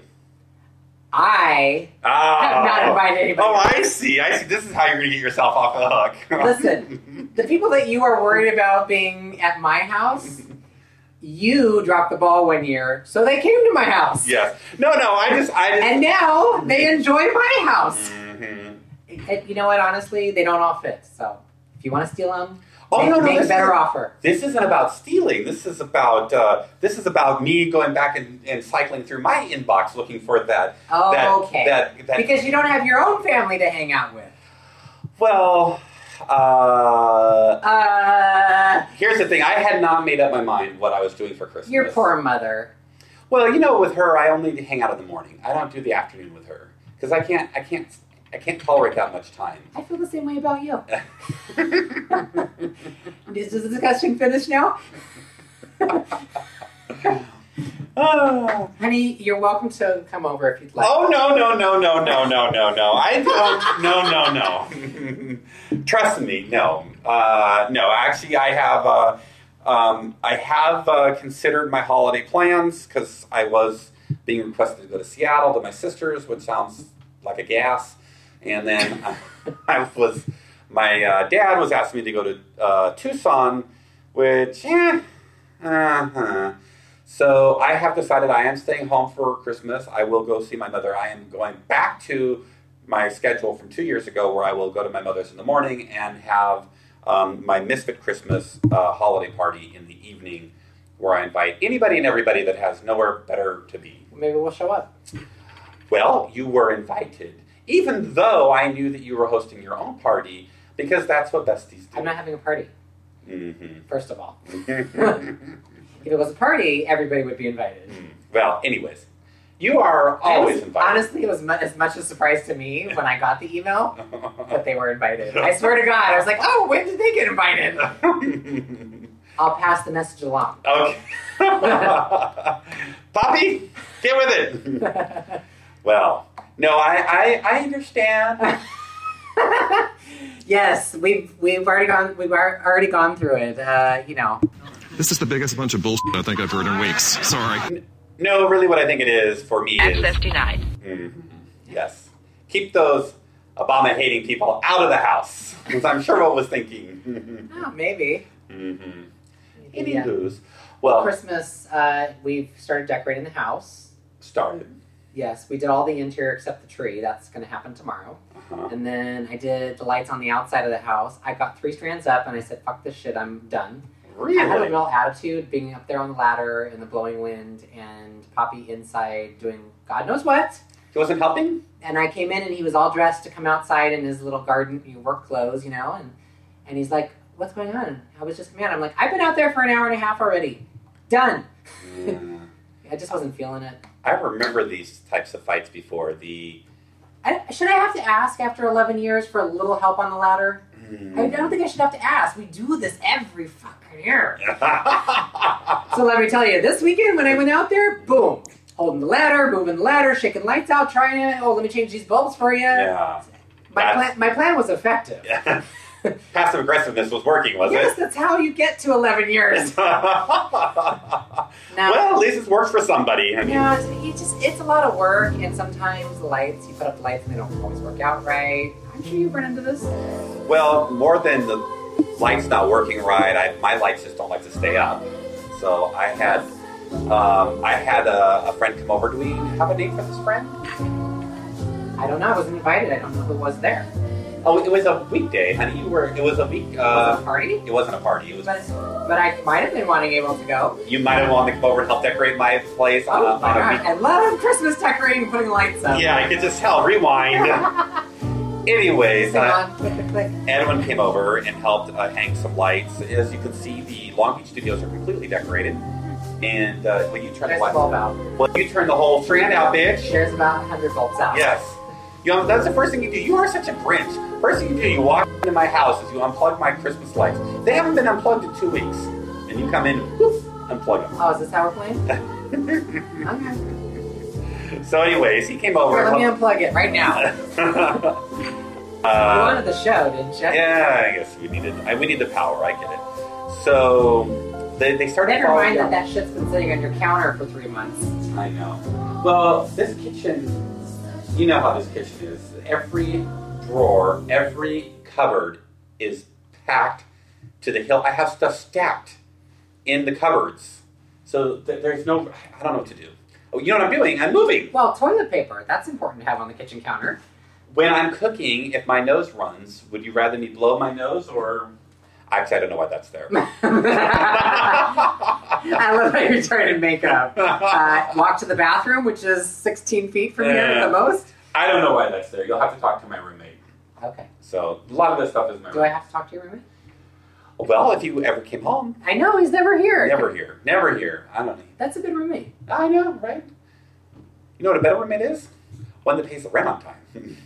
Speaker 4: I
Speaker 3: Oh.
Speaker 4: have not invited anybody
Speaker 3: Oh,
Speaker 4: else.
Speaker 3: I see. I see. This is how you're going to get yourself off the hook.
Speaker 4: Listen, the people that you are worried about being at my house, you dropped the ball one year, so they came to my house.
Speaker 3: Yes. No, no. I just. I just.
Speaker 4: And now they enjoy my house.
Speaker 3: Mhm.
Speaker 4: And you know what? Honestly, they don't all fit. So if you want to steal them,
Speaker 3: Oh,
Speaker 4: make,
Speaker 3: no, no,
Speaker 4: make a
Speaker 3: this
Speaker 4: better
Speaker 3: is-
Speaker 4: offer.
Speaker 3: This isn't about stealing. This is about. Uh, this is about me going back and, and cycling through my inbox looking for that.
Speaker 4: Oh,
Speaker 3: that,
Speaker 4: okay.
Speaker 3: That, that,
Speaker 4: Because you don't have your own family to hang out with.
Speaker 3: Well. Uh,
Speaker 4: Uh,
Speaker 3: here's the thing. I had not made up my mind what I was doing for Christmas.
Speaker 4: your poor mother.
Speaker 3: Well, you know, with her, I only hang out in the morning. I don't do the afternoon with her because I can't. I can't. I can't tolerate that much time.
Speaker 4: I feel the same way about you. Is the discussion finished now?
Speaker 3: Oh.
Speaker 4: Honey, you're welcome to come over if you'd like.
Speaker 3: Oh no no no no no no no no! I don't. No no no. Trust me, no. Uh, no, actually, I have. Uh, um, I have uh, considered my holiday plans because I was being requested to go to Seattle to my sister's, which sounds like a gas. And then I, I was. My uh, dad was asking me to go to uh, Tucson, which. Eh, uh-huh. So I have decided I am staying home for Christmas. I will go see my mother. I am going back to my schedule from two years ago where I will go to my mother's in the morning and have um, my Misfit Christmas uh, holiday party in the evening where I invite anybody and everybody that has nowhere better to be.
Speaker 4: Maybe we'll show up.
Speaker 3: Well, you were invited, even though I knew that you were hosting your own party because that's what besties do.
Speaker 4: I'm not having a party,
Speaker 3: Mm-hmm.
Speaker 4: first of all. If it was a party, everybody would be invited.
Speaker 3: Well, anyways, you are always
Speaker 4: was,
Speaker 3: invited.
Speaker 4: Honestly, it was mu- as much a surprise to me when I got the email that they were invited. I swear to God, I was like, oh, when did they get invited? I'll pass the message along.
Speaker 3: Okay. Poppy, get with it. Well, no, I, I, I understand.
Speaker 4: Yes, we've we've already gone we've ar- already gone through it. Uh, you know.
Speaker 9: This is the biggest bunch of bullshit I think I've heard in weeks. Sorry.
Speaker 3: No, really what I think it is for me
Speaker 6: M
Speaker 3: is...
Speaker 6: fifty-nine.
Speaker 3: Mhm. Yes. Keep those Obama-hating people out of the house. Because I'm sure what was thinking.
Speaker 4: Oh, maybe.
Speaker 3: Mm-hmm.
Speaker 4: Maybe, yeah.
Speaker 3: Anywho's. Well,
Speaker 4: Christmas, uh, we've started decorating the house.
Speaker 3: started.
Speaker 4: Yes, we did all the interior except the tree. That's going to happen tomorrow.
Speaker 3: Uh-huh.
Speaker 4: And then I did the lights on the outside of the house. I got three strands up, and I said, fuck this shit, I'm done.
Speaker 3: Really?
Speaker 4: I had a real attitude being up there on the ladder in the blowing wind and Poppy inside doing God knows what.
Speaker 3: He wasn't helping?
Speaker 4: And I came in and he was all dressed to come outside in his little garden work clothes, you know, and, and he's like, what's going on? I was just coming out. I'm like, I've been out there for an hour and a half already. Done.
Speaker 3: Yeah.
Speaker 4: I just wasn't feeling it.
Speaker 3: I remember these types of fights before. The
Speaker 4: I, should I have to ask after eleven years for a little help on the ladder?
Speaker 3: mm.
Speaker 4: I, I don't think I should have to ask. We do this every fucking year. So let me tell you, this weekend when I went out there, boom. Holding the ladder, moving the ladder, shaking lights out, trying it. Oh, let me change these bulbs for you.
Speaker 3: Yeah.
Speaker 4: My
Speaker 3: That's-
Speaker 4: plan, my plan was effective.
Speaker 3: Yeah. Passive aggressiveness was working, was
Speaker 4: Yes,
Speaker 3: it?
Speaker 4: that's how you get to eleven years. Now,
Speaker 3: Well, at least it's worked for somebody. I mean,
Speaker 4: you know, it's, you just, it's a lot of work, and sometimes the lights, you put up the lights and they don't always work out right. I'm sure you've run into this.
Speaker 3: well, more than the lights not working right, I, my lights just don't like to stay up. So I had, um, I had a, a friend come over. Do we have a name for this friend?
Speaker 4: I don't know. I wasn't invited. I don't know who was there.
Speaker 3: Oh, it was a weekday, honey. You were. It was a week.
Speaker 4: Was
Speaker 3: Uh,
Speaker 4: it a party?
Speaker 3: it wasn't a party. It was.
Speaker 4: But, but I might have been wanting able to go.
Speaker 3: You might have wanted to come over and help decorate my place on a,
Speaker 4: Oh my
Speaker 3: on a
Speaker 4: God.
Speaker 3: week.
Speaker 4: I love Christmas decorating and putting lights up.
Speaker 3: Yeah, I could just tell. Rewind. Anyways,
Speaker 4: Hang
Speaker 3: uh,
Speaker 4: on, click, click, click.
Speaker 3: Edwin came over and helped uh, hang some lights. As you can see, the Long Beach studios are completely decorated. And uh, when you turn
Speaker 4: There's
Speaker 3: the
Speaker 4: the
Speaker 3: lights,
Speaker 4: bulb out.
Speaker 3: well, you turn the whole strand out, bitch.
Speaker 4: There's about one hundred bulbs out.
Speaker 3: Yes. You know, that's the first thing you do. You are such a Grinch. First thing you do, you walk into my house is you unplug my Christmas lights. They haven't been unplugged in two weeks. And you come in, whoop, unplug them.
Speaker 4: Oh, is this how we're playing? Okay.
Speaker 3: So anyways, he came over.
Speaker 4: Here, let me unplug it right now.
Speaker 3: uh,
Speaker 4: you wanted the show, didn't you?
Speaker 3: Yeah, I guess we needed, I, we need the power. I get it. So they, they started
Speaker 4: Never
Speaker 3: following
Speaker 4: mind that
Speaker 3: down.
Speaker 4: that shit's been sitting on your counter for three months.
Speaker 3: I know. Well, this kitchen, you know how this kitchen is. Every drawer, every cupboard is packed to the hill. I have stuff stacked in the cupboards. So th- there's no, I don't know what to do. Oh, you know what I'm doing? I'm moving.
Speaker 4: Well, toilet paper, that's important to have on the kitchen counter.
Speaker 3: When I'm cooking, if my nose runs, would you rather me blow my nose or... Actually, I don't know why that's there.
Speaker 4: I love how you're trying to make up. Uh, walk to the bathroom, which is sixteen feet from here at the most.
Speaker 3: I don't know why that's there. You'll have to talk to my roommate.
Speaker 4: Okay.
Speaker 3: So a lot of this stuff is my
Speaker 4: Do I have to talk to your roommate?
Speaker 3: Well, if you ever came home.
Speaker 4: I know, he's never here.
Speaker 3: Never here. Never here. I don't know.
Speaker 4: That's a good roommate.
Speaker 3: I know, right? You know what a better roommate is? One that pays the rent on time.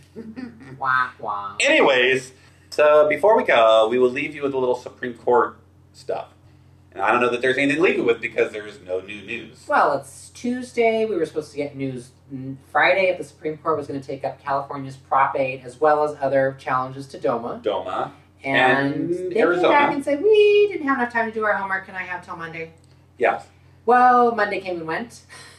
Speaker 4: Wah, wah.
Speaker 3: Anyways, so before we go, we will leave you with a little Supreme Court stuff. And I don't know that there's anything to leave you with because there's no new news.
Speaker 4: Well, it's Tuesday. We were supposed to get news Friday if the Supreme Court was going to take up California's Prop eight as well as other challenges to DOMA.
Speaker 3: DOMA.
Speaker 4: And,
Speaker 3: And
Speaker 4: they
Speaker 3: Arizona.
Speaker 4: came back and said, we didn't have enough time to do our homework. Can I have till Monday?
Speaker 3: Yes.
Speaker 4: Well, Monday came and went.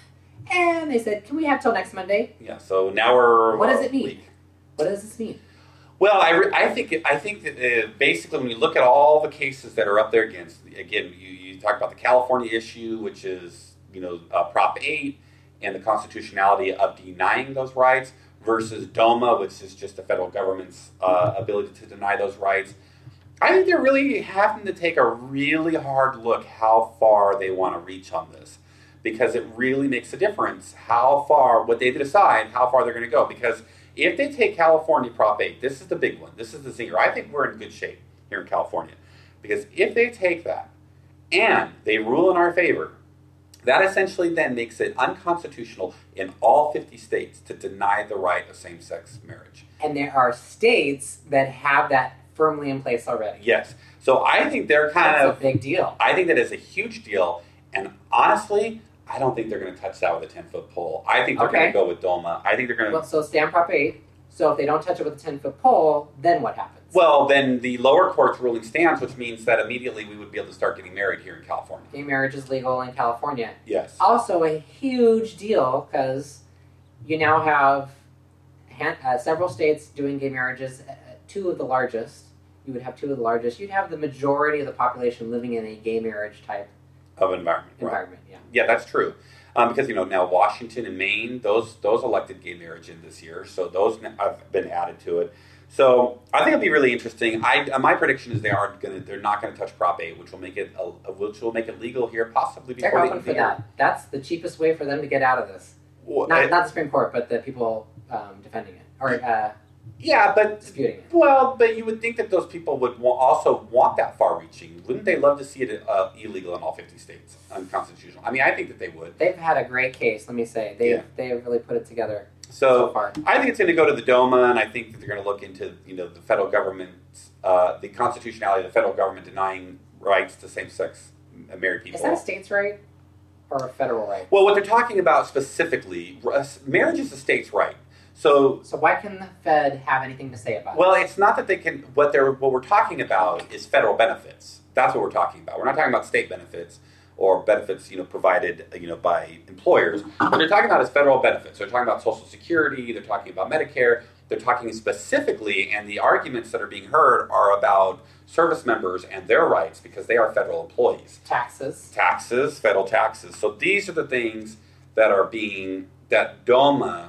Speaker 4: And they said, can we have till next Monday?
Speaker 3: Yeah, so now we're...
Speaker 4: What does
Speaker 3: well,
Speaker 4: it mean?
Speaker 3: week.
Speaker 4: What does this mean?
Speaker 3: Well, I, re- I think it, I think that uh, basically when you look at all the cases that are up there against, again, you, you talk about the California issue, which is, you know, uh, Prop eight and the constitutionality of denying those rights versus DOMA, which is just the federal government's uh, ability to deny those rights. I think they're really having to take a really hard look how far they want to reach on this because it really makes a difference how far, what they decide, how far they're going to go. Because if they take California Prop eight, this is the big one, this is the zinger. I think we're in good shape here in California. Because if they take that and they rule in our favor, that essentially then makes it unconstitutional in all fifty states to deny the right of same-sex marriage.
Speaker 4: And there are states that have that firmly in place already.
Speaker 3: Yes. So I think they're kind
Speaker 4: That's
Speaker 3: of...
Speaker 4: a big deal.
Speaker 3: I think that is a huge deal. And honestly, I don't think they're going to touch that with a ten-foot pole. I think they're
Speaker 4: Okay.
Speaker 3: going to go with DOMA. I think they're going to...
Speaker 4: Well, so stand Prop eight. So if they don't touch it with a ten-foot pole, then what happens?
Speaker 3: Well, then the lower court's ruling stands, which means that immediately we would be able to start getting married here in California.
Speaker 4: Gay marriage is legal in California.
Speaker 3: Yes.
Speaker 4: Also a huge deal because you now have hand, uh, several states doing gay marriages, uh, two of the largest. You would have two of the largest. You'd have the majority of the population living in a gay marriage type
Speaker 3: Of environment.
Speaker 4: environment.
Speaker 3: Right.
Speaker 4: Yeah.
Speaker 3: Yeah, that's true. Um, because, you know, now Washington and Maine, those those elected gay marriage in this year. So those have been added to it. So I think it'll be really interesting. I uh, my prediction is they are going to they're not going to touch Prop eight, which will make it uh, which will make it legal here possibly before
Speaker 4: They're
Speaker 3: the
Speaker 4: open
Speaker 3: end of
Speaker 4: for
Speaker 3: the year.
Speaker 4: that. That's the cheapest way for them to get out of this.
Speaker 3: Well,
Speaker 4: Not,
Speaker 3: it-
Speaker 4: not the Supreme Court, but the people um, defending it or uh,
Speaker 3: yeah, but
Speaker 4: disputing it.
Speaker 3: well, but you would think that those people would wa- also want that far-reaching. Wouldn't they love to see it uh, illegal in all fifty states, unconstitutional? I mean, I think that they would.
Speaker 4: They've had a great case, let me say. They've,
Speaker 3: Yeah.
Speaker 4: they've really put it together
Speaker 3: So,
Speaker 4: so far.
Speaker 3: I think it's going to go to the DOMA, and I think that they're going to look into, you know, the federal government's, uh, the constitutionality of the federal government denying rights to same-sex married people.
Speaker 4: Is that a state's right or a federal right?
Speaker 3: Well, what they're talking about specifically, uh, marriage is a state's right. So,
Speaker 4: So why can the Fed have anything to say about
Speaker 3: well,
Speaker 4: it?
Speaker 3: it's not that they can. What they're what we're talking about is federal benefits. That's what we're talking about. We're not talking about state benefits or benefits, you know, provided, you know, by employers. What they're talking about is federal benefits. They're talking about Social Security. They're talking about Medicare. They're talking specifically, and the arguments that are being heard are about service members and their rights because they are federal employees.
Speaker 4: Taxes.
Speaker 3: Taxes, federal taxes. So these are the things that are being that DOMA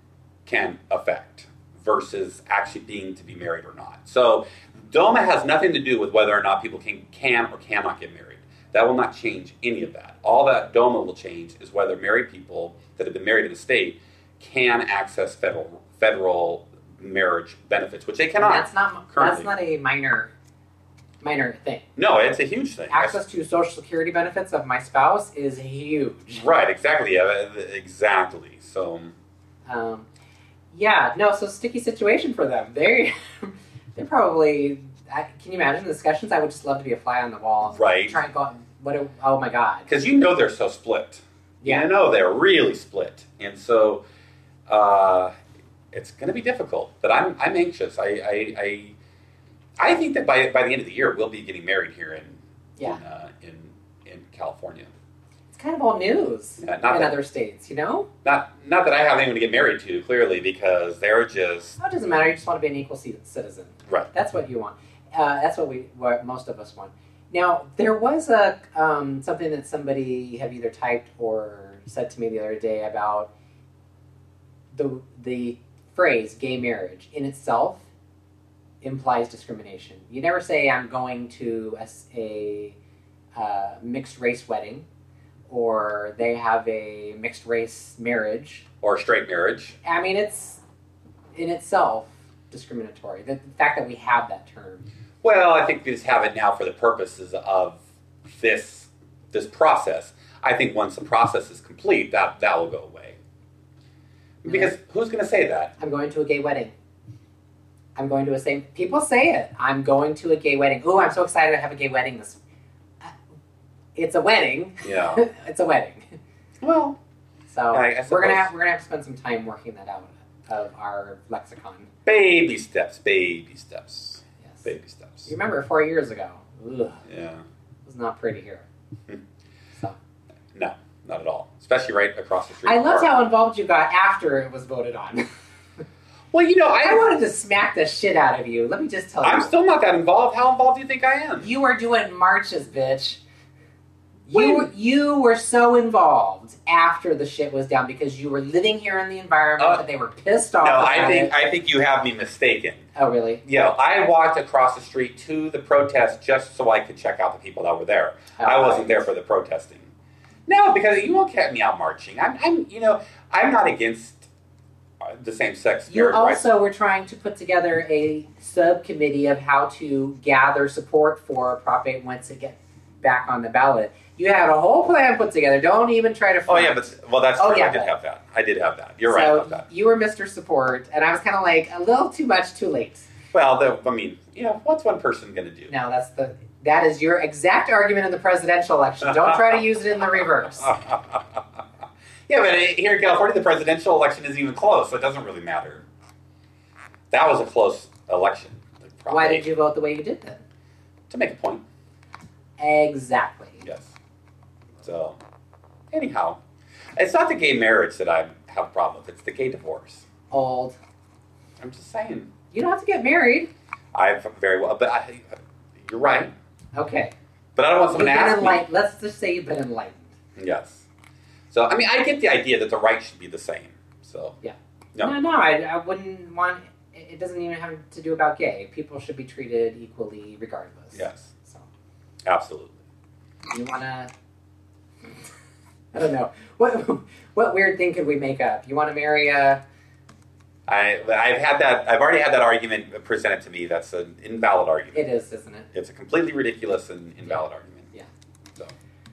Speaker 3: can affect versus actually being to be married or not. So DOMA has nothing to do with whether or not people can, can or cannot get married. That will not change any of that. All that DOMA will change is whether married people that have been married in the state can access federal federal marriage benefits, which they cannot.
Speaker 4: That's not
Speaker 3: currently.
Speaker 4: that's not a minor minor thing.
Speaker 3: No, it's a huge thing.
Speaker 4: Access to Social Security benefits of my spouse is huge.
Speaker 3: Right, exactly. Yeah, exactly. So
Speaker 4: Um, Yeah, no, so sticky situation for them. They, they're probably. I, can you imagine the discussions? I would just love to be a fly on the wall.
Speaker 3: Right.
Speaker 4: Try and go. What? A, oh my god.
Speaker 3: Because you know they're so split.
Speaker 4: Yeah.
Speaker 3: You know they're really split, and so uh, it's going to be difficult. But I'm I'm anxious. I I, I I think that by by the end of the year we'll be getting married here in
Speaker 4: Yeah.
Speaker 3: in, uh, in in California.
Speaker 4: It's kind of all news
Speaker 3: Yeah,
Speaker 4: in
Speaker 3: not that-
Speaker 4: other states, you know?
Speaker 3: Not not that I have anyone to get married to, clearly, because they're just
Speaker 4: Oh, it doesn't matter. You just want to be an equal ci- citizen.
Speaker 3: right.
Speaker 4: That's what you want. Uh, that's what we, what most of us want. Now, there was a um, something that somebody had either typed or said to me the other day about the the phrase "gay marriage" in itself implies discrimination. You never say, "I'm going to a, s- a uh, mixed race wedding," or "they have a mixed race marriage."
Speaker 3: Or straight marriage.
Speaker 4: I mean, it's in itself discriminatory. The, the fact that we have that term.
Speaker 3: Well, I think we just have it now for the purposes of this this process. I think once the process is complete, that that will go away. Because who's going to say that?
Speaker 4: I'm going to a gay wedding. I'm going to a same. People say it. I'm going to a gay wedding. Oh, I'm so excited to have a gay wedding. This. It's a wedding.
Speaker 3: Yeah.
Speaker 4: It's a wedding.
Speaker 3: Well,
Speaker 4: So
Speaker 3: I- I
Speaker 4: we're gonna
Speaker 3: suppose.
Speaker 4: have we're gonna have to spend some time working that out of our lexicon.
Speaker 3: baby steps, baby steps,
Speaker 4: Yes.
Speaker 3: baby steps.
Speaker 4: You remember four years ago? Ugh,
Speaker 3: Yeah.
Speaker 4: it was not pretty here. So
Speaker 3: No, not at all. Especially right across the street.
Speaker 4: I
Speaker 3: from
Speaker 4: loved
Speaker 3: our-
Speaker 4: how involved you got after it was voted on.
Speaker 3: Well, you know, I,
Speaker 4: I wanted to smack the shit out of you. Let me just tell you.
Speaker 3: I'm still not that involved. How involved do you think I am?
Speaker 4: You were doing marches, bitch. You
Speaker 3: When?
Speaker 4: you were so involved after the shit was down because you were living here in the environment
Speaker 3: Uh,
Speaker 4: that they were pissed off
Speaker 3: No,
Speaker 4: about
Speaker 3: I think
Speaker 4: it.
Speaker 3: I think you have me mistaken.
Speaker 4: Oh, really?
Speaker 3: You know, I walked across the street to the protest just so I could check out the people that were there.
Speaker 4: Oh,
Speaker 3: I wasn't
Speaker 4: right.
Speaker 3: there for the protesting. No, because you won't catch me out marching. I'm, I'm, you know, I'm not against uh, the same-sex
Speaker 4: You
Speaker 3: marriage rights.
Speaker 4: also were trying to put together a subcommittee of how to gather support for Prop eight once it gets back on the ballot. You had a whole plan put together. Don't even try to.
Speaker 3: Oh yeah, but well, that's
Speaker 4: Oh,
Speaker 3: true.
Speaker 4: yeah,
Speaker 3: I did
Speaker 4: but-
Speaker 3: have that. I did have that. You're
Speaker 4: so
Speaker 3: right about that.
Speaker 4: You were Mister Support, and I was kind of like a little too much, too late.
Speaker 3: Well, the, I mean, you know, what's one person going to do?
Speaker 4: No, that's the that is your exact argument in the presidential election. Don't try to use it in the reverse.
Speaker 3: Yeah, but here in California, the presidential election isn't even close, so it doesn't really matter. That was a close election.
Speaker 4: Why did you vote the way you did then?
Speaker 3: To make a point.
Speaker 4: Exactly.
Speaker 3: Yes. So, anyhow, it's not the gay marriage that I have a problem with. It's the gay divorce.
Speaker 4: Old.
Speaker 3: I'm just saying.
Speaker 4: You don't have to get married.
Speaker 3: I very well, but I, you're right.
Speaker 4: Okay.
Speaker 3: But I don't want
Speaker 4: You've
Speaker 3: someone to
Speaker 4: been
Speaker 3: ask me.
Speaker 4: enlightened. Let's just say you've been enlightened.
Speaker 3: Yes. So, I mean, I get the idea that the rights should be the same. So,
Speaker 4: Yeah.
Speaker 3: No.
Speaker 4: No, no, I, I wouldn't want. It it doesn't even have to do about gay. People should be treated equally, regardless.
Speaker 3: yes,
Speaker 4: So
Speaker 3: absolutely.
Speaker 4: you wanna? I don't know. What what weird thing could we make up? You want to marry a?
Speaker 3: I, I've had that. I've already had that argument presented to me. That's an invalid argument.
Speaker 4: It is, isn't it?
Speaker 3: It's a completely ridiculous and invalid argument.
Speaker 4: Yeah.
Speaker 3: So,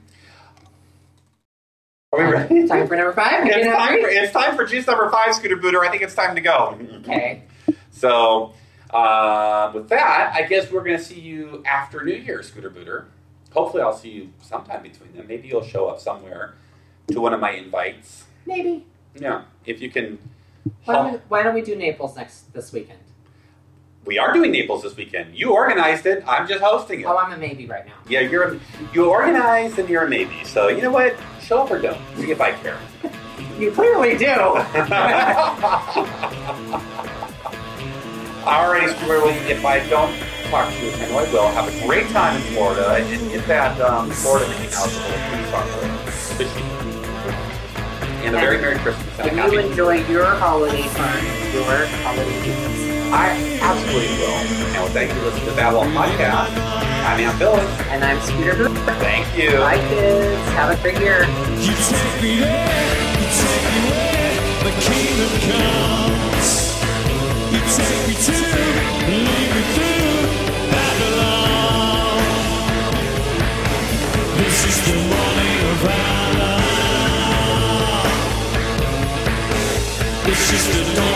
Speaker 3: are we ready?
Speaker 4: Time for number five.
Speaker 3: It's
Speaker 4: You're not
Speaker 3: time, for,
Speaker 4: ready?
Speaker 3: it's time for juice number five, Scooter Booter. I think it's time to go.
Speaker 4: Okay.
Speaker 3: So, uh, with that, I guess we're going to see you after New Year, Scooter Booter. Hopefully, I'll see you sometime between them. Maybe you'll show up somewhere to one of my invites.
Speaker 4: Maybe.
Speaker 3: Yeah, if you can.
Speaker 4: Why don't, we, why don't we do Naples next this weekend?
Speaker 3: We are doing Naples this weekend. You organized it. I'm just hosting it.
Speaker 4: Oh, I'm a maybe right now.
Speaker 3: Yeah, you're a, you organized and you're a maybe. So you know what? Show up or don't. See if I care.
Speaker 4: You clearly do.
Speaker 3: Alrighty, Scooter. If I don't talk to you, I know I will. Have a great time in Florida and get that um, Florida Mickey Mouse please talk to you. And a very Merry Christmas and a
Speaker 4: And
Speaker 3: happy
Speaker 4: you enjoy your holiday fun, your holiday seasons.
Speaker 3: I absolutely will. And with that, you listen to Babylon Podcast. I'm Aunt Billy.
Speaker 4: And I'm Scooter Booter.
Speaker 3: Thank you.
Speaker 4: Bye, kids. Have a great year.
Speaker 1: You take me there, you take me where the kingdom comes. You take me to, lead me through Babylon. This is the morning of our love. This is the dawn.